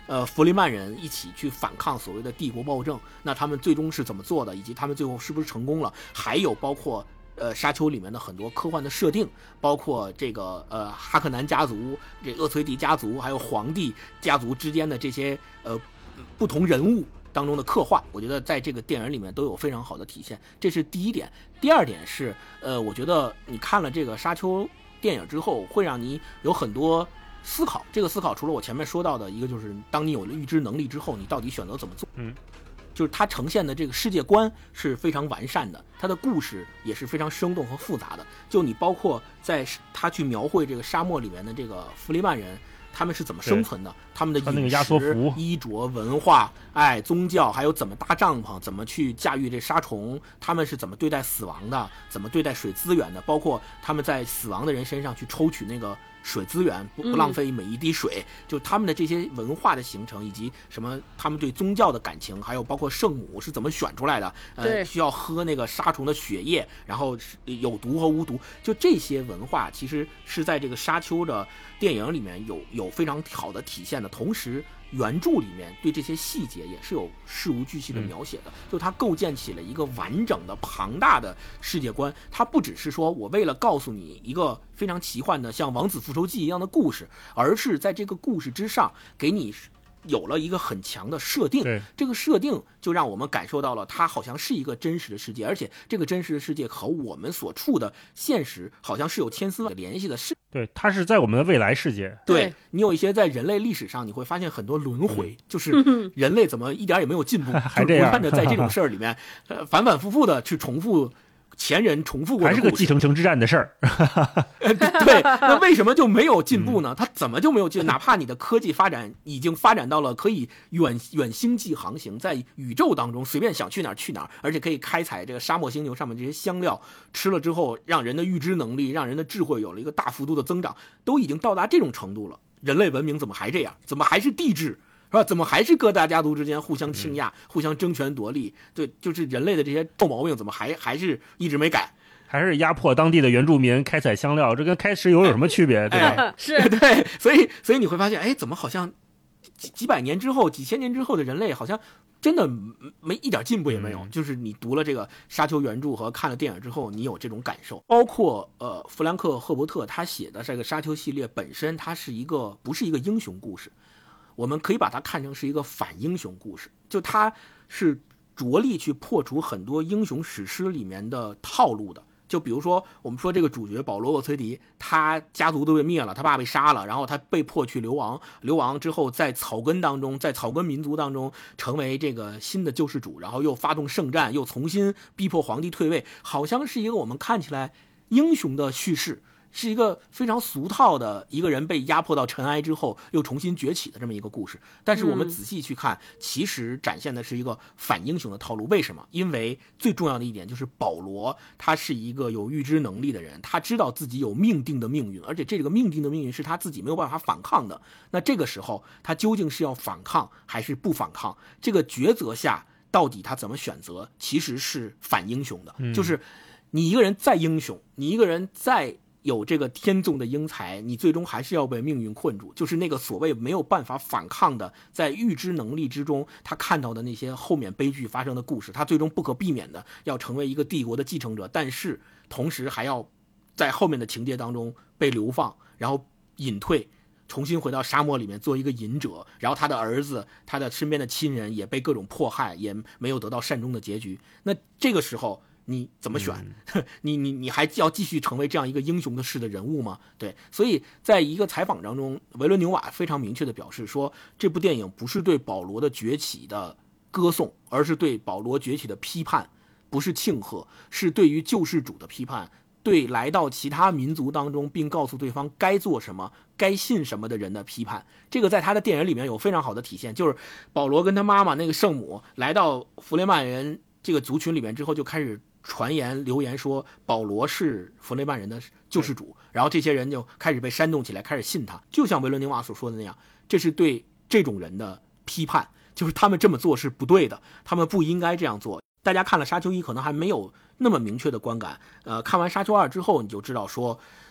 呃弗里曼人一起去反抗所谓的帝国暴政，那他们最终是怎么做的，以及他们最后是不是成功了，还有包括呃沙丘里面的很多科幻的设定，包括这个呃哈克南家族、这厄崔迪家族还有皇帝家族之间的这些呃不同人物当中的刻画，我觉得在这个电影里面都有非常好的体现，这是第一点。第二点是呃我觉得你看了这个沙丘电影之后，会让你有很多思考。这个思考除了我前面说到的一个，就是当你有了预知能力之后，你到底选择怎么做。 嗯， 就是它呈现的这个世界观是非常完善的，它的故事也是非常生动和复杂的。就你包括在他去描绘这个沙漠里面的这个弗里曼人，他们是怎么生存的，他们的饮食、衣着、文化，哎，宗教，还有怎么搭帐篷，怎么去驾驭这沙虫，他们是怎么对待死亡的，怎么对待水资源的，包括他们在死亡的人身上去抽取那个水资源，不不浪费每一滴水、嗯、就他们的这些文化的形成，以及什么他们对宗教的感情，还有包括圣母是怎么选出来的，呃，需要喝那个沙虫的血液，然后有毒和无毒，就这些文化其实是在这个沙丘的电影里面有有非常好的体现的，同时原著里面对这些细节也是有事无巨细的描写的，就它构建起了一个完整的庞大的世界观。它不只是说我为了告诉你一个非常奇幻的像王子复仇记一样的故事，而是在这个故事之上给你有了一个很强的设定，这个设定就让我们感受到了它好像是一个真实的世界，而且这个真实的世界和我们所处的现实好像是有千丝万缕联系的。是， 对，它是在我们的未来世界。 对，你有一些在人类历史上你会发现很多轮回，嗯、就是人类怎么一点也没有进步， 还这样， 不断的在这种事儿里面，呃，反反复复的去重复。前人重复过的还是个继承城之战的事儿。 对，那为什么就没有进步呢？它怎么就没有进步？哪怕你的科技发展已经发展到了可以远远星际航行，在宇宙当中随便想去哪儿去哪儿，而且可以开采这个沙漠星球上面这些香料，吃了之后让人的预知能力、让人的智慧有了一个大幅度的增长，都已经到达这种程度了。人类文明怎么还这样？怎么还是帝制？是吧？怎么还是各大家族之间互相倾轧、嗯、互相争权夺利？对，就是人类的这些臭毛病，怎么还还是一直没改？ 还是压迫当地的原住民开采香料，这跟开石油有什么区别？对吧？ 哎、是， 对，所以所以你会发现，哎，怎么好像几几百年之后、几千年之后的人类，好像真的没一点进步也没有。嗯、就是你读了这个《沙丘》原著和看了电影之后，你有这种感受。包括呃，弗兰克·赫伯特他写的这个《沙丘》系列本身，它是一个不是一个英雄故事。我们可以把它看成是一个反英雄故事，就它是着力去破除很多英雄史诗里面的套路的。就比如说我们说这个主角保罗·厄崔迪，他家族都被灭了，他爸被杀了，然后他被迫去流亡，流亡之后在草根当中，在草根民族当中成为这个新的救世主，然后又发动圣战，又重新逼迫皇帝退位，好像是一个我们看起来英雄的叙事，是一个非常俗套的一个人被压迫到尘埃之后又重新崛起的这么一个故事。但是我们仔细去看、嗯、其实展现的是一个反英雄的套路。为什么？因为最重要的一点就是保罗他是一个有预知能力的人，他知道自己有命定的命运，而且这个命定的命运是他自己没有办法反抗的。那这个时候他究竟是要反抗还是不反抗，这个抉择下到底他怎么选择，其实是反英雄的、嗯、就是你一个人再英雄，你一个人再有这个天纵的英才，你最终还是要被命运困住。就是那个所谓没有办法反抗的，在预知能力之中他看到的那些后面悲剧发生的故事，他最终不可避免的要成为一个帝国的继承者，但是同时还要在后面的情节当中被流放，然后隐退，重新回到沙漠里面做一个隐者，然后他的儿子他的身边的亲人也被各种迫害，也没有得到善终的结局。那这个时候你怎么选？嗯、你你你还要继续成为这样一个英雄的式的人物吗？对，所以在一个采访当中，维伦纽瓦非常明确地表示说，这部电影不是对保罗的崛起的歌颂，而是对保罗崛起的批判，不是庆贺，是对于救世主的批判，对来到其他民族当中并告诉对方该做什么、该信什么的人的批判。这个在他的电影里面有非常好的体现，就是保罗跟他妈妈那个圣母来到弗雷曼人这个族群里面之后，就开始传言流言说保罗是弗雷曼人的救世主，然后这些人就开始被煽动起来，开始信他。就像维伦纽瓦所说的那样，这是对这种人的批判，就是他们这么做是不对的，他们不应该这样做。大家看了沙丘一可能还没有那么明确的观感，呃，看完沙丘二之后你就知道说，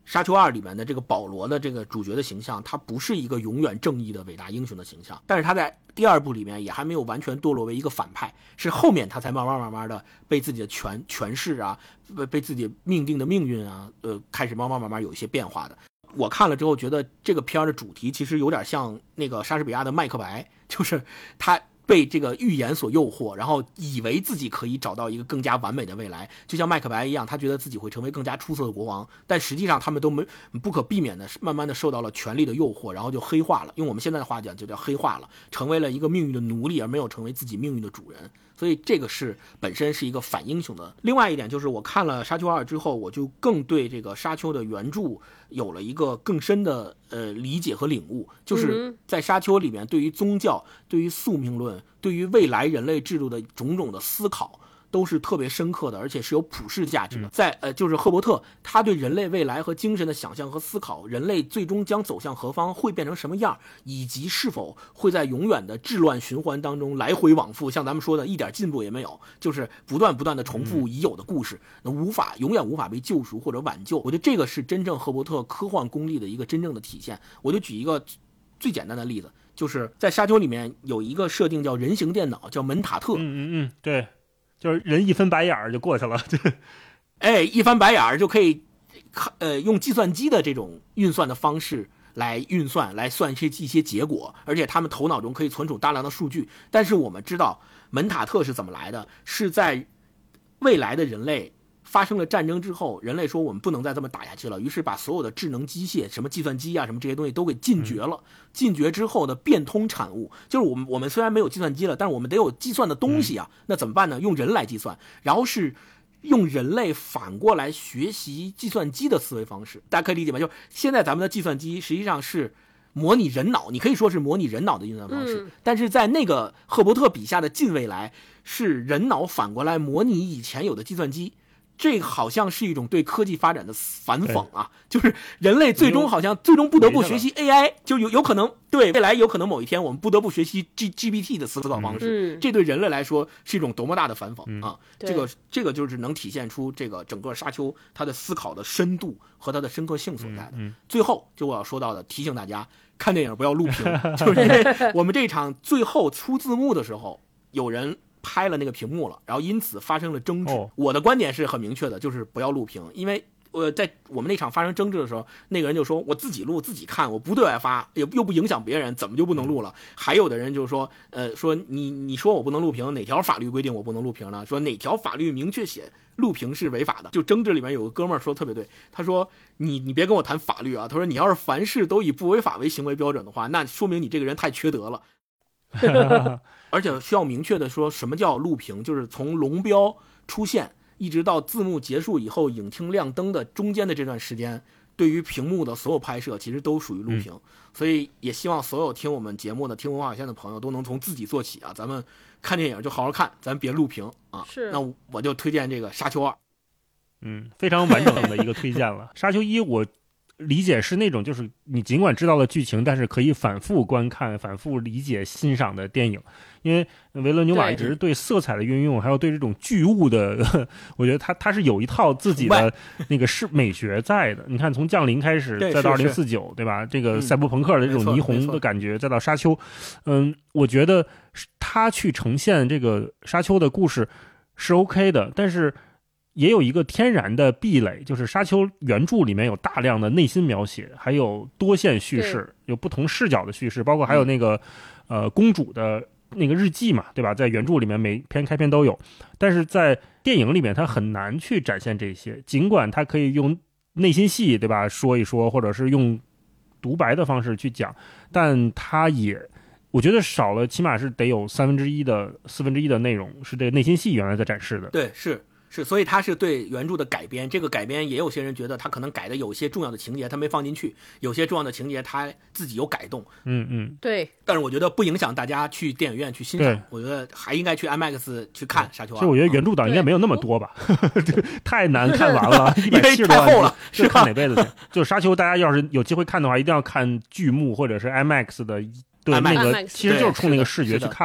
沙丘二里面的这个保罗的这个主角的形象，他不是一个永远正义的伟大英雄的形象，但是他在第二部里面也还没有完全堕落为一个反派，是后面他才慢慢慢慢的被自己的权权势啊，被被自己命定的命运啊，呃，开始慢慢慢慢有一些变化的。我看了之后觉得这个片的主题其实有点像那个莎士比亚的麦克白，就是他被这个预言所诱惑，然后以为自己可以找到一个更加完美的未来，就像麦克白一样，他觉得自己会成为更加出色的国王，但实际上他们都没不可避免的慢慢的受到了权力的诱惑，然后就黑化了，用我们现在的话讲就叫黑化了，成为了一个命运的奴隶，而没有成为自己命运的主人。所以这个是本身是一个反英雄的。另外一点就是我看了沙丘二之后，我就更对这个沙丘的原著有了一个更深的呃理解和领悟，就是在沙丘里面对于宗教、对于宿命论、对于未来人类制度的种种的思考都是特别深刻的，而且是有普世价值的。在呃，就是赫伯特他对人类未来和精神的想象和思考，人类最终将走向何方，会变成什么样，以及是否会在永远的治乱循环当中来回往复，像咱们说的一点进步也没有，就是不断不断的重复已有的故事，那无法永远无法被救赎或者挽救。我觉得这个是真正赫伯特科幻功力的一个真正的体现。我就举一个最简单的例子，就是在沙丘里面有一个设定叫人形电脑，叫门塔特。 嗯嗯嗯，对。就是人一翻白眼儿就过去了， 哎，一翻白眼儿就可以，呃，用计算机的这种运算的方式来运算，来算出一些结果，而且他们头脑中可以存储大量的数据。但是我们知道门塔特是怎么来的，是在未来的人类发生了战争之后，人类说我们不能再这么打下去了，于是把所有的智能机械，什么计算机啊，什么这些东西都给禁绝了。嗯、禁绝之后的变通产物，就是我们我们虽然没有计算机了，但是我们得有计算的东西啊。嗯、那怎么办呢？用人来计算，然后是用人类反过来学习计算机的思维方式。大家可以理解吗？就是现在咱们的计算机实际上是模拟人脑，你可以说是模拟人脑的运算方式，嗯、但是在那个赫伯特笔下的近未来，是人脑反过来模拟以前有的计算机。这好像是一种对科技发展的反讽啊，就是人类最终好像最终不得不学习 A I， 就有有可能对未来有可能某一天我们不得不学习 G G P T 的思考方式，嗯、这对人类来说是一种多么大的反讽、嗯、啊！这个这个就是能体现出这个整个沙丘它的思考的深度和它的深刻性所在的。嗯嗯、最后就我要说到的，提醒大家看电影不要录屏，就是因为我们这场最后出字幕的时候，有人拍了那个屏幕了，然后因此发生了争执。哦、我的观点是很明确的，就是不要录屏，因为呃，在我们那场发生争执的时候，那个人就说我自己录自己看，我不对外发，也又不影响别人，怎么就不能录了？还有的人就说，呃，说你你说我不能录屏，哪条法律规定我不能录屏呢？说哪条法律明确写录屏是违法的？就争执里面有个哥们儿说特别对，他说你你别跟我谈法律啊，他说你要是凡事都以不违法为行为标准的话，那说明你这个人太缺德了。而且需要明确的说什么叫录屏，就是从龙标出现一直到字幕结束以后影厅亮灯的中间的这段时间，对于屏幕的所有拍摄其实都属于录屏。嗯、所以也希望所有听我们节目的听文化有限的朋友都能从自己做起啊，咱们看电影就好好看，咱别录屏啊。 是， 那我就推荐这个沙丘二。 嗯，非常完整的一个推荐了。沙丘一我理解是那种就是你尽管知道了剧情，但是可以反复观看、反复理解、欣赏的电影。因为维伦纽瓦一直对色彩的运用，还有对这种巨物的，我觉得他他是有一套自己的那个是美学在的。你看，从降临开始，再到二零四九，对吧？这个赛博朋克的这种霓虹的感觉，再到沙丘，嗯，我觉得他去呈现这个沙丘的故事是 OK 的，但是也有一个天然的壁垒，就是沙丘原著里面有大量的内心描写，还有多线叙事，有不同视角的叙事，包括还有那个、嗯、呃公主的那个日记嘛，对吧？在原著里面每篇开篇都有，但是在电影里面它很难去展现这些，尽管它可以用内心戏，对吧，说一说，或者是用独白的方式去讲，但它也我觉得少了起码是得有三分之一的四分之一的内容是这内心戏原来在展示的。 对，是是，所以他是对原著的改编，这个改编也有些人觉得他可能改的有些重要的情节他没放进去，有些重要的情节他自己有改动。 嗯嗯， 对。 但是我觉得不影响大家去电影院去欣赏，我觉得还应该去 I M A X 去看《沙丘二》。 其实我觉得原著党应该没有那么多吧，太难看完了， 因为太厚了， 是看哪辈子去？就《沙丘》，大家要是有机会看的话，一定要看剧目或者是 I M A X 的，对那个其实就是冲那个视觉去看的。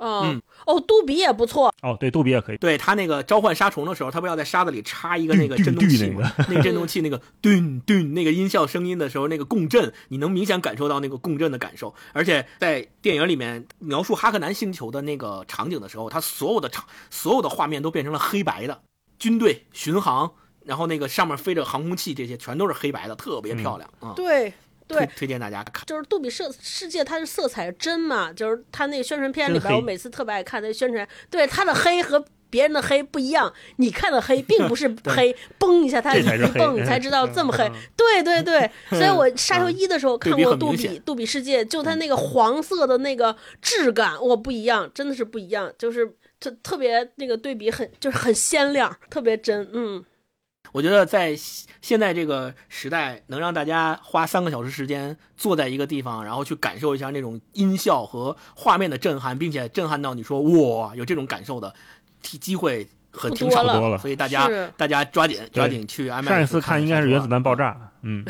哦、 嗯、 哦，杜比也不错。 哦，对，杜比也可以。 对，他那个召唤杀虫的时候，他不要在沙子里插一个那个震动器吗？那个震动器那个顿顿那个音效声音的时候，那个共振，你能明显感受到那个共振的感受。而且在电影里面描述哈克南星球的那个场景的时候，他所有的场所有的画面都变成了黑白的，军队巡航，然后那个上面飞着航空器，这些全都是黑白的，特别漂亮啊、嗯！ 对。对， 推荐大家看， 就是杜比世世界，它是色彩真嘛，就是它那个宣传片里边，我每次特别爱看那宣传，对它的黑和别人的黑不一样，你看的黑并不是黑，嘣一下它一蹦，你才知道这么黑。对对对，所以我沙丘一的时候看过杜比杜比世界，就它那个黄色的那个质感，哇，不一样，真的是不一样，就是特特别那个对比很就是很鲜亮，特别真，嗯。 我觉得在现在这个时代，能让大家花三个小时时间坐在一个地方，然后去感受一下那种音效和画面的震撼，并且震撼到你说哇，有这种感受的机会很挺少多了， 所以大家大家抓紧抓紧去 I M A X 上一次看应该是原子弹爆炸，嗯，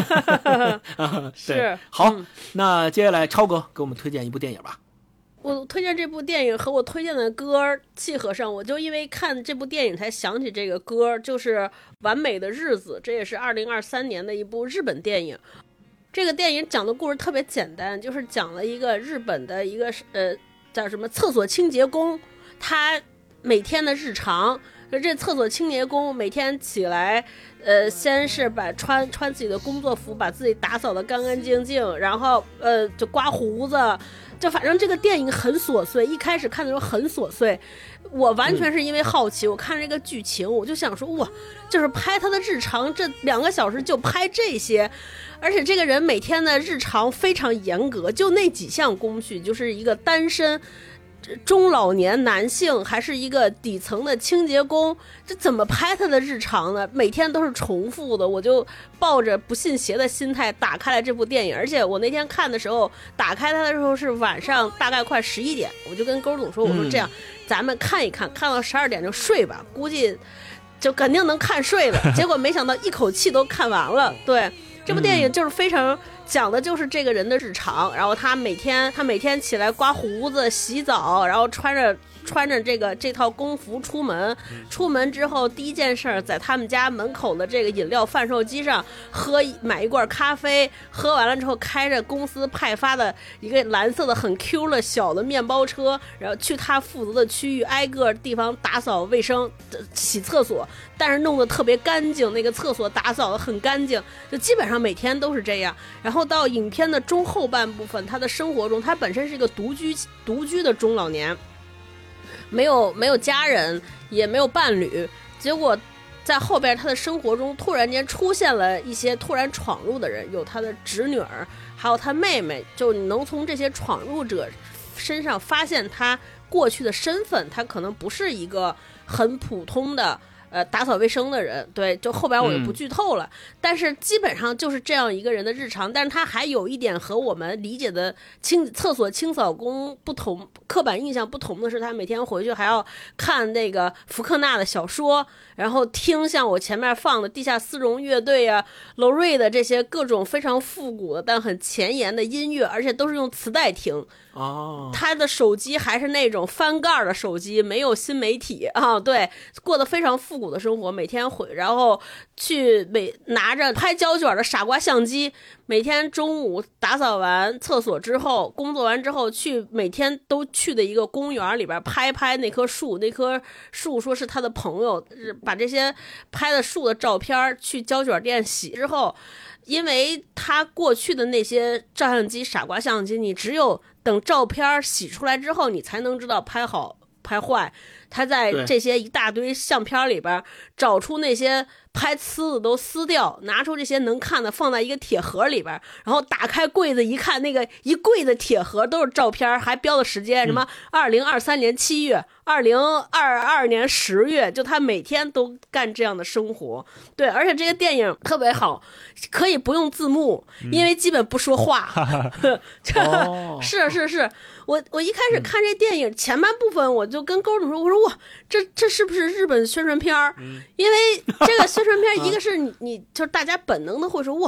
是好、嗯，那接下来超哥给我们推荐一部电影吧。 我推荐这部电影和我推荐的歌契合上，我就因为看这部电影才想起这个歌，就是《完美的日子》，这也是二零二三年的一部日本电影。这个电影讲的故事特别简单，就是讲了一个日本的一个呃叫什么厕所清洁工，他每天的日常。这厕所清洁工每天起来，呃，先是把穿穿自己的工作服，把自己打扫得干干净净，然后呃就刮胡子，就反正这个电影很琐碎。一开始看的时候很琐碎，我完全是因为好奇，嗯、我看这个剧情，我就想说哇，就是拍他的日常，这两个小时就拍这些，而且这个人每天的日常非常严格，就那几项工序，就是一个单身。中老年男性还是一个底层的清洁工，这怎么拍他的日常呢？每天都是重复的，我就抱着不信邪的心态打开了这部电影。而且我那天看的时候，打开它的时候是晚上大概快十一点，我就跟勾总说，我说这样、嗯、咱们看一看，看到十二点就睡吧，估计就肯定能看睡了。结果没想到一口气都看完了。对，这部电影就是非常讲的就是这个人的日常，然后他每天他每天起来刮胡子、洗澡，然后穿着穿着这个这套工服出门，出门之后第一件事在他们家门口的这个饮料贩售机上喝买一罐咖啡，喝完了之后开着公司派发的一个蓝色的很 Q 的小的面包车，然后去他负责的区域挨个地方打扫卫生、洗厕所，但是弄得特别干净，那个厕所打扫的很干净，就基本上每天都是这样。然后到影片的中后半部分，他的生活中，他本身是一个独居独居的中老年，没有没有家人，也没有伴侣，结果在后边他的生活中突然间出现了一些突然闯入的人，有他的侄女儿，还有他妹妹，就你能从这些闯入者身上发现他过去的身份，他可能不是一个很普通的呃，打扫卫生的人，对，就后边我就不剧透了、嗯、但是基本上就是这样一个人的日常。但是他还有一点和我们理解的清厕所清扫工不同，刻板印象不同的是，他每天回去还要看那个福克纳的小说，然后听像我前面放的地下丝绒乐队啊、罗瑞的这些各种非常复古的但很前沿的音乐，而且都是用磁带听。 哦， 他的手机还是那种翻盖的手机，没有新媒体啊，对，过得非常复古的生活，每天回，然后去每拿着拍胶卷的傻瓜相机，每天中午打扫完厕所之后，工作完之后去每天都去的一个公园里边拍拍那棵树，那棵树说是他的朋友，把这些拍的树的照片去胶卷店洗之后，因为他过去的那些照相机傻瓜相机，你只有等照片洗出来之后你才能知道拍好拍坏，他在这些一大堆相片里边找出那些拍呲的都撕掉，拿出这些能看的放在一个铁盒里边，然后打开柜子一看，那个一柜的铁盒都是照片，还标的时间，什么二零二三年七月、二零二二年十月，就他每天都干这样的生活。对，而且这个电影特别好，可以不用字幕，因为基本不说话。嗯、哦、是是是，我我一开始看这电影、嗯、前半部分，我就跟高总说，我说哇，这这是不是日本宣传片？嗯、因为这个宣传片，一个是你你就是大家本能的会说哇，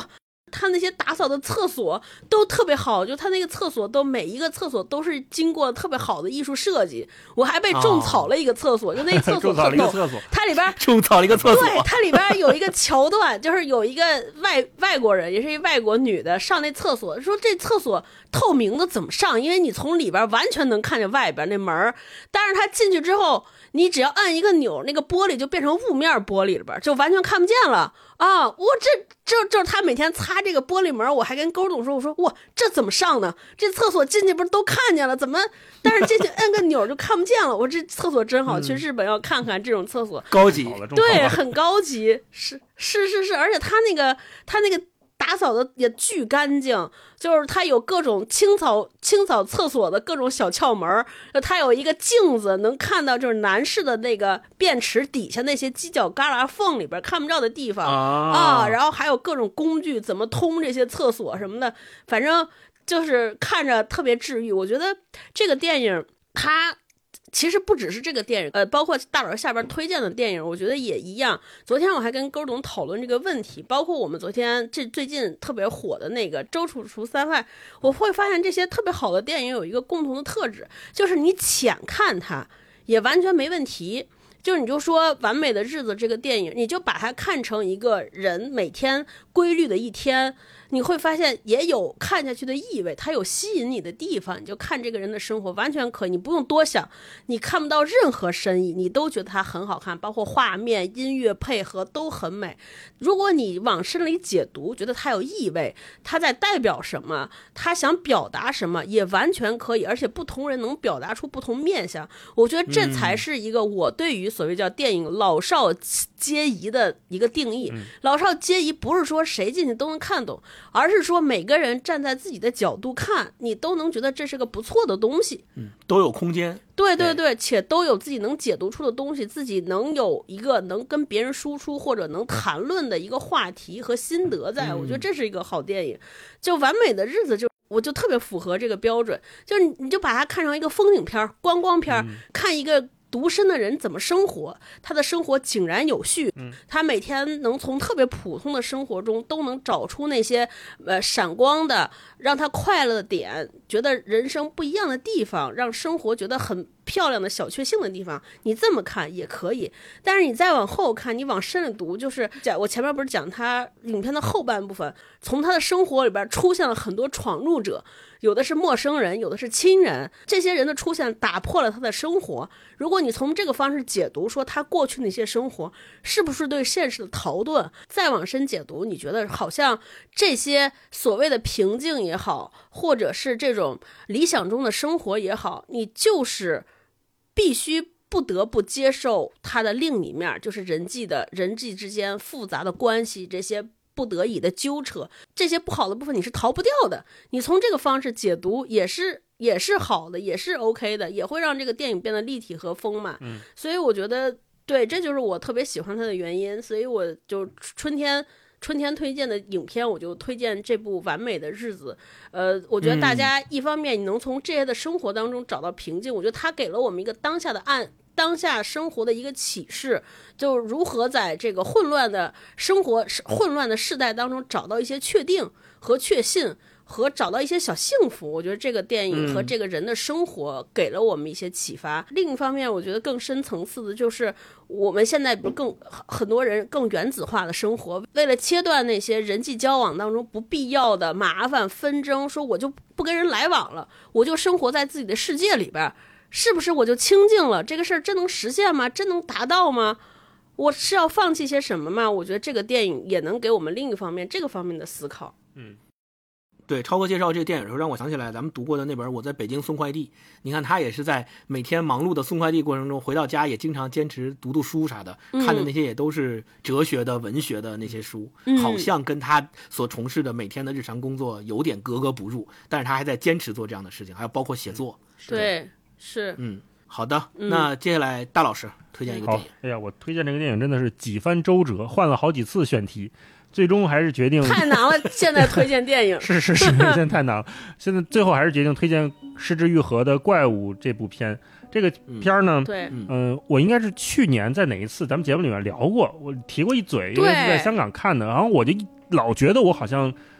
他那些打扫的厕所都特别好，就他那个厕所都每一个厕所都是经过特别好的艺术设计。我还被种草了一个厕所，哦、就那个厕所种草了一个厕所， 它里边种草了一个厕所， 对，它里边有一个桥段，就是有一个外外国人，也是一外国女的上那厕所，说这厕所透明的怎么上？因为你从里边完全能看见外边那门，但是他进去之后，你只要按一个钮，那个玻璃就变成雾面玻璃里边，就完全看不见了。啊，我这这就是他每天擦这个玻璃门，我还跟勾总说，我说哇，这怎么上呢？这厕所进去不是都看见了，怎么？但是进去按个钮就看不见了。我这厕所真好，去日本要看看这种厕所， 高级， 对，很高级，是是是是，而且他那个他那个。打扫的也巨干净，就是它有各种清扫清扫厕所的各种小窍门，它有一个镜子能看到就是男士的那个便池底下那些犄角旮旯缝里边看不着的地方 啊, 啊，然后还有各种工具怎么通这些厕所什么的，反正就是看着特别治愈。我觉得这个电影它其实不只是这个电影，呃，包括大老师下边推荐的电影，我觉得也一样。昨天我还跟勾总讨论这个问题，包括我们昨天这最近特别火的那个《周处除三害》，我会发现这些特别好的电影有一个共同的特质，就是你浅看它也完全没问题。就是你就说《完美的日子》这个电影，你就把它看成一个人每天规律的一天，你会发现也有看下去的意味，它有吸引你的地方，你就看这个人的生活完全可以，你不用多想，你看不到任何深意，你都觉得它很好看，包括画面、音乐配合都很美。如果你往深里解读，觉得它有意味，它在代表什么，它想表达什么，也完全可以，而且不同人能表达出不同面向。我觉得这才是一个我对于所谓叫电影老少皆宜的一个定义。嗯、老少皆宜不是说谁进去都能看懂，而是说每个人站在自己的角度看，你都能觉得这是个不错的东西。 嗯，都有空间。 对对对，且都有自己能解读出的东西，自己能有一个能跟别人输出或者能谈论的一个话题和心得在，嗯、我觉得这是一个好电影。就《完美的日子》就。我就特别符合这个标准，就是你就把它看成一个风景片、观光片，嗯、看一个独身的人怎么生活，他的生活井然有序，嗯、他每天能从特别普通的生活中都能找出那些呃闪光的让他快乐的点，觉得人生不一样的地方，让生活觉得很漂亮的小确幸的地方，你这么看也可以。但是你再往后看，你往深里读，就是讲我前面不是讲他影片的后半部分，从他的生活里边出现了很多闯入者，有的是陌生人，有的是亲人，这些人的出现打破了他的生活。如果你从这个方式解读，说他过去那些生活是不是对现实的逃遁，再往深解读，你觉得好像这些所谓的平静也好，或者是这种理想中的生活也好，你就是必须不得不接受它的另一面，就是人际的人际之间复杂的关系，这些不得已的纠扯，这些不好的部分你是逃不掉的。你从这个方式解读也是也是好的，也是 OK 的，也会让这个电影变得立体和丰满。嗯，所以我觉得对，这就是我特别喜欢它的原因。所以我就春天春天推荐的影片，我就推荐这部《完美的日子》。呃，我觉得大家一方面你能从这些的生活当中找到平静，我觉得它给了我们一个当下的案。当下生活的一个启示，就如何在这个混乱的生活、混乱的世代当中找到一些确定和确信，和找到一些小幸福。我觉得这个电影和这个人的生活给了我们一些启发。嗯、另一方面，我觉得更深层次的就是我们现在比如更很多人更原子化的生活，为了切断那些人际交往当中不必要的麻烦纷争，说我就不跟人来往了，我就生活在自己的世界里边。是不是我就清静了？这个事儿真能实现吗？真能达到吗？我是要放弃些什么吗？我觉得这个电影也能给我们另一方面这个方面的思考。 嗯，对，超哥介绍这个电影的时候，让我想起来咱们读过的那本《我在北京送快递》。你看他也是在每天忙碌的送快递过程中，回到家也经常坚持读读书啥的，嗯、看的那些也都是哲学的、文学的那些书，嗯、好像跟他所从事的每天的日常工作有点格格不入，但是他还在坚持做这样的事情，还有包括写作。 对。是， 嗯，好的，嗯、那接下来大老师推荐一个电影。 哎呀，我推荐这个电影真的是几番周折，换了好几次选题，最终还是决定太难了。现在推荐电影是是是，现在太难了。现在最后还是决定推荐失之愈合的《怪物》这部片。这个片呢， 对， 嗯、呃，我应该是去年在哪一次咱们节目里面聊过，我提过一嘴，因为是在香港看的，然后我就老觉得我好像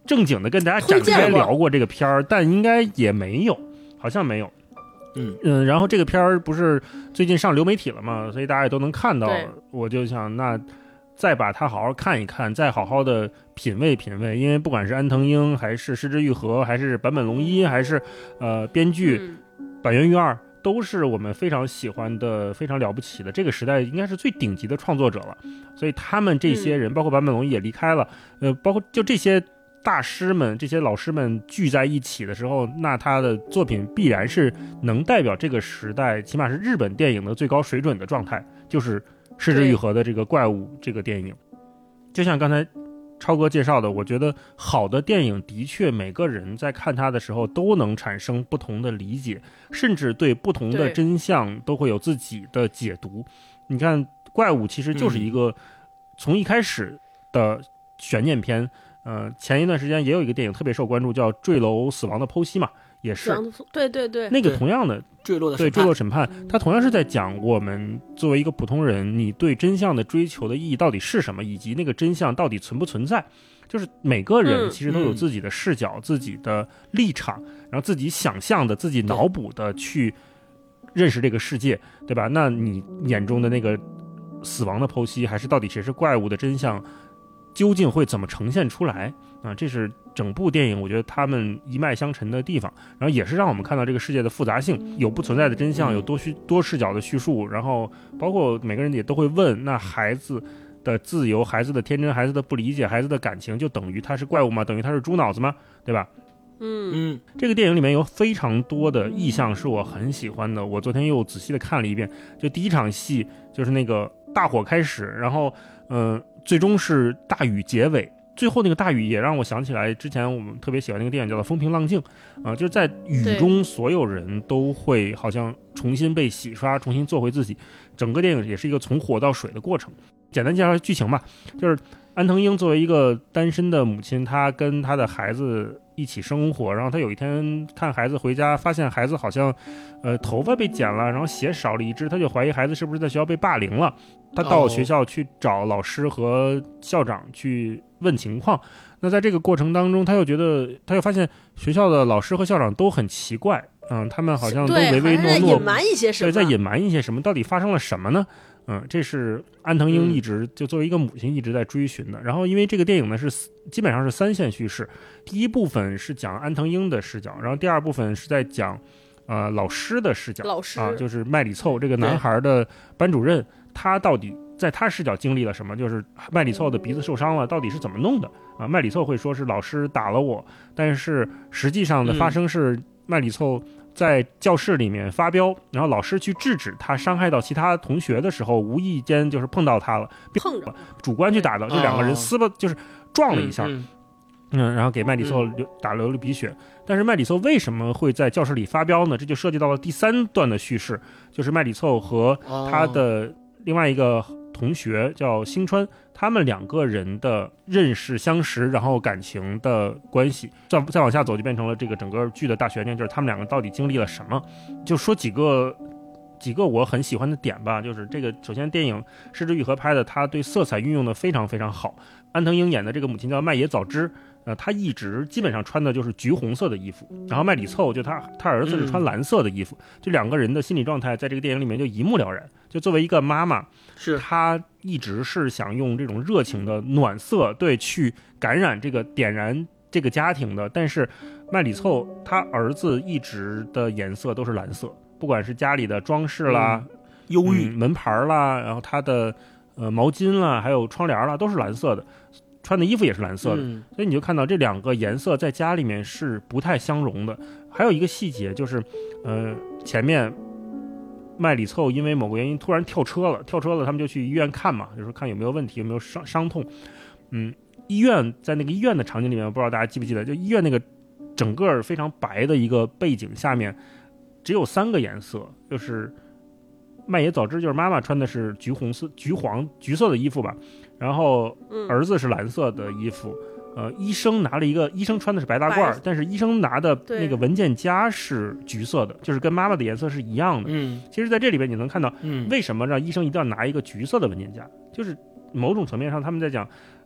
正经的跟大家展开聊过这个片儿，但应该也没有，好像没有。 嗯嗯，然后这个片儿不是最近上流媒体了嘛，所以大家也都能看到。我就想，那再把它好好看一看，再好好的品味品味，因为不管是安藤英，还是矢志愈和，还是坂本龙一，还是呃编剧、嗯、板垣裕二，都是我们非常喜欢的、非常了不起的，这个时代应该是最顶级的创作者了。所以他们这些人，嗯、包括坂本龙一也离开了，呃，包括就这些大师们、这些老师们聚在一起的时候，那他的作品必然是能代表这个时代，起码是日本电影的最高水准的状态，就是矢志愈和的这个怪物这个电影。就像刚才超哥介绍的，我觉得好的电影的确每个人在看它的时候都能产生不同的理解，甚至对不同的真相都会有自己的解读。你看怪物其实就是一个从一开始的悬念片，呃，前一段时间也有一个电影特别受关注，叫《坠楼死亡的剖析》嘛，也是， 对对对， 那个同样的坠落的对坠落审判，它同样是在讲我们作为一个普通人，你对真相的追求的意义到底是什么，以及那个真相到底存不存在。就是每个人其实都有自己的视角、嗯、自己的立场，然后自己想象的、自己脑补的去认识这个世界，对吧？那你眼中的那个死亡的剖析，还是到底谁是怪物的真相，究竟会怎么呈现出来啊？这是整部电影我觉得他们一脉相承的地方，然后也是让我们看到这个世界的复杂性，有不存在的真相，有多虚多视角的叙述，然后包括每个人也都会问，那孩子的自由、孩子的天真、孩子的不理解、孩子的感情，就等于他是怪物吗？等于他是猪脑子吗？对吧？ 嗯嗯， 这个电影里面有非常多的意象是我很喜欢的，我昨天又仔细的看了一遍。就第一场戏就是那个大火开始，然后嗯、呃，最终是大雨结尾，最后那个大雨也让我想起来之前我们特别喜欢那个电影叫做《风平浪静》啊、呃，就是在雨中所有人都会好像重新被洗刷，重新做回自己。整个电影也是一个从火到水的过程。简单介绍剧情吧，就是安藤英作为一个单身的母亲，她跟她的孩子一起生活，然后她有一天看孩子回家，发现孩子好像呃头发被剪了，然后血少了一只，她就怀疑孩子是不是在学校被霸凌了。她到学校去找老师和校长去问情况，那在这个过程当中，她又觉得她又发现学校的老师和校长都很奇怪，嗯，他们好像都唯唯诺诺， 隐瞒一些什么， 对，在隐瞒一些什么，到底发生了什么呢？嗯，这是安藤英一直就作为一个母亲一直在追寻的。然后因为这个电影呢是基本上是三线叙事，第一部分是讲安藤英的视角，然后第二部分是在讲呃老师的视角， 老师啊，就是麦里凑这个男孩的班主任，他到底在他视角经历了什么？就是麦里凑的鼻子受伤了，到底是怎么弄的啊？麦里凑会说是老师打了我，但是实际上的发生是麦里凑在教室里面发飙，然后老师去制止他伤害到其他同学的时候，无意间就是碰到他了， 碰着主观去打的，就两个人撕吧，就是撞了一下，嗯，嗯然后给麦里凑打流了鼻血。但是麦里凑为什么会在教室里发飙呢？这就涉及到了第三段的叙事，就是麦里凑和他的另外一个同学叫星川，他们两个人的认识相识，然后感情的关系，再再往下走就变成了这个整个剧的大悬念，就是他们两个到底经历了什么。就说几个几个我很喜欢的点吧，就是这个首先电影矢志愈和拍的，他对色彩运用的非常非常好。安藤英演的这个母亲叫麦野早知，呃，她一直基本上穿的就是橘红色的衣服，然后麦里凑就他他儿子是穿蓝色的衣服，嗯、就两个人的心理状态在这个电影里面就一目了然。就作为一个妈妈， 是她一直是想用这种热情的暖色对去感染这个点燃这个家庭的，但是麦里凑他儿子一直的颜色都是蓝色，不管是家里的装饰啦、 嗯、忧郁、 嗯、门牌啦，然后他的呃毛巾啦，还有窗帘啦，都是蓝色的。穿的衣服也是蓝色的、嗯、所以你就看到这两个颜色在家里面是不太相容的。还有一个细节就是呃，前面麦里凑因为某个原因突然跳车了跳车了他们就去医院看嘛，就是看有没有问题，有没有伤伤痛。嗯，医院在那个医院的场景里面，不知道大家记不记得，就医院那个整个非常白的一个背景下面只有三个颜色，就是麦野早知就是妈妈穿的是橘红色橘黄橘色的衣服吧，然后儿子是蓝色的衣服、嗯、呃，医生拿了一个医生穿的是白大褂，但是医生拿的那个文件夹是橘色的，就是跟妈妈的颜色是一样的。 嗯， 其实在这里边你能看到为什么让医生一定要拿一个橘色的文件夹，就是某种层面上他们在讲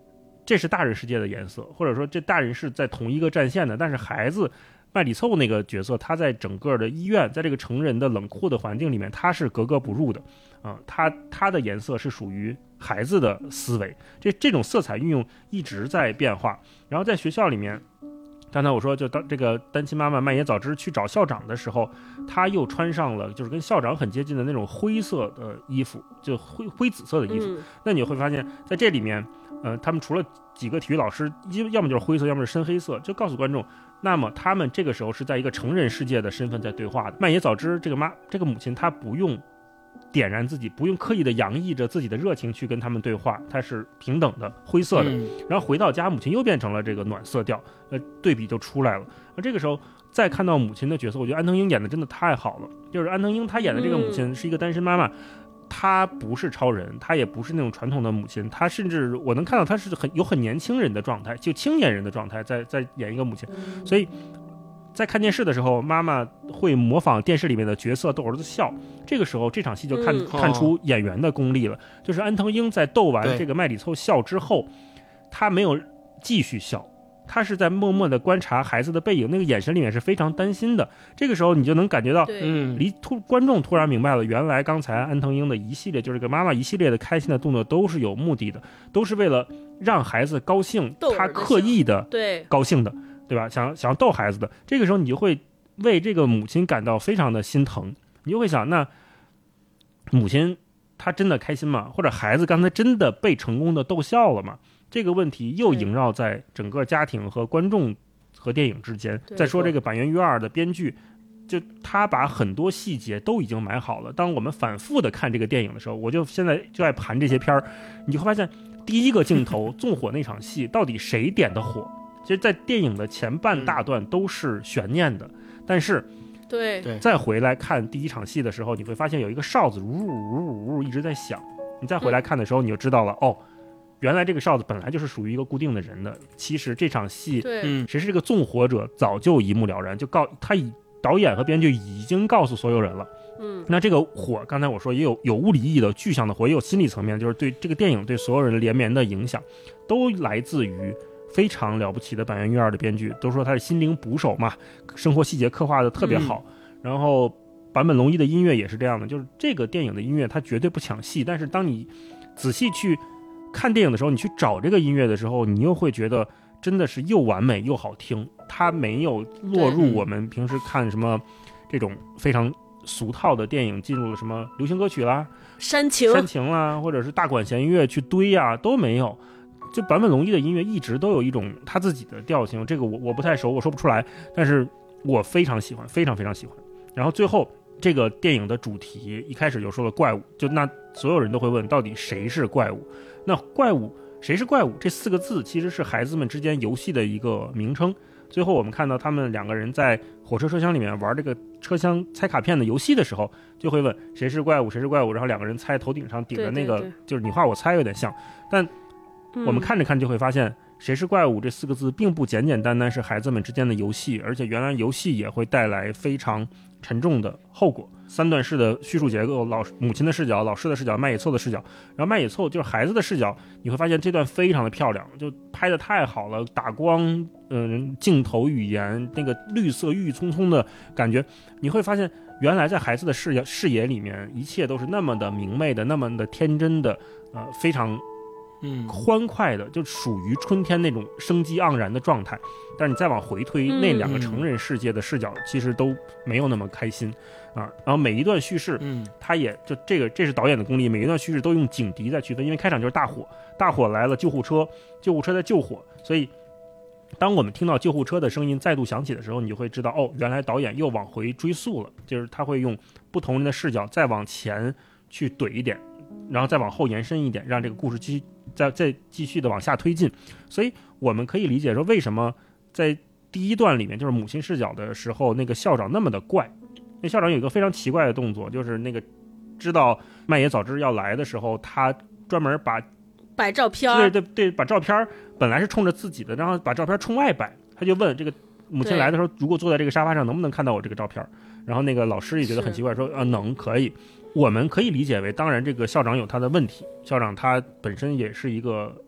这是大人世界的颜色，或者说这大人是在同一个战线的，但是孩子麦里凑那个角色，他在整个的医院，在这个成人的冷酷的环境里面，他是格格不入的啊、呃，他他的颜色是属于孩子的思维，这这种色彩运用一直在变化。然后在学校里面，刚才我说就当这个单亲妈妈麦野早知去找校长的时候，他又穿上了就是跟校长很接近的那种灰色的衣服，就灰灰紫色的衣服、嗯、那你会发现在这里面呃，他们除了几个体育老师要么就是灰色要么是深黑色，就告诉观众那么他们这个时候是在一个成人世界的身份在对话的。麦野早知这个妈这个母亲她不用点燃自己，不用刻意的洋溢着自己的热情去跟他们对话，它是平等的灰色的、嗯、然后回到家母亲又变成了这个暖色调，呃，对比就出来了。而这个时候再看到母亲的角色，我觉得安藤樱演的真的太好了，就是安藤樱她演的这个母亲是一个单身妈妈、嗯，她不是超人，她也不是那种传统的母亲，她甚至我能看到她是很有很年轻人的状态，就青年人的状态在在演一个母亲。所以在看电视的时候，妈妈会模仿电视里面的角色逗儿子笑，这个时候这场戏就看、嗯、看出演员的功力了。就是安藤樱在逗完这个麦里凑笑之后，他没有继续笑，他是在默默的观察孩子的背影，那个眼神里面是非常担心的。这个时候你就能感觉到，嗯，离突观众突然明白了，原来刚才安藤樱的一系列就是这个妈妈一系列的开心的动作都是有目的的，都是为了让孩子高兴，他刻意的高兴的， 对, 对吧？想想要逗孩子的。这个时候你就会为这个母亲感到非常的心疼，你就会想，那母亲她真的开心吗？或者孩子刚才真的被成功的逗笑了吗？这个问题又萦绕在整个家庭和观众和电影之间。再说这个板垣裕二的编剧，就他把很多细节都已经埋好了。当我们反复的看这个电影的时候，我就现在就爱盘这些片儿，你会发现第一个镜头纵火那场戏到底谁点的火？其实在电影的前半大段都是悬念的，但是对再回来看第一场戏的时候，你会发现有一个哨子呜呜呜呜一直在响。你再回来看的时候，你就知道了、嗯、哦，原来这个哨子本来就是属于一个固定的人的。其实这场戏谁是这个纵火者早就一目了然，就告他以导演和编剧已经告诉所有人了。嗯，那这个火刚才我说也有有物理意义的具象的火，也有心理层面，就是对这个电影对所有人连绵的影响都来自于非常了不起的板垣裕二的编剧，都说他是心灵捕手嘛，生活细节刻画的特别好、嗯、然后坂本龙一的音乐也是这样的，就是这个电影的音乐它绝对不抢戏，但是当你仔细去看电影的时候，你去找这个音乐的时候，你又会觉得真的是又完美又好听，它没有落入我们平时看什么这种非常俗套的电影进入了什么流行歌曲啦、 煽情煽情啦，或者是大管弦乐去堆啊，都没有。就坂本龙一的音乐一直都有一种他自己的调性，这个我我不太熟，我说不出来，但是我非常喜欢，非常非常喜欢。然后最后这个电影的主题一开始就说了怪物，就那所有人都会问到底谁是怪物？那怪物谁是怪物？这四个字其实是孩子们之间游戏的一个名称。最后我们看到他们两个人在火车车厢里面玩这个车厢猜卡片的游戏的时候，就会问谁是怪物，谁是怪物，然后两个人猜头顶上顶着那个，对对对，就是你画我猜有点像，但我们看着看就会发现谁是怪物这四个字并不简简单单是孩子们之间的游戏，而且原来游戏也会带来非常沉重的后果。三段式的叙述结构，老母亲的视角，老师的视角，麦野凑的视角，然后麦野凑就是孩子的视角，你会发现这段非常的漂亮，就拍得太好了，打光嗯，镜头语言那个绿色郁郁葱葱的感觉，你会发现原来在孩子的视野视野里面一切都是那么的明媚的，那么的天真的，呃非常嗯，欢快的，就属于春天那种生机盎然的状态。但是你再往回推，嗯、那两个成人世界的视角其实都没有那么开心啊。然后每一段叙事，嗯，它也就这个，这是导演的功力。每一段叙事都用警笛在区分，因为开场就是大火，大火来了，救护车，救护车在救火，所以当我们听到救护车的声音再度响起的时候，你就会知道，哦，原来导演又往回追溯了，就是他会用不同人的视角再往前去怼一点。然后再往后延伸一点，让这个故事继续再再继续的往下推进。所以我们可以理解说，为什么在第一段里面，就是母亲视角的时候，那个校长那么的怪。那校长有一个非常奇怪的动作，就是那个知道麦野早知要来的时候，他专门把摆照片， 对对对，把照片本来是冲着自己的，然后把照片冲外摆。他就问这个母亲来的时候，如果坐在这个沙发上，能不能看到我这个照片？然后那个老师也觉得很奇怪，说啊，能，可以。我们可以理解为，当然这个校长有他的问题，校长他本身也是一个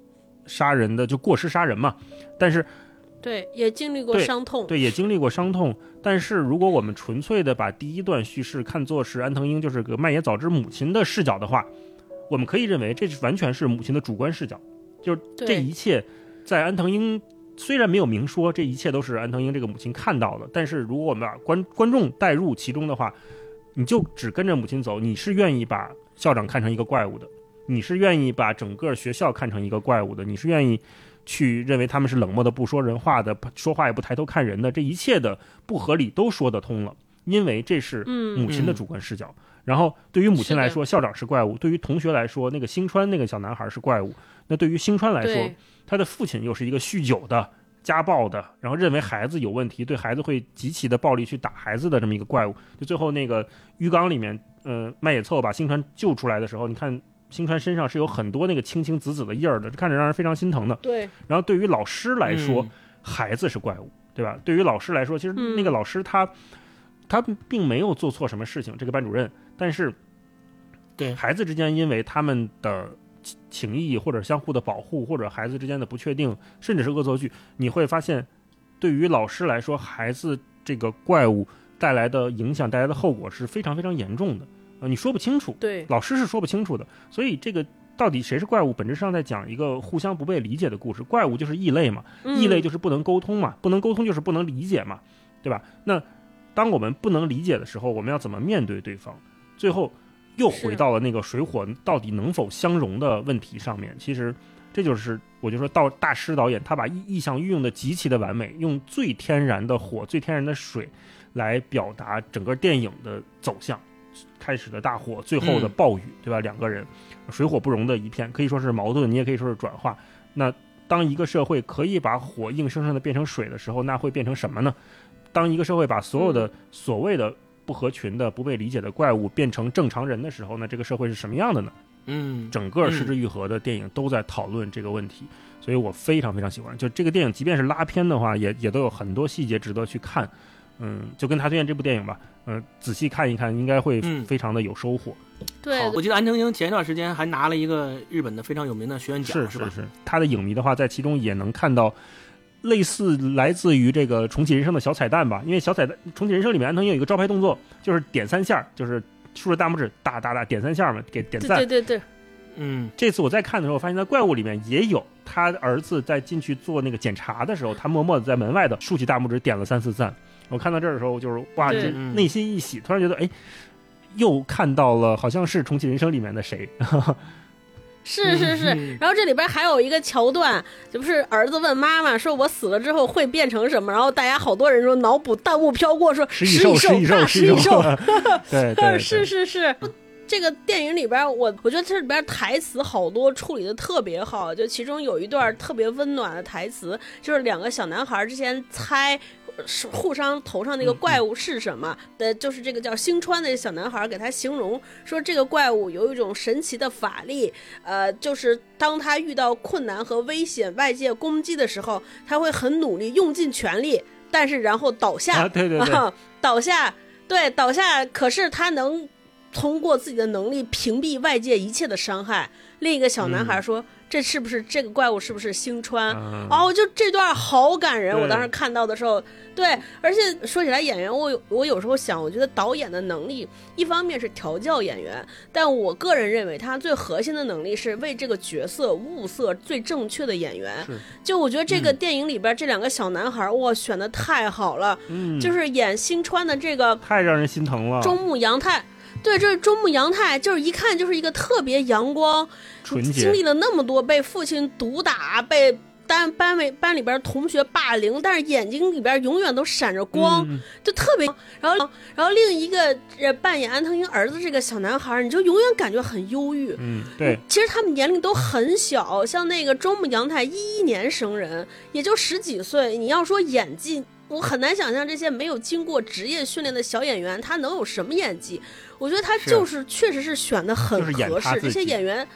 杀人的，就过失杀人嘛，但是对也经历过伤痛， 对，对也经历过伤痛。但是如果我们纯粹的把第一段叙事看作是安藤英就是个麦野早知母亲的视角的话，我们可以认为这是完全是母亲的主观视角，就是这一切在安藤英虽然没有明说这一切都是安藤英这个母亲看到的，但是如果我们把观观众带入其中的话，你就只跟着母亲走，你是愿意把校长看成一个怪物的，你是愿意把整个学校看成一个怪物的，你是愿意去认为他们是冷漠的不说人话的，说话也不抬头看人的，这一切的不合理都说得通了，因为这是母亲的主观视角、嗯、然后对于母亲来说校长是怪物，对于同学来说那个星川那个小男孩是怪物，那对于星川来说他的父亲又是一个酗酒的家暴的，然后认为孩子有问题，对孩子会极其的暴力去打孩子的这么一个怪物。就最后那个浴缸里面呃，麦野凑把星川救出来的时候，你看星川身上是有很多那个青青紫紫的印儿的，看着让人非常心疼的。 对。 然后对于老师来说、嗯、孩子是怪物，对吧？对于老师来说，其实那个老师他、嗯、他并没有做错什么事情，这个班主任，但是对孩子之间因为他们的情谊或者相互的保护，或者孩子之间的不确定，甚至是恶作剧，你会发现对于老师来说，孩子这个怪物带来的影响带来的后果是非常非常严重的、呃、你说不清楚， 对， 老师是说不清楚的。所以这个到底谁是怪物，本质上在讲一个互相不被理解的故事。怪物就是异类嘛、嗯、异类就是不能沟通嘛，不能沟通就是不能理解嘛，对吧？那当我们不能理解的时候，我们要怎么面对对方？最后又回到了那个水火到底能否相容的问题上面。其实这就是我就说到大师导演他把意象运用的极其的完美，用最天然的火最天然的水来表达整个电影的走向，开始的大火，最后的暴雨、嗯、对吧？两个人水火不容的一片，可以说是矛盾，你也可以说是转化。那当一个社会可以把火硬生生的变成水的时候，那会变成什么呢？当一个社会把所有的所谓的不合群的不被理解的怪物变成正常人的时候，那这个社会是什么样的呢？ 嗯， 整个失之愈合的电影都在讨论这个问题、嗯、所以我非常非常喜欢。就这个电影即便是拉片的话，也也都有很多细节值得去看。嗯，就跟他推荐这部电影吧，嗯、呃，仔细看一看应该会非常的有收获、 嗯、对， 我记得安藤英前一段时间还拿了一个日本的非常有名的学院奖， 是是吧？是是，他的影迷的话在其中也能看到类似来自于这个重启人生的小彩蛋吧，因为小彩蛋重启人生里面安藤英有一个招牌动作，就是点三下，就是竖着大拇指大大大点三下嘛，给点赞。 对对对对， 嗯，这次我在看的时候发现在怪物里面也有他儿子在进去做那个检查的时候，他默默的在门外的竖起大拇指点了三四赞。我看到这儿的时候就是哇，这内心一喜，突然觉得哎，又看到了好像是重启人生里面的谁。 是是是、嗯、然后这里边还有一个桥段，这不是儿子问妈妈说我死了之后会变成什么，然后大家好多人说脑补弹幕飘过说食蚁兽食蚁兽食蚁兽对对， 是是是。这个电影里边我我觉得这里边台词好多处理的特别好，就其中有一段特别温暖的台词，就是两个小男孩之前猜互相头上那个怪物是什么的、嗯、就是这个叫星川的小男孩给他形容说这个怪物有一种神奇的法力，呃，就是当他遇到困难和危险外界攻击的时候，他会很努力用尽全力，但是然后倒下、 啊、对对对、 啊、倒下对倒下可是他能通过自己的能力屏蔽外界一切的伤害。另一个小男孩说、嗯、这是不是这个怪物是不是星川、嗯、哦，就这段好感人，我当时看到的时候，对，而且说起来演员，我有我有时候想，我觉得导演的能力一方面是调教演员，但我个人认为他最核心的能力是为这个角色物色最正确的演员。就我觉得这个电影里边、嗯、这两个小男孩哇选的太好了、嗯、就是演星川的这个太让人心疼了， 中木阳太。对，这是中木阳太，就是一看就是一个特别阳光纯洁， 经历了那么多被父亲毒打，被班班委班里边同学霸凌，但是眼睛里边永远都闪着光、嗯、就特别。然后然后另一个扮演安藤英儿子这个小男孩，你就永远感觉很忧郁。 嗯，对， 其实他们年龄都很小，像那个中木阳太一一年生人，也就十几岁，你要说演技，我很难想象这些没有经过职业训练的小演员他能有什么演技。我觉得他就是确实是选的很合适，这些演员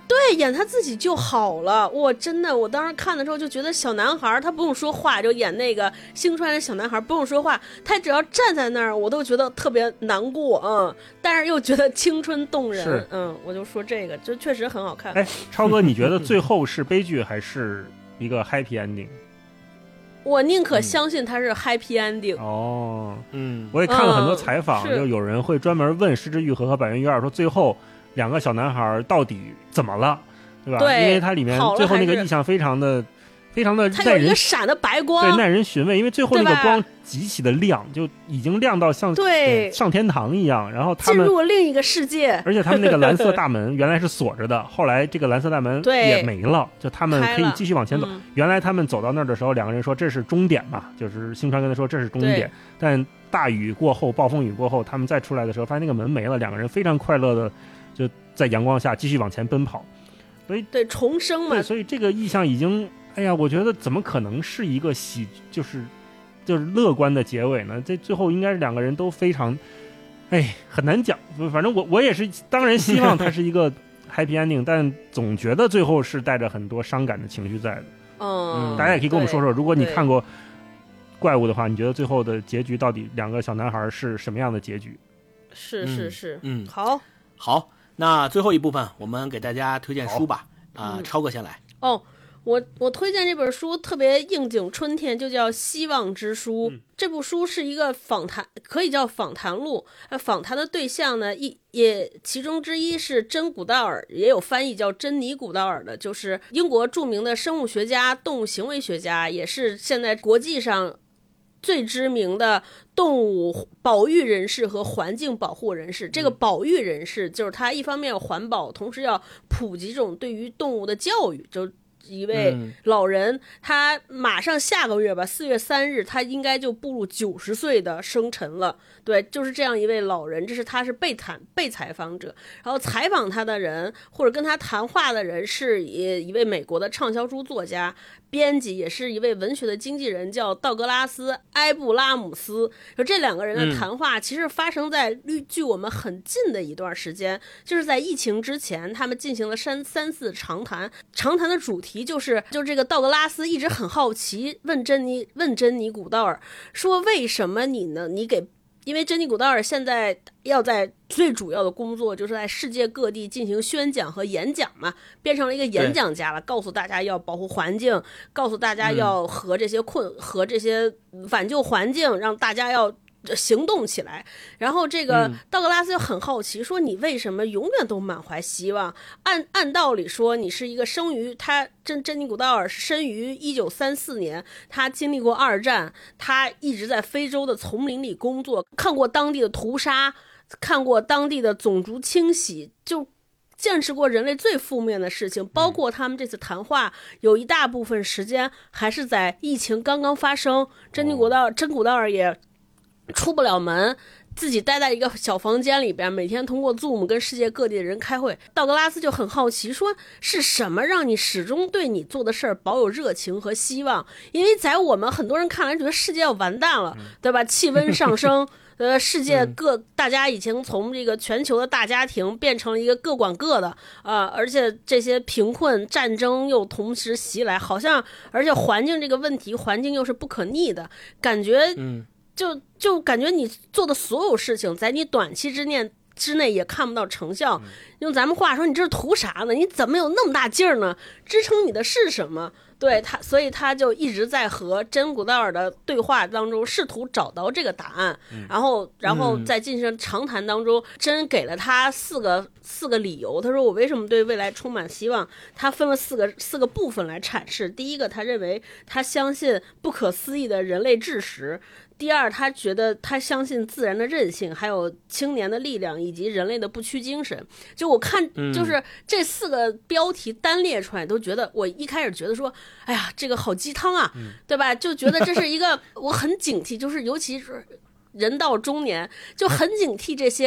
对，演他自己就好了。我真的，我当时看的时候就觉得小男孩他不用说话，就演那个星川的小男孩不用说话，他只要站在那儿，我都觉得特别难过，嗯，但是又觉得青春动人，嗯，我就说这个，就确实很好看。 哎，超哥，你觉得最后是悲剧还是一个 happy ending？ 我宁可相信他是 happy ending。 嗯、哦， 嗯， 我也看了很多采访， 嗯、 就有人会专门问失之愈合和板垣瑞二说，最后两个小男孩到底怎么了，对吧？ 对， 因为它里面最后那个意象非常的。非常的耐人， 它有一个闪的白光， 对，耐人寻味。因为最后那个光极其的亮，就已经亮到像对上天堂一样。然后他们进入另一个世界， 而且他们那个蓝色大门原来是锁着的，后来这个蓝色大门也没了，就他们可以继续往前走。 嗯、 原来他们走到那儿的时候，两个人说这是终点嘛，就是星川跟他说这是终点。但大雨过后，暴风雨过后，他们再出来的时候，发现那个门没了，两个人非常快乐的就在阳光下继续往前奔跑。所以对重生嘛， 对，所以这个意象已经。哎呀，我觉得怎么可能是一个喜，就是就是乐观的结尾呢？这最后应该是两个人都非常，哎，很难讲。反正我我也是，当然希望它是一个 happy ending， 但总觉得最后是带着很多伤感的情绪在的。 嗯， 大家也可以跟我们说说，如果你看过怪物的话，你觉得最后的结局到底两个小男孩是什么样的结局？ 是是是， 嗯， 好， 好，那最后一部分我们给大家推荐书吧。啊、呃，超哥先来。 哦。我我推荐这本书特别应景春天，就叫《希望之书》。嗯、这部书是一个访谈，可以叫访谈录。呃，访谈的对象呢，一也其中之一是珍古道尔，也有翻译叫珍妮古道尔的，就是英国著名的生物学家、动物行为学家，也是现在国际上最知名的动物保育人士和环境保护人士。这个保育人士就是他一方面要环保，同时要普及这种对于动物的教育，就。一位老人、嗯、他马上下个月吧四月三日他应该就步入九十岁的生辰了。对，就是这样一位老人，这是他是被采被采访者，然后采访他的人或者跟他谈话的人是一位美国的畅销书作家编辑，也是一位文学的经纪人，叫道格拉斯·埃布拉姆斯。就这两个人的谈话其实发生在距我们很近的一段时间、嗯、就是在疫情之前，他们进行了三三次长谈。长谈的主题就是就这个道格拉斯一直很好奇，问珍妮问珍妮古道尔说，为什么你呢你给因为珍妮古道尔现在要在最主要的工作就是在世界各地进行宣讲和演讲嘛，变成了一个演讲家了，告诉大家要保护环境，告诉大家要和这些困、嗯、和这些挽救环境，让大家要行动起来。然后这个道格拉斯就很好奇，说你为什么永远都满怀希望？按按道理说，你是一个生于他珍珍妮古道尔是生于一九三四年，他经历过二战，他一直在非洲的丛林里工作，看过当地的屠杀，看过当地的种族清洗，就见识过人类最负面的事情，包括他们这次谈话有一大部分时间还是在疫情刚刚发生，珍妮古道珍古道尔也出不了门，自己待在一个小房间里边，每天通过 Zoom 跟世界各地的人开会。道格拉斯就很好奇，说是什么让你始终对你做的事儿保有热情和希望？因为在我们很多人看来，觉得世界要完蛋了，对吧？气温上升。呃，世界各、嗯、大家已经从这个全球的大家庭变成了一个各管各的啊、呃，而且这些贫困、战争又同时袭来，好像而且环境这个问题，环境又是不可逆的，感觉，嗯，就就感觉你做的所有事情，在你短期之内之内也看不到成效。嗯、用咱们话说，你这是图啥呢？你怎么有那么大劲儿呢？支撑你的是什么？对他，所以他就一直在和珍古道尔的对话当中试图找到这个答案，嗯、然后，然后在进行长谈当中，珍给了他四个四个理由。他说我为什么对未来充满希望？他分了四个四个部分来阐释。第一个，他认为他相信不可思议的人类智识。第二，他觉得他相信自然的韧性，还有青年的力量，以及人类的不屈精神。就我看，就是这四个标题单列出来，都觉得我一开始觉得说，哎呀，这个好鸡汤啊，对吧？就觉得这是一个我很警惕，就是尤其是人到中年，就很警惕这些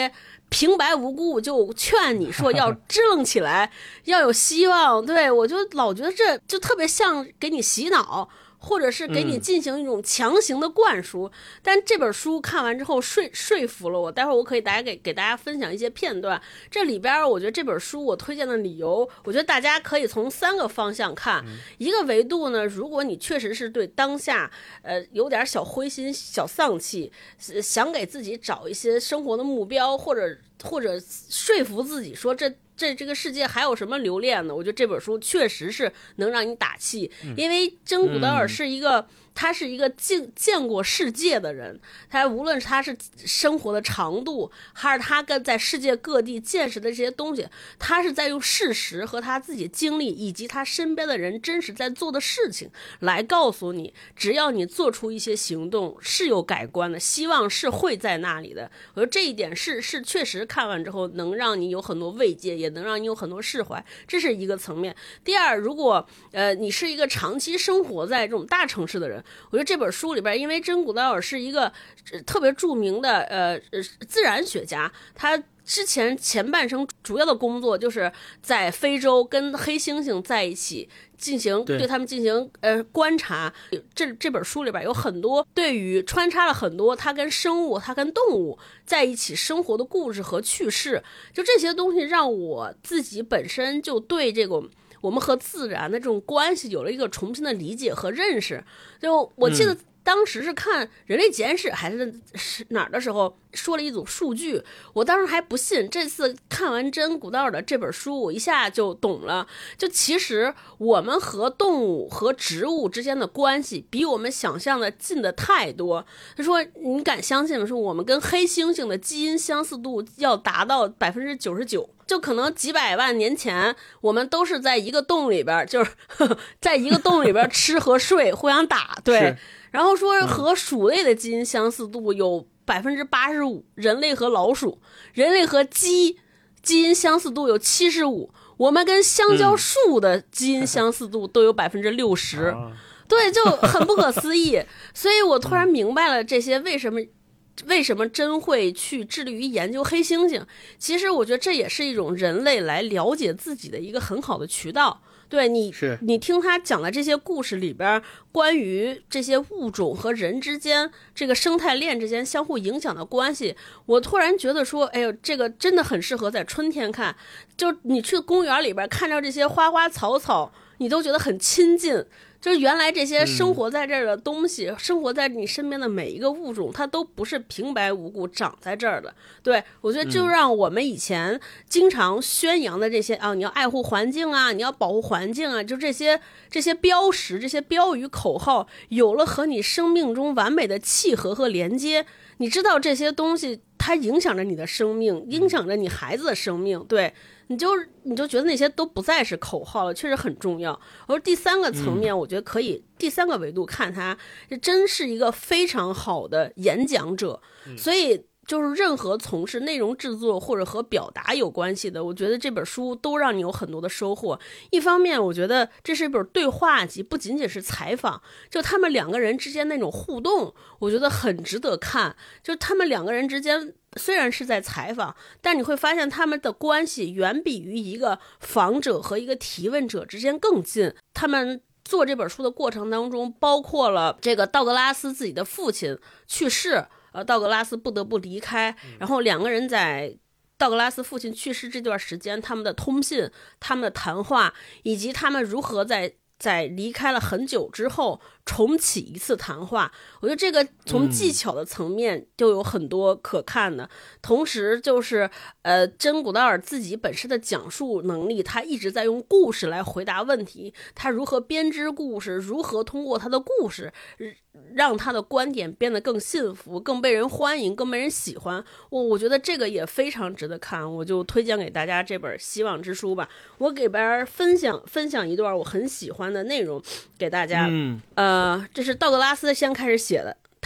平白无故就劝你说要支棱起来，要有希望。对，我就老觉得这就特别像给你洗脑，或者是给你进行一种强行的灌输。嗯、但这本书看完之后说说服了我，待会儿我可以大家给给大家分享一些片段。这里边我觉得这本书我推荐的理由，我觉得大家可以从三个方向看。嗯、一个维度呢，如果你确实是对当下呃有点小灰心、小丧气，想给自己找一些生活的目标，或者或者说服自己说这。这这个世界还有什么留恋呢？我觉得这本书确实是能让你打气，嗯、因为珍古德尔是一个。嗯他是一个见见过世界的人，他无论是他是生活的长度，还是他跟在世界各地见识的这些东西，他是在用事实和他自己经历以及他身边的人真实在做的事情来告诉你，只要你做出一些行动是有改观的，希望是会在那里的。我觉得这一点是是确实看完之后能让你有很多慰藉，也能让你有很多释怀，这是一个层面。第二，如果呃你是一个长期生活在这种大城市的人，我觉得这本书里边，因为珍古德尔是一个、呃、特别著名的呃自然学家，他之前前半生主要的工作就是在非洲跟黑猩猩在一起进行 对, 对他们进行呃观察。这这本书里边有很多对于穿插了很多他跟生物、他跟动物在一起生活的故事和趣事，就这些东西让我自己本身就对这个。我们和自然的这种关系有了一个重新的理解和认识。就我记得当时是看《人类简史》还是是哪儿的时候说了一组数据，我当时还不信，这次看完珍古德尔的这本书，我一下就懂了。就其实我们和动物和植物之间的关系比我们想象的近的太多。他说你敢相信吗？说我们跟黑猩猩的基因相似度要达到百分之九十九。就可能几百万年前，我们都是在一个洞里边，就是呵呵在一个洞里边吃和睡，互相打，对。然后说和鼠类的基因相似度有百分之八十五，人类和老鼠，人类和鸡基因相似度有七十五，我们跟香蕉树的基因相似度都有百分之六十，对，就很不可思议。所以我突然明白了这些为什么。为什么真会去致力于研究黑猩猩？其实我觉得这也是一种人类来了解自己的一个很好的渠道。对你， 是你听他讲的这些故事里边，关于这些物种和人之间这个生态链之间相互影响的关系，我突然觉得说，哎呦，这个真的很适合在春天看。就你去公园里边看到这些花花草草，你都觉得很亲近。就是原来这些生活在这儿的东西、嗯、生活在你身边的每一个物种，它都不是平白无故长在这儿的。对，我觉得就让我们以前经常宣扬的这些、嗯、啊，你要爱护环境啊，你要保护环境啊，就这些这些标识、这些标语口号，有了和你生命中完美的契合和连接。你知道这些东西它影响着你的生命，影响着你孩子的生命，对，你就你就觉得那些都不再是口号了，确实很重要。而第三个层面，我觉得可以、嗯、第三个维度看他，真是一个非常好的演讲者，嗯、所以就是任何从事内容制作或者和表达有关系的，我觉得这本书都让你有很多的收获。一方面我觉得这是一本对话集，不仅仅是采访，就他们两个人之间那种互动我觉得很值得看。就他们两个人之间虽然是在采访，但你会发现他们的关系远比于一个访者和一个提问者之间更近。他们做这本书的过程当中，包括了这个道格拉斯自己的父亲去世，呃，道格拉斯不得不离开，然后两个人在道格拉斯父亲去世这段时间，他们的通信、他们的谈话，以及他们如何在在离开了很久之后重启一次谈话。我觉得这个从技巧的层面就有很多可看的、嗯、同时就是呃，珍古德尔自己本身的讲述能力，他一直在用故事来回答问题，他如何编织故事，如何通过他的故事让他的观点变得更幸福，更被人欢迎，更被人喜欢。我我觉得这个也非常值得看，我就推荐给大家这本《希望之书》吧。我给大家分享分享一段我很喜欢的内容给大家。嗯，呃，这是道格拉斯先开始写的。他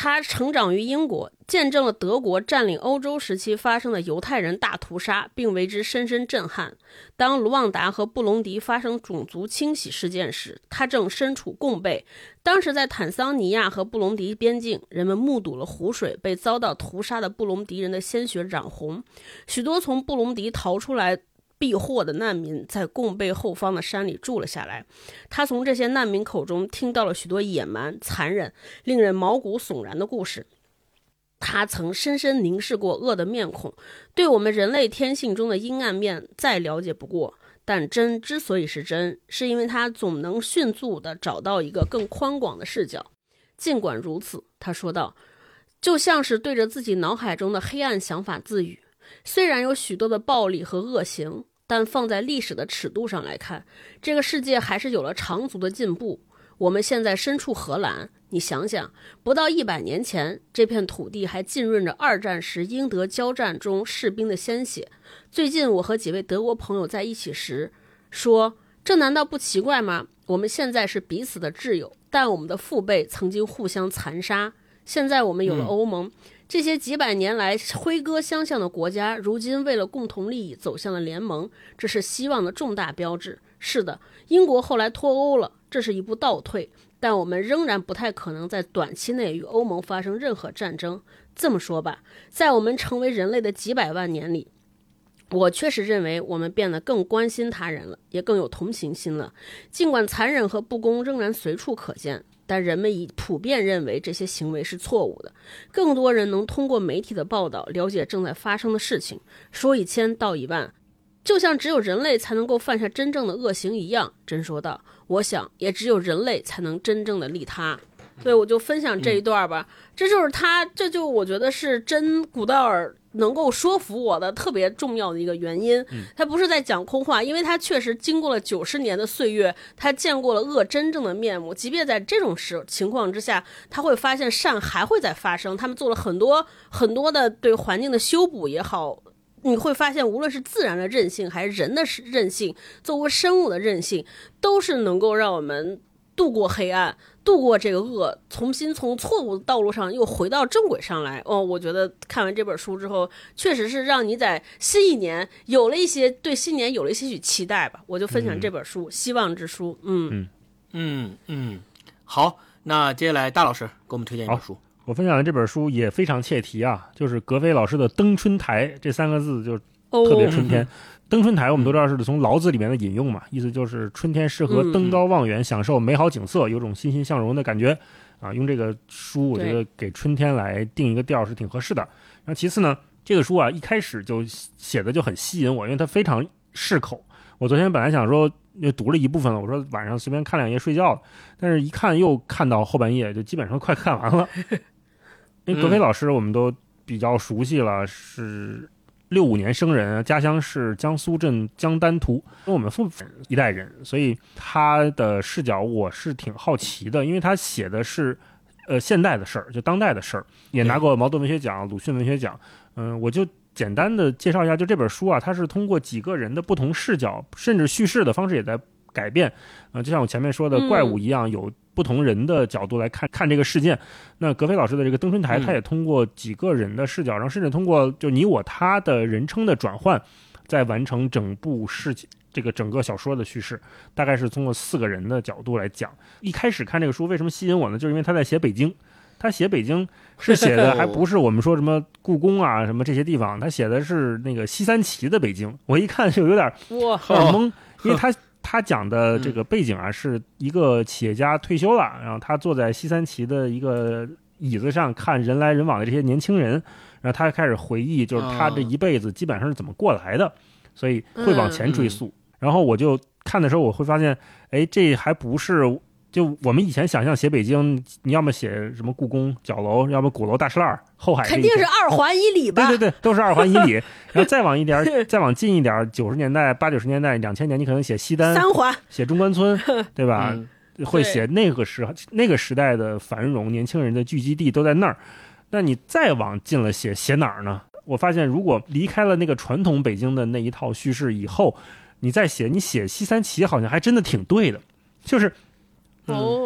他成长于英国，见证了德国占领欧洲时期发生的犹太人大屠杀，并为之深深震撼。当卢旺达和布隆迪发生种族清洗事件时，他正身处贡贝。当时在坦桑尼亚和布隆迪边境，人们目睹了湖水被遭到屠杀的布隆迪人的鲜血染红，许多从布隆迪逃出来避祸的难民在贡贝后方的山里住了下来。他从这些难民口中听到了许多野蛮、残忍、令人毛骨悚然的故事。他曾深深凝视过恶的面孔，对我们人类天性中的阴暗面再了解不过。但真之所以是真，是因为他总能迅速地找到一个更宽广的视角。尽管如此，他说道，就像是对着自己脑海中的黑暗想法自语。虽然有许多的暴力和恶行，但放在历史的尺度上来看，这个世界还是有了长足的进步。我们现在身处荷兰，你想想，不到一百年前，这片土地还浸润着二战时英德交战中士兵的鲜血。最近我和几位德国朋友在一起时说，这难道不奇怪吗？我们现在是彼此的挚友，但我们的父辈曾经互相残杀。现在我们有了欧盟，嗯，这些几百年来辉歌相向的国家，如今为了共同利益走向了联盟，这是希望的重大标志。是的，英国后来脱欧了，这是一步倒退，但我们仍然不太可能在短期内与欧盟发生任何战争。这么说吧，在我们成为人类的几百万年里，我确实认为我们变得更关心他人了，也更有同情心了。尽管残忍和不公仍然随处可见，但人们已普遍认为这些行为是错误的。更多人能通过媒体的报道了解正在发生的事情，说一千道一万，就像只有人类才能够犯下真正的恶行一样。真说道，我想也只有人类才能真正的利他。所以我就分享这一段吧，嗯，这就是他，这就我觉得是真古道尔能够说服我的特别重要的一个原因。他不是在讲空话，因为他确实经过了九十年的岁月，他见过了恶真正的面目。即便在这种时情况之下，他会发现善还会再发生。他们做了很多很多的对环境的修补也好，你会发现无论是自然的韧性还是人的韧性，作为生物的韧性，都是能够让我们度过黑暗，度过这个恶，重新从错误的道路上又回到正轨上来。哦，我觉得看完这本书之后，确实是让你在新一年有了一些对新年有了一些许期待吧。我就分享这本书，嗯，希望之书。嗯嗯嗯，好，那接下来大老师给我们推荐一本书。 我分享的这本书也非常切题啊，就是格非老师的《登春台》，这三个字就特别春天。哦，登春台我们都知道是从老子里面的引用嘛，意思就是春天适合登高望远，享受美好景色，有种欣欣向荣的感觉啊。用这个书我觉得给春天来定一个调是挺合适的。然后其次呢，这个书啊一开始就写的就很吸引我，因为它非常适口。我昨天本来想说就读了一部分了，我说晚上随便看两页睡觉了，但是一看又看到后半夜，就基本上快看完了。因为格非老师我们都比较熟悉了，是六五年生人，家乡是江苏镇江丹图，跟我们父一代人，所以他的视角我是挺好奇的，因为他写的是呃现代的事儿，就当代的事儿，也拿过毛泽东文学奖、鲁迅文学奖。嗯，我就简单的介绍一下，就这本书啊，它是通过几个人的不同视角，甚至叙事的方式也在改变。呃，就像我前面说的怪物一样，有不同人的角度来看看这个事件。那格非老师的这个登春台，他也通过几个人的视角，然后甚至通过就你我他的人称的转换，在完成整部事情这个整个小说的叙事，大概是通过四个人的角度来讲。一开始看这个书为什么吸引我呢？就是因为他在写北京，他写北京是写的还不是我们说什么故宫啊什么这些地方，他写的是那个西三旗的北京。我一看就有点有点懵，因为他他讲的这个背景啊，是一个企业家退休了，然后他坐在西三旗的一个椅子上看人来人往的这些年轻人，然后他开始回忆，就是他这一辈子基本上是怎么过来的，所以会往前追溯。然后我就看的时候，我会发现，哎，这还不是就我们以前想象写北京，你要么写什么故宫角楼，要么鼓楼大栅栏、后海， 肯定是二环以里吧？ 对对对，都是二环以里。然后再往一点，再往近一点，九十年代、八九十年代、两千年，你可能写西单、 三环， 写中关村，对吧？ 嗯、 会写那个时那个时代的繁荣，年轻人的聚集地都在那儿。那你再往近了写写哪儿呢？我发现，如果离开了那个传统北京的那一套叙事以后，你再写，你写西三旗好像还真的挺对的，就是。 哦， 嗯，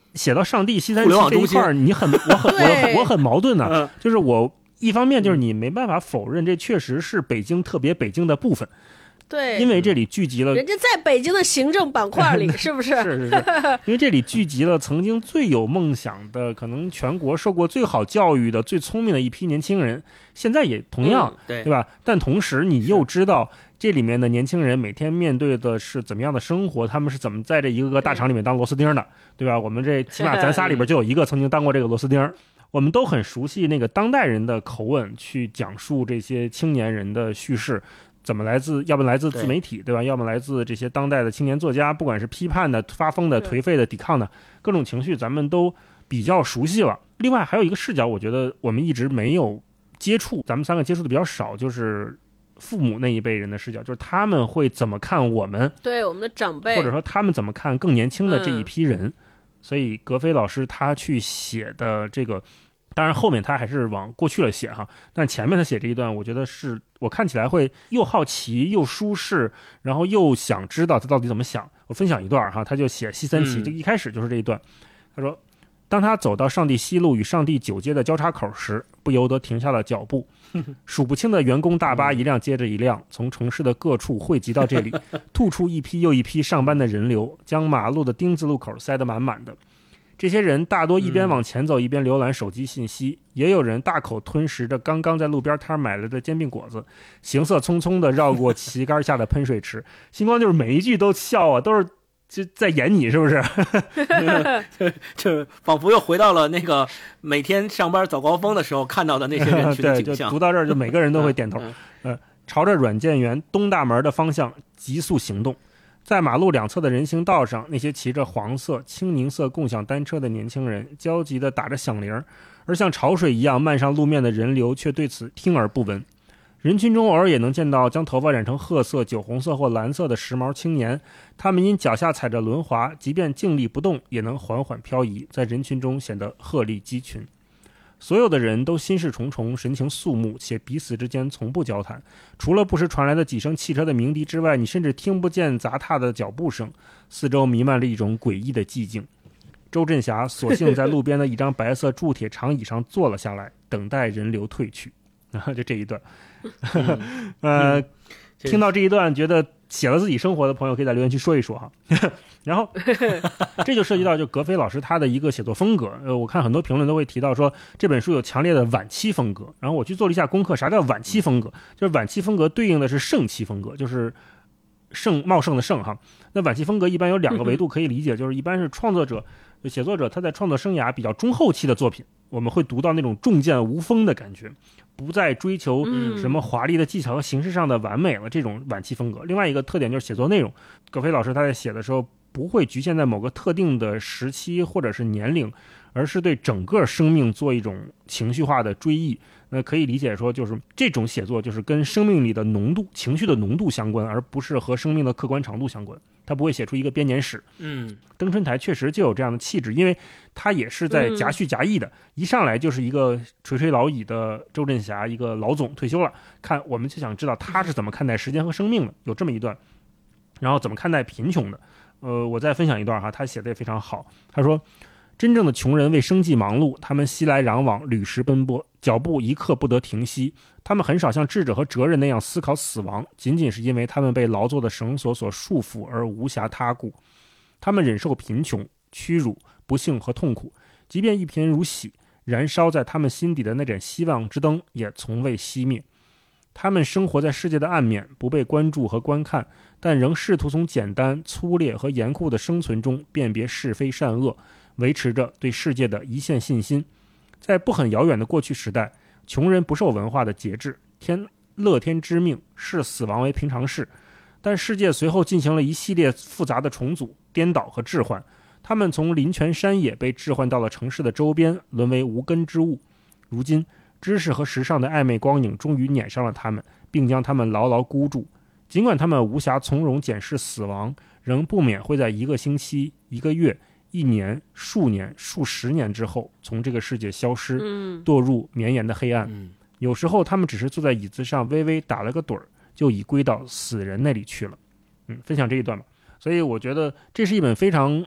写到上帝西三旗这一块，你很我很我我很矛盾呢、啊嗯，就是我一方面就是你没办法否认这确实是北京特别北京的部分。 对， 因为这里聚集了人家在北京的行政板块里，是不是？ 是是是，因为这里聚集了曾经最有梦想的，可能全国受过最好教育的、最聪明的一批年轻人，现在也同样， 嗯、对对吧？但同时你又知道这里面的年轻人每天面对的是怎么样的生活，他们是怎么在这一个个大厂里面当螺丝钉的，对吧？我们这起码咱仨里边就有一个曾经当过这个螺丝钉。我们都很熟悉那个当代人的口吻去讲述这些青年人的叙事。怎么来自，要么来自自媒体 对, 对吧？要么来自这些当代的青年作家，不管是批判的、发疯的、颓废的、抵抗的各种情绪，咱们都比较熟悉了。另外还有一个视角，我觉得我们一直没有接触，咱们三个接触的比较少，就是父母那一辈人的视角，就是他们会怎么看我们， 对我们的长辈， 或者说他们怎么看更年轻的这一批人。嗯、所以格非老师他去写的这个。当然后面他还是往过去了写哈，但前面他写这一段我觉得是我看起来会又好奇又舒适，然后又想知道他到底怎么想。我分享一段哈，他就写西三旗，就一开始就是这一段。他说当他走到上地西路与上地九街的交叉口时，不由得停下了脚步。数不清的员工大巴一辆接着一辆从城市的各处汇集到这里，吐出一批又一批上班的人流，将马路的丁字路口塞得满满的。这些人大多一边往前走一边浏览手机信息、嗯、也有人大口吞食着刚刚在路边摊买来的煎饼果子，行色匆匆地绕过旗杆下的喷水池。星光就是每一句都笑啊，都是就在演你，是不是？ 就仿佛又回到了那个每天上班早高峰的时候看到的那些人群的景象。 对，就读到这儿就每个人都会点头、嗯嗯、呃，朝着软件园东大门的方向急速行动。在马路两侧的人行道上，那些骑着黄色、青柠色共享单车的年轻人焦急地打着响铃，而像潮水一样漫上路面的人流却对此听而不闻。人群中偶尔也能见到将头发染成褐色、酒红色或蓝色的时髦青年，他们因脚下踩着轮滑，即便静立不动也能缓缓漂移，在人群中显得鹤立鸡群。所有的人都心事重重，神情肃穆，且彼此之间从不交谈。除了不时传来的几声汽车的鸣笛之外，你甚至听不见杂踏的脚步声。四周弥漫着一种诡异的寂静。周振霞索性在路边的一张白色铸铁长椅上坐了下来，等待人流退去。然后就这一段，嗯、呃、嗯，听到这一段，觉得写了自己生活的朋友可以在留言区说一说哈。然后这就涉及到就格非老师他的一个写作风格。呃，我看很多评论都会提到说这本书有强烈的晚期风格，然后我去做了一下功课，啥叫晚期风格？就是晚期风格对应的是盛期风格，就是盛茂盛的盛哈。那晚期风格一般有两个维度可以理解，就是一般是创作者写作者他在创作生涯比较中后期的作品，我们会读到那种重剑无锋的感觉，不再追求什么华丽的技巧和形式上的完美了，这种晚期风格。另外一个特点就是写作内容，葛飞老师他在写的时候不会局限在某个特定的时期或者是年龄，而是对整个生命做一种情绪化的追忆。那可以理解说，就是这种写作就是跟生命里的浓度、情绪的浓度相关，而不是和生命的客观长度相关。他不会写出一个编年史。 嗯， 登春台确实就有这样的气质，因为他也是在夹叙夹议的、嗯、一上来就是一个垂垂老矣的周振霞，一个老总退休了，看我们就想知道他是怎么看待时间和生命的，有这么一段。然后怎么看待贫穷的，呃，我再分享一段哈，他写的也非常好。他说，真正的穷人为生计忙碌，他们熙来攘往，履时奔波，脚步一刻不得停息。他们很少像智者和哲人那样思考死亡，仅仅是因为他们被劳作的绳索所束缚而无暇他顾。他们忍受贫穷、屈辱、不幸和痛苦，即便一贫如洗，燃烧在他们心底的那盏希望之灯也从未熄灭。他们生活在世界的暗面，不被关注和观看，但仍试图从简单、粗劣和严酷的生存中辨别是非善恶，维持着对世界的一线信心。在不很遥远的过去时代，穷人不受文化的节制，天乐天知命，视死亡为平常事。但世界随后进行了一系列复杂的重组、颠倒和置换，他们从林泉山野被置换到了城市的周边，沦为无根之物。如今知识和时尚的暧昧光影终于撵上了他们，并将他们牢牢箍住。尽管他们无暇从容检视死亡，仍不免会在一个星期、一个月、一年、数年、数十年之后从这个世界消失，堕入绵延的黑暗。 嗯， 有时候他们只是坐在椅子上微微打了个盹儿，就已归到死人那里去了。嗯，分享这一段吧。所以我觉得这是一本非常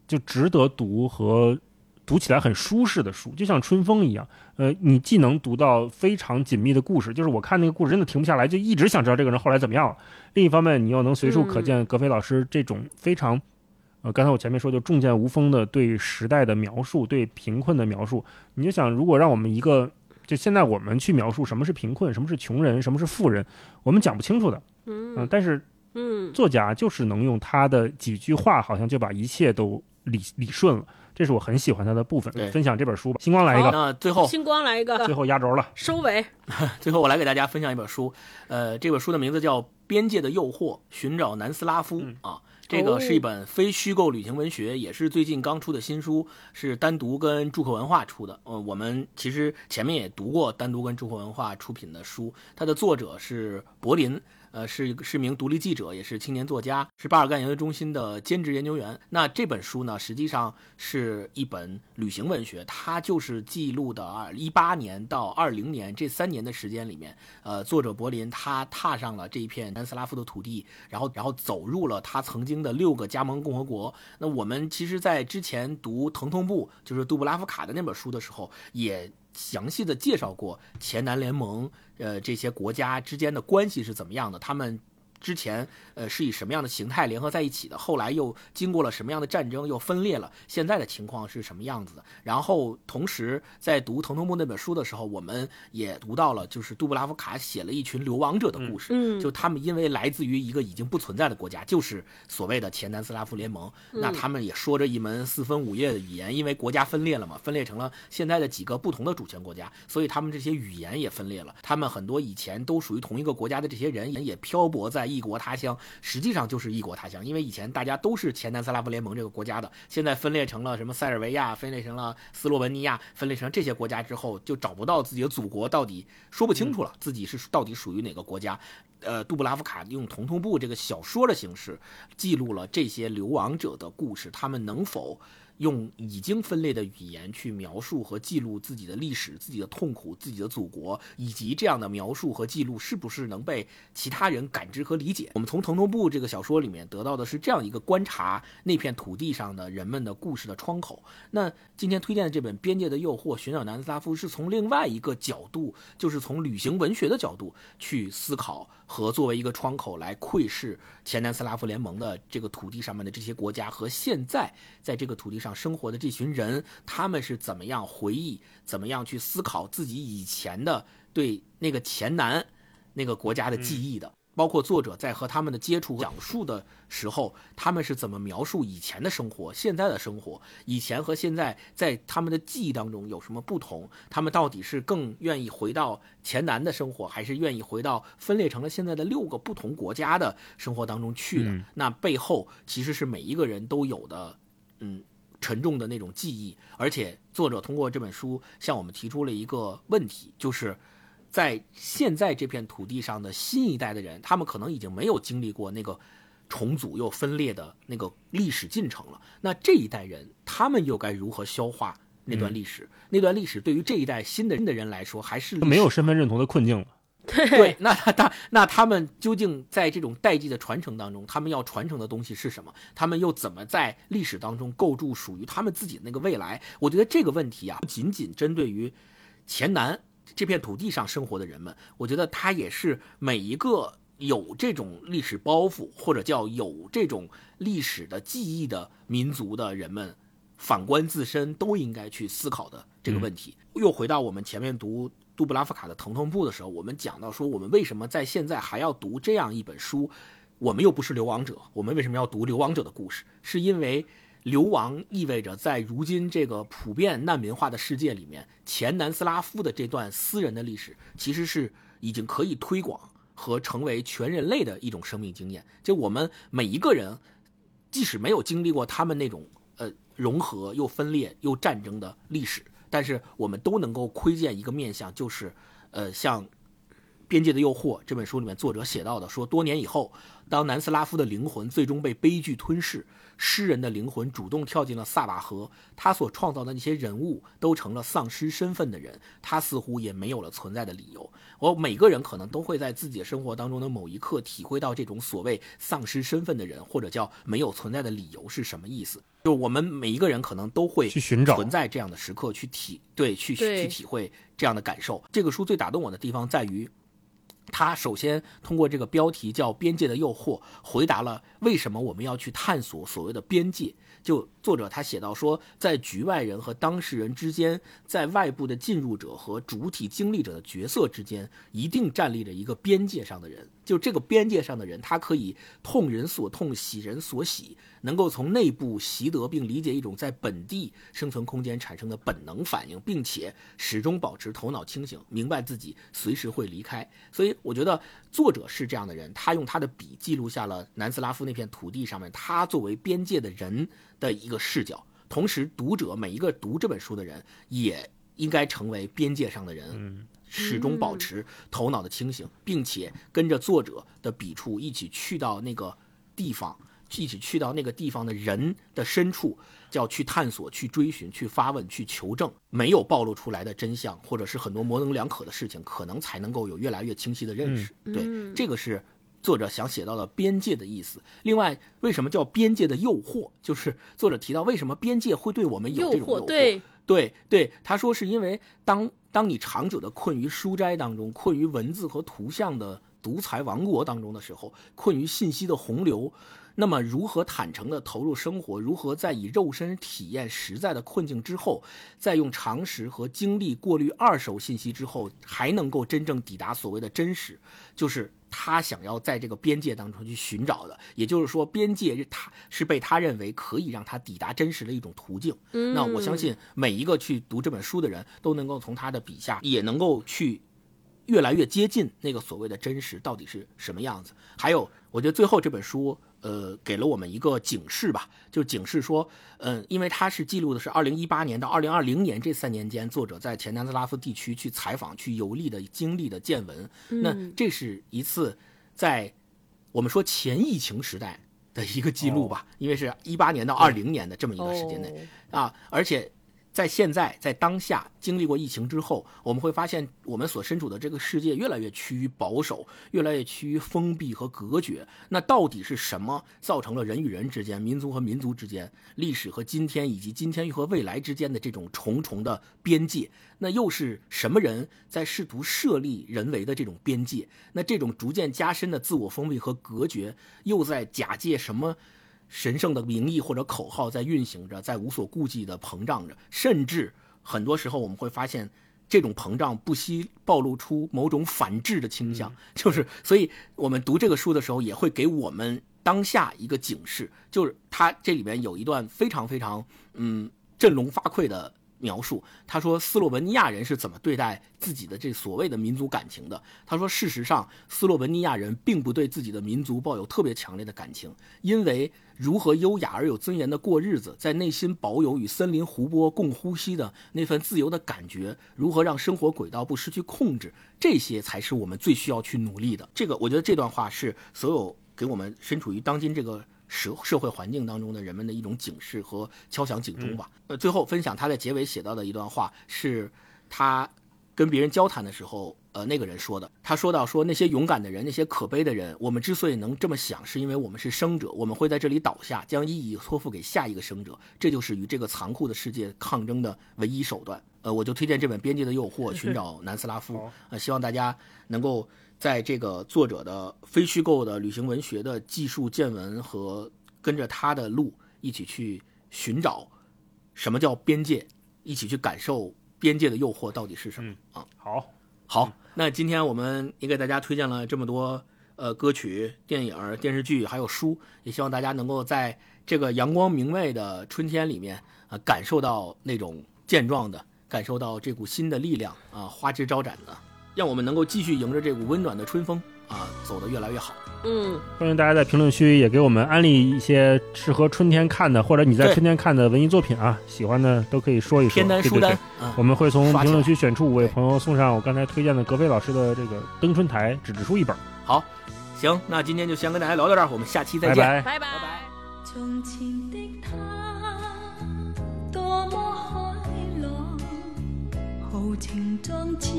就值得读和读起来很舒适的书，就像春风一样。呃，你既能读到非常紧密的故事，就是我看那个故事真的停不下来，就一直想知道这个人后来怎么样了。另一方面，你又能随处可见格非老师这种非常，呃，刚才我前面说就重剑无锋的对时代的描述，对贫困的描述。你就想，如果让我们一个，就现在我们去描述什么是贫困，什么是穷人，什么是富人，我们讲不清楚的。嗯、呃，但是，嗯，作家就是能用他的几句话，好像就把一切都理理顺了。这是我很喜欢他的部分。分享这本书吧，星光来一个。 那最后星光来一个， 最后压轴了， 收尾。 最后我来给大家分享一本书，呃，这本书的名字叫《边界的诱惑：寻找南斯拉夫》嗯、啊。这个是一本非虚构旅行文学，也是最近刚出的新书，是单独跟祝克文化出的。呃，我们其实前面也读过单独跟祝克文化出品的书，它的作者是柏林。呃，是是名独立记者，也是青年作家，是巴尔干研究中心的兼职研究员。那这本书呢，实际上是一本旅行文学，它就是记录的一八年到二零年这三年的时间里面，呃，作者柏林他踏上了这一片南斯拉夫的土地，然后然后走入了他曾经的六个加盟共和国。那我们其实在之前读疼痛部，就是杜布拉夫卡的那本书的时候，也详细的介绍过前南联盟呃这些国家之间的关系是怎么样的，他们之前呃是以什么样的形态联合在一起的，后来又经过了什么样的战争又分裂了，现在的情况是什么样子的。然后同时在读疼痛部那本书的时候，我们也读到了就是杜布拉夫卡写了一群流亡者的故事，嗯，就他们因为来自于一个已经不存在的国家，就是所谓的前南斯拉夫联盟，嗯，那他们也说着一门四分五裂的语言，因为国家分裂了嘛，分裂成了现在的几个不同的主权国家，所以他们这些语言也分裂了，他们很多以前都属于同一个国家的这些人也漂泊在异国他乡，实际上就是异国他乡，因为以前大家都是前南斯拉夫联盟这个国家的，现在分裂成了什么塞尔维亚，分裂成了斯洛文尼亚，分裂成这些国家之后，就找不到自己的祖国，到底说不清楚了，自己是到底属于哪个国家。呃，杜布拉夫卡用《疼痛部》这个小说的形式记录了这些流亡者的故事，他们能否用已经分裂的语言去描述和记录自己的历史、自己的痛苦、自己的祖国，以及这样的描述和记录是不是能被其他人感知和理解。我们从《疼痛部》这个小说里面得到的是这样一个观察那片土地上的人们的故事的窗口。那今天推荐的这本《边界的诱惑：寻找南斯拉夫》是从另外一个角度，就是从旅行文学的角度去思考和作为一个窗口来窥视前南斯拉夫联盟的这个土地上面的这些国家和现在在这个土地上生活的这群人，他们是怎么样回忆，怎么样去思考自己以前的对那个前南那个国家的记忆的，包括作者在和他们的接触讲述的时候，他们是怎么描述以前的生活、现在的生活，以前和现在在他们的记忆当中有什么不同，他们到底是更愿意回到前南的生活，还是愿意回到分裂成了现在的六个不同国家的生活当中去的，嗯，那背后其实是每一个人都有的嗯沉重的那种记忆。而且作者通过这本书向我们提出了一个问题，就是在现在这片土地上的新一代的人，他们可能已经没有经历过那个重组又分裂的那个历史进程了，那这一代人他们又该如何消化那段历史，嗯，那段历史对于这一代新的人来说还是没有身份认同的困境了。 对，那他那他们究竟在这种代际的传承当中，他们要传承的东西是什么？他们又怎么在历史当中构筑属于他们自己的那个未来？我觉得这个问题啊，不仅仅针对于前南这片土地上生活的人们，我觉得它也是每一个有这种历史包袱或者叫有这种历史的记忆的民族的人们，反观自身都应该去思考的这个问题。嗯，又回到我们前面读杜布拉夫卡的《疼痛部》的时候，我们讲到说，我们为什么在现在还要读这样一本书？我们又不是流亡者，我们为什么要读流亡者的故事？是因为流亡意味着在如今这个普遍难民化的世界里面，前南斯拉夫的这段私人的历史其实是已经可以推广和成为全人类的一种生命经验。就我们每一个人，即使没有经历过他们那种呃融合又分裂又战争的历史，但是我们都能够窥见一个面向，就是呃像《边界的诱惑》这本书里面作者写到的，说多年以后，当南斯拉夫的灵魂最终被悲剧吞噬， 诗人的灵魂主动跳进了萨瓦河，他所创造的那些人物都成了丧失身份的人，他似乎也没有了存在的理由。我每个人可能都会在自己的生活当中的某一刻体会到这种所谓丧失身份的人，或者叫没有存在的理由是什么意思。就是我们每一个人可能都会去寻找存在这样的时刻，去体对去去体会这样的感受。这个书最打动我的地方在于，他首先通过这个标题叫《边界的诱惑》，回答了为什么我们要去探索所谓的边界。就作者他写到说，在局外人和当事人之间，在外部的进入者和主体经历者的角色之间，一定站立着一个边界上的人。就这个边界上的人，他可以痛人所痛，喜人所喜，能够从内部习得并理解一种在本地生存空间产生的本能反应，并且始终保持头脑清醒，明白自己随时会离开。所以我觉得作者是这样的人，他用他的笔记录下了南斯拉夫那片土地上面他作为边界的人的一个视角。同时读者每一个读这本书的人也应该成为边界上的人，嗯，始终保持头脑的清醒，并且跟着作者的笔触一起去到那个地方，一起去到那个地方的人的深处，叫去探索，去追寻，去发问，去求证没有暴露出来的真相，或者是很多模棱两可的事情，可能才能够有越来越清晰的认识。 嗯、 对，这个是作者想写到的边界的意思。另外，为什么叫边界的诱惑？就是作者提到为什么边界会对我们有这种诱惑？ 对对对，他说是因为当当你长久的困于书斋当中，困于文字和图像的独裁王国当中的时候，困于信息的洪流，那么如何坦诚地投入生活，如何在以肉身体验实在的困境之后，再用常识和经历过滤二手信息之后，还能够真正抵达所谓的真实，就是他想要在这个边界当中去寻找的。也就是说，边界他是被他认为可以让他抵达真实的一种途径。 嗯、 那我相信每一个去读这本书的人都能够从他的笔下也能够去越来越接近那个所谓的真实到底是什么样子。还有我觉得最后这本书呃，给了我们一个警示吧，就警示说，嗯、呃，因为它是记录的是二零一八年到二零二零年这三年间，作者在前南斯拉夫地区去采访、去游历的经历的见闻。 嗯、 那这是一次在我们说前疫情时代的一个记录吧，哦、因为是一八年到二零年的这么一段时间内、哦、啊，而且在现在在当下经历过疫情之后，我们会发现我们所身处的这个世界越来越趋于保守，越来越趋于封闭和隔绝。那到底是什么造成了人与人之间、民族和民族之间、历史和今天以及今天和未来之间的这种重重的边界？那又是什么人在试图设立人为的这种边界？那这种逐渐加深的自我封闭和隔绝，又在假借什么神圣的名义或者口号在运行着，在无所顾忌的膨胀着，甚至很多时候我们会发现这种膨胀不惜暴露出某种反制的倾向、嗯、就是所以我们读这个书的时候也会给我们当下一个警示，就是它这里面有一段非常非常嗯振聋发聩的描述。他说斯洛文尼亚人是怎么对待自己的这所谓的民族感情的。他说事实上斯洛文尼亚人并不对自己的民族抱有特别强烈的感情，因为如何优雅而有尊严的过日子，在内心保有与森林湖泊共呼吸的那份自由的感觉，如何让生活轨道不失去控制，这些才是我们最需要去努力的。这个我觉得这段话是所有给我们身处于当今这个社社会环境当中的人们的一种警示和敲响警钟吧。呃，最后分享他在结尾写到的一段话，是他跟别人交谈的时候，呃，那个人说的。他说到说那些勇敢的人，那些可悲的人，我们之所以能这么想，是因为我们是生者，我们会在这里倒下，将意义托付给下一个生者，这就是与这个残酷的世界抗争的唯一手段。呃，我就推荐这本《边界的诱惑》，寻找南斯拉夫。呃，希望大家能够在这个作者的非虚构的旅行文学的技术见闻和跟着他的路一起去寻找什么叫边界，一起去感受边界的诱惑到底是什么、嗯、啊？ 好， 好，那今天我们也给大家推荐了这么多呃歌曲、电影、电视剧还有书，也希望大家能够在这个阳光明媚的春天里面啊、呃，感受到那种健壮的，感受到这股新的力量啊、呃，花枝招展的，让我们能够继续迎着这股温暖的春风啊，走得越来越好。 嗯， 欢迎大家在评论区也给我们安利一些适合春天看的，或者你在春天看的文艺作品啊，喜欢的都可以说一说。 天单书单， 对对对、嗯，我们会从评论区选出五位朋友，送上我刚才推荐的格飞老师的这个《登春台》纸质书一本。 好，行，那今天就先跟大家聊到这儿，我们下期再见， 拜拜。 拜拜。 春从前的他多么开朗，豪情壮志，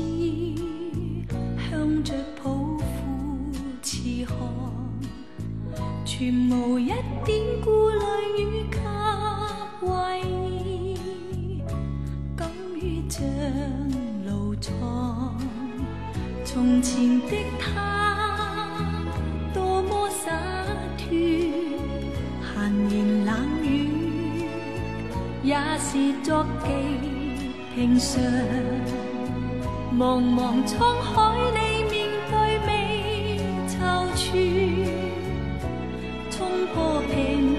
向着抱负痴看，全无一点顾虑与及怀疑，敢于将路闯。从前的他多么洒脱，闲言冷语也是作技平常。茫茫滄海里面对未踌躇，冲破平